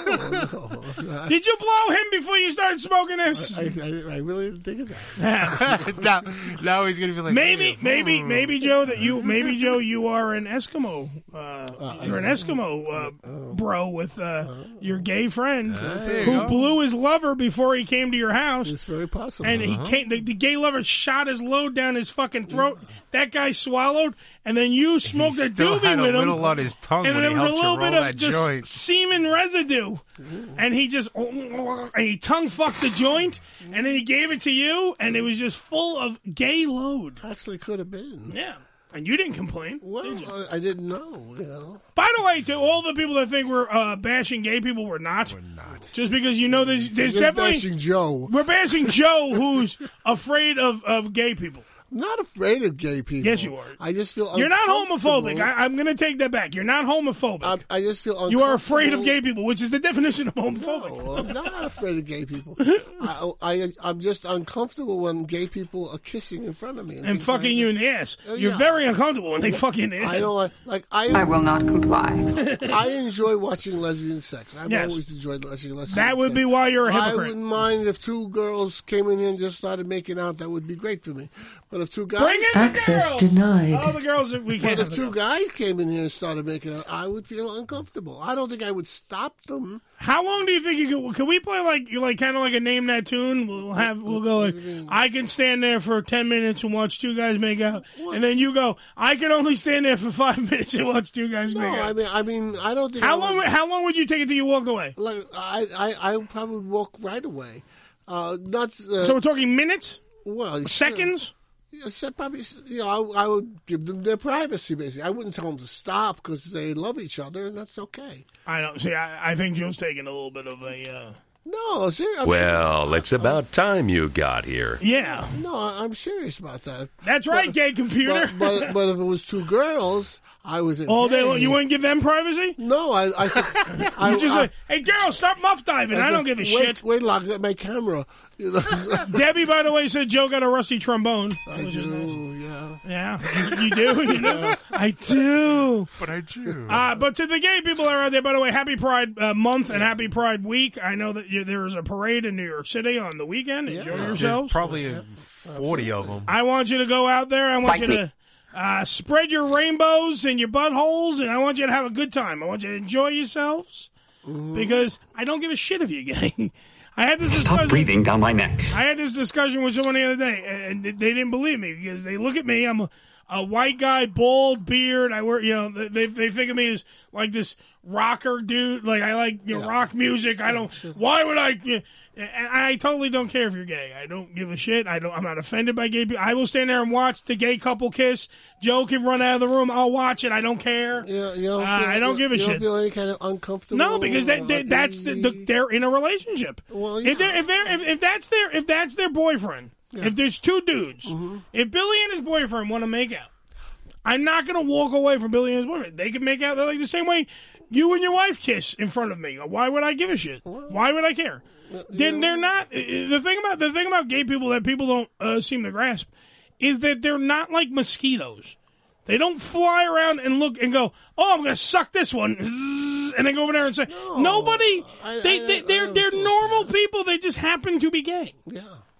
no. Did you blow him before you started smoking this? I, I, I really didn't think of that. now, now he's gonna be like, Maybe, hmm. maybe, maybe Joe, that you, maybe Joe, you are an Eskimo. Uh, you're an Eskimo uh, bro with uh, your gay friend you who go. blew his lover before he came to your house. It's very possible. And he Uh-huh. came. The, the gay lover shot his load down his fucking throat. That guy swallowed, and then you smoked a still doobie had a with him. little on his tongue and when there he was a helped you little bit roll of that just joint. semen residue, and he just and he tongue fucked the joint, and then he gave it to you, and it was just full of gay load. Actually, could have been. Yeah. And you didn't complain. Well, did you? I, I didn't know, you know. By the way, to all the people that think we're uh, bashing gay people, we're not. We're not. Just because you know there's, there's You're definitely bashing Joe. We're bashing Joe, who's afraid of, of gay people. I'm not afraid of gay people. Yes, you are. I just feel You're not uncomfortable. homophobic. I, I'm going to take that back. You're not homophobic. I, I just feel you are afraid of uncomfortable. gay people, which is the definition of homophobic. No, I'm not afraid of gay people. I, I, I'm just uncomfortable when gay people are kissing in front of me. And things fucking like you in that. the ass. Oh, You're yeah. very uncomfortable when they fuck you in the ass. I don't like, like I, I will not comply. I enjoy watching lesbian sex. I've Yes. always enjoyed watching lesbian sex. That would be why you're a I hypocrite. wouldn't mind if two girls came in here and just started making out. That would be great for me. But if two guys... Bring in the Access girls. denied. All the girls that we But can't if have two the girls. guys came in here and started making out, I would feel uncomfortable. I don't think I would stop them. How long do you think you could? Can we play like like kind of like a name that tune? We'll have we'll go like I can stand there for ten minutes and watch two guys make out, and then you go I can only stand there for five minutes and watch two guys No, make out. I mean, I mean, I don't think. How I long? would, How long would you take it till you walked away? Like, I, I, I probably would walk right away. Uh, not. Uh, So we're talking minutes, well, seconds. Yeah, so probably, you know, I, I would give them their privacy. Basically, I wouldn't tell them to stop because they love each other, and that's okay. I don't see. I, I think Joe's taking a little bit of a. Uh, No, seriously. Well, it's about time you got here. yeah, No, I'm serious about that. that's right, But- gay computer. But, but but if it was two girls, I would think, All day hey. long, you wouldn't give them privacy. No, I I think I You just I, like, hey, girls, stop muff diving. I, said, don't give a wait, shit. Wait, lock up my camera. You know, so- Debbie, by the way, said Joe got a rusty trombone. I do, yeah. Yeah, you, you do. You know, I do. But I do. Uh, but to the gay people that are out there, by the way, happy Pride uh, Month and happy Pride Week. I know that you, there is a parade in New York City on the weekend. Enjoy There's yourselves. probably a forty of them. I want you to go out there. I want you to uh, spread your rainbows and your buttholes, and I want you to have a good time. I want you to enjoy yourselves because I don't give a shit if you're gay. I had this discussion. Stop breathing down my neck. I had this discussion with someone the other day, and they didn't believe me because they look at me. I'm a, a white guy, bald beard. I wear, you know, they they think of me as like this rocker dude. Like I like you know, rock music. I don't. Why would I? You know, and I totally don't care if you're gay. I don't give a shit. I don't. I'm not offended by gay people. I will stand there and watch the gay couple kiss. Joe can run out of the room. I'll watch it. I don't care. You, you don't Uh, feel, I don't you, give a you shit. Don't feel any kind of uncomfortable. No, because they, they, uh, that's the, the, they're in a relationship. Well, If they're if they're if, if that's their if that's their boyfriend, if there's two dudes, if Billy and his boyfriend want to make out, I'm not going to walk away from Billy and his boyfriend. They can make out. They're like the same way you and your wife kiss in front of me. Why would I give a shit? Why would I care? They're, they're not. The thing about the thing about gay people that people don't uh, seem to grasp is that they're not like mosquitoes. They don't fly around and look and go, "Oh, I'm going to suck this one," zzz, and then go over there and say, "Nobody." I- They, I- they I they're don't they're think normal people. They just happen to be gay. Yeah.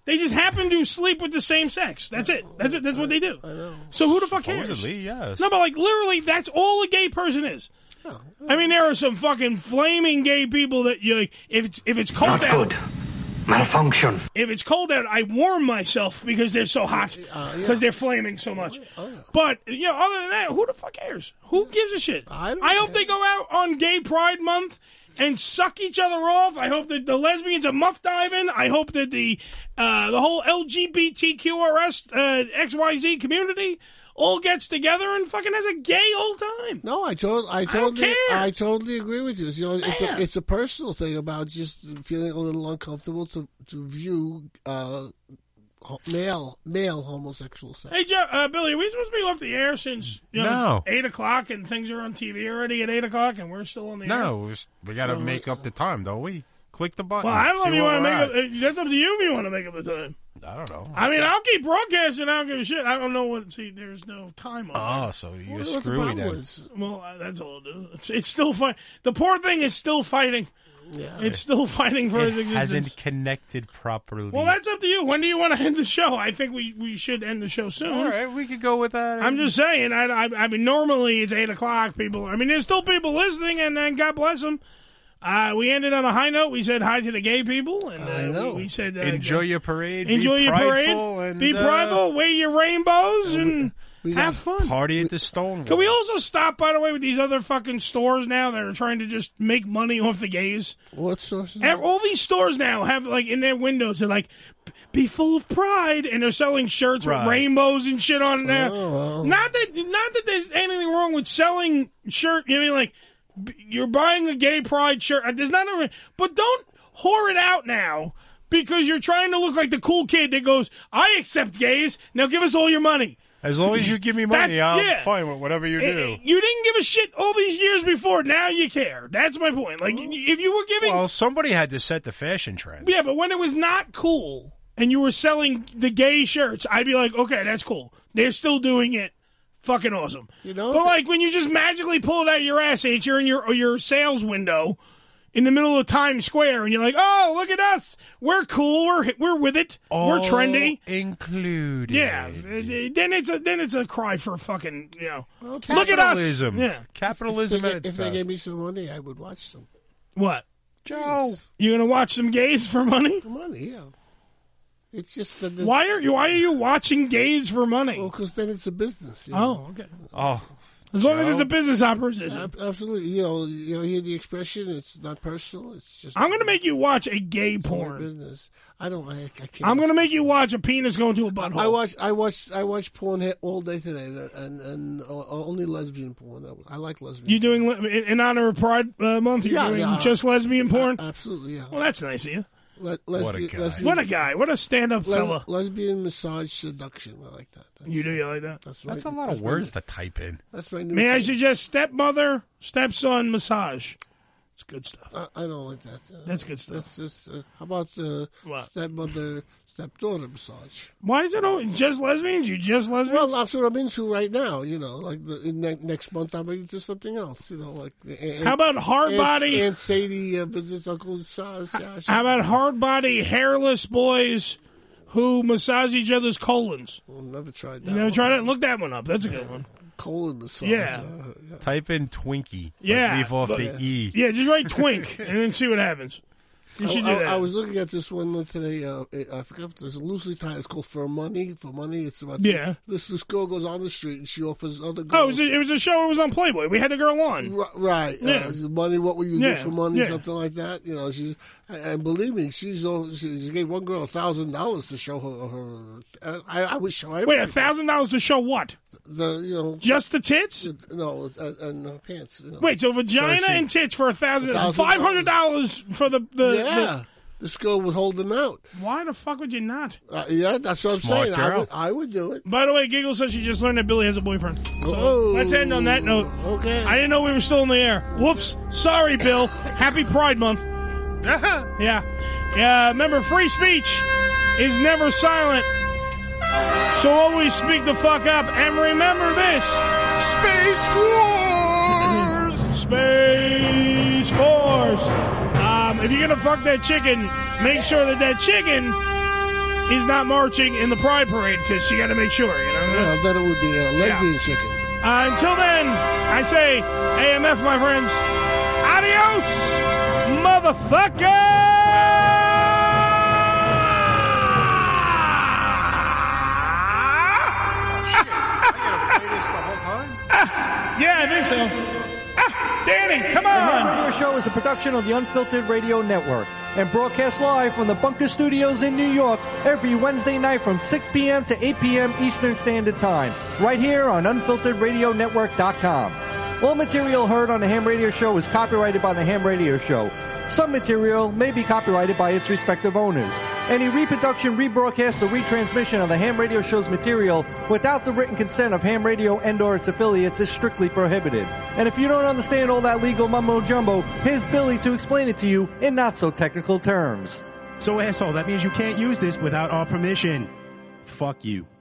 They just happen to sleep with the same sex. That's it. That's it. That's what they do. I know. So who the fuck cares? Supposedly, yes. No, but like literally, that's all a gay person is. I mean, there are some fucking flaming gay people that you like. If it's if it's cold Not out, good. Malfunction. if it's cold out, I warm myself because they're so hot because they're flaming so much. But you know, other than that, who the fuck cares? Who gives a shit? I, I hope they go out on Gay Pride Month and suck each other off. I hope that the lesbians are muff diving. I hope that the uh, the whole L G B T Q R S uh, X Y Z community all gets together and fucking has a gay old time. No, I told, I I don't totally, care. I, totally agree with you. You know, it's Man. a, it's a personal thing about just feeling a little uncomfortable to to view uh, ho- male male homosexual sex. Hey, Joe, uh, Billy, are we supposed to be off the air since you know, No. eight o'clock and things are on T V already at eight o'clock and we're still on the air? No, we, s- we got to make up the time, don't we? Click the button. Well, I don't know see if you where want to we're make at. up. That's up to you if you want to make up the time. I don't know. I mean, I'll keep broadcasting. I don't give a shit. I don't know what. See, there's no time on. Oh, it. so you're What- what the screwy problem then. is? Well, uh, that's all it is. It's, it's still fight. The poor thing is still fighting. Yeah, it's still fighting for its It existence. hasn't connected properly. Well, that's up to you. When do you want to end the show? I think we, we should end the show soon. All right, we could go with that. I'm just saying. I, I, I mean, normally it's eight o'clock. People. I mean, there's still people listening, and, and God bless them. Uh, we ended on a high note. We said hi to the gay people, and uh, I know. We, we said uh, Enjoy your parade. Enjoy be your prideful, parade. And, be uh, prideful. Wave your rainbows and we have fun. Party at the Stonewall. Can we also stop, by the way, with these other fucking stores now that are trying to just make money off the gays? What stores? And all these stores now have, like, in their windows, they're like, be full of pride, and they're selling shirts Right. with rainbows and shit on it now. Oh, wow. Not that, not that there's anything wrong with selling shirt. You know, what I mean, like, b- you're buying a gay pride shirt. There's not a, but don't whore it out now because you're trying to look like the cool kid that goes, I accept gays. Now give us all your money. As long as you give me money, That's- I'm yeah. fine with whatever you Eh, do. eh, You didn't give a shit all these years before. Now you care. That's my point. Like, if you were giving, Well, somebody had to set the fashion trend. yeah, but when it was not cool and you were selling the gay shirts, I'd be like, okay, that's cool. They're still doing it. Fucking awesome. You know, But like when you just magically pull it out of your ass and you're in your your sales window in the middle of Times Square and you're like, oh, look at us. We're cool. We're we're with it. We're All trendy. included. Yeah. Then it's a then it's a cry for fucking, you know. Well, Look at us. Capitalism. Yeah. Capitalism if at they, its if they best. gave me some money, I would watch them. What? Joe, You gonna watch some gays for money? for money, yeah. It's just that the, Why are you Why are you watching gays for money? Well, because then it's a business. You know? Oh, okay. Oh, As long as Joe? it's a business operation. Ab- absolutely. You know, you know, hear the expression. It's not personal. It's just. I'm gonna make you watch a gay it's my porn. business. I don't. I, I can't. I'm gonna make you watch a penis going to a butthole. I watch. I watch. I watch porn he- all day today, and and uh, only lesbian porn. I like lesbian. You doing le- in in honor of Pride uh, Month? You're Yeah, doing yeah. just lesbian porn? Absolutely, yeah. Well, that's nice of you. Le- What a lesbian, guy. lesbian, What a guy! What a stand-up le- fella! lesbian massage seduction. I like that. That's, You do you like that? That's, That's my, a lot that's of my- words to type in. That's my new. May I thing. suggest stepmother, stepson massage? It's good stuff. I, I don't like that. Uh, That's good stuff. That's just. Uh, how about the What? stepmother, stepdaughter massage? Why is it always just lesbians? You just lesbians? Well, that's what I'm into right now. You know, like the in ne- next month I'm into something else. You know, like Aunt, How about hard Aunt, body? Aunt Sadie uh, visits Uncle Sa- Josh. How about hard body, hairless boys who massage each other's colons? I've never tried that. You never one. tried it? Look that one up. That's a good one. Colon massage. Yeah. Uh, yeah. Type in Twinkie. but Yeah. leave off but- the E. Yeah, just write twink and then see what happens. You should do I, that. I, I was looking at this one today. Uh, I forgot. If there's a loosely titled. It's called For Money. For Money. It's about Yeah. This this girl goes on the street and she offers other Oh, it girls. was, a, it was a show. It was on Playboy. We had the girl on. R- Right. Yeah. Uh, money. What will you Yeah. do for money? Yeah. Something like that. You know. She's and believe me, she's all- she, she gave one girl a thousand dollars to show her. her I, I would show. Wait, everybody. a thousand dollars to show what? The you know Just the tits? no and, and uh, pants. You know. Wait, so vagina So she- and tits for a thousand, A thousand five hundred dollars for the the. Yeah. This girl would hold them out. the- why the fuck would you not? Uh, yeah, that's what I'm Smart saying. I girl. would, I would do it. By the way, Giggle says she just learned that Billy has a boyfriend. So Oh, let's end on that note. Okay. I didn't know we were still in the air. Whoops. Sorry, Bill. Happy Pride Month. yeah. Yeah. Remember, free speech is never silent. So always speak the fuck up. And remember this. Space Wars! Space Force! Um, if you're going to fuck that chicken, make sure that that chicken is not marching in the Pride Parade because she got to make sure, you know? Yeah, then it would be a lesbian yeah. chicken. Uh, until then, I say A M F, my friends. Adios, motherfucker! Yeah, I think so. Ah, Danny, come on! The Ham Radio Show is a production of the Unfiltered Radio Network and broadcast live from the Bunker Studios in New York every Wednesday night from six p.m. to eight p.m. Eastern Standard Time, right here on unfiltered radio network dot com. All material heard on the Ham Radio Show is copyrighted by the Ham Radio Show. Some material may be copyrighted by its respective owners. Any reproduction, rebroadcast, or retransmission of the Ham Radio Show's material without the written consent of Ham Radio and or its affiliates is strictly prohibited. And if you don't understand all that legal mumbo-jumbo, here's Billy to explain it to you in not-so-technical terms. So, asshole, that means you can't use this without our permission. Fuck you.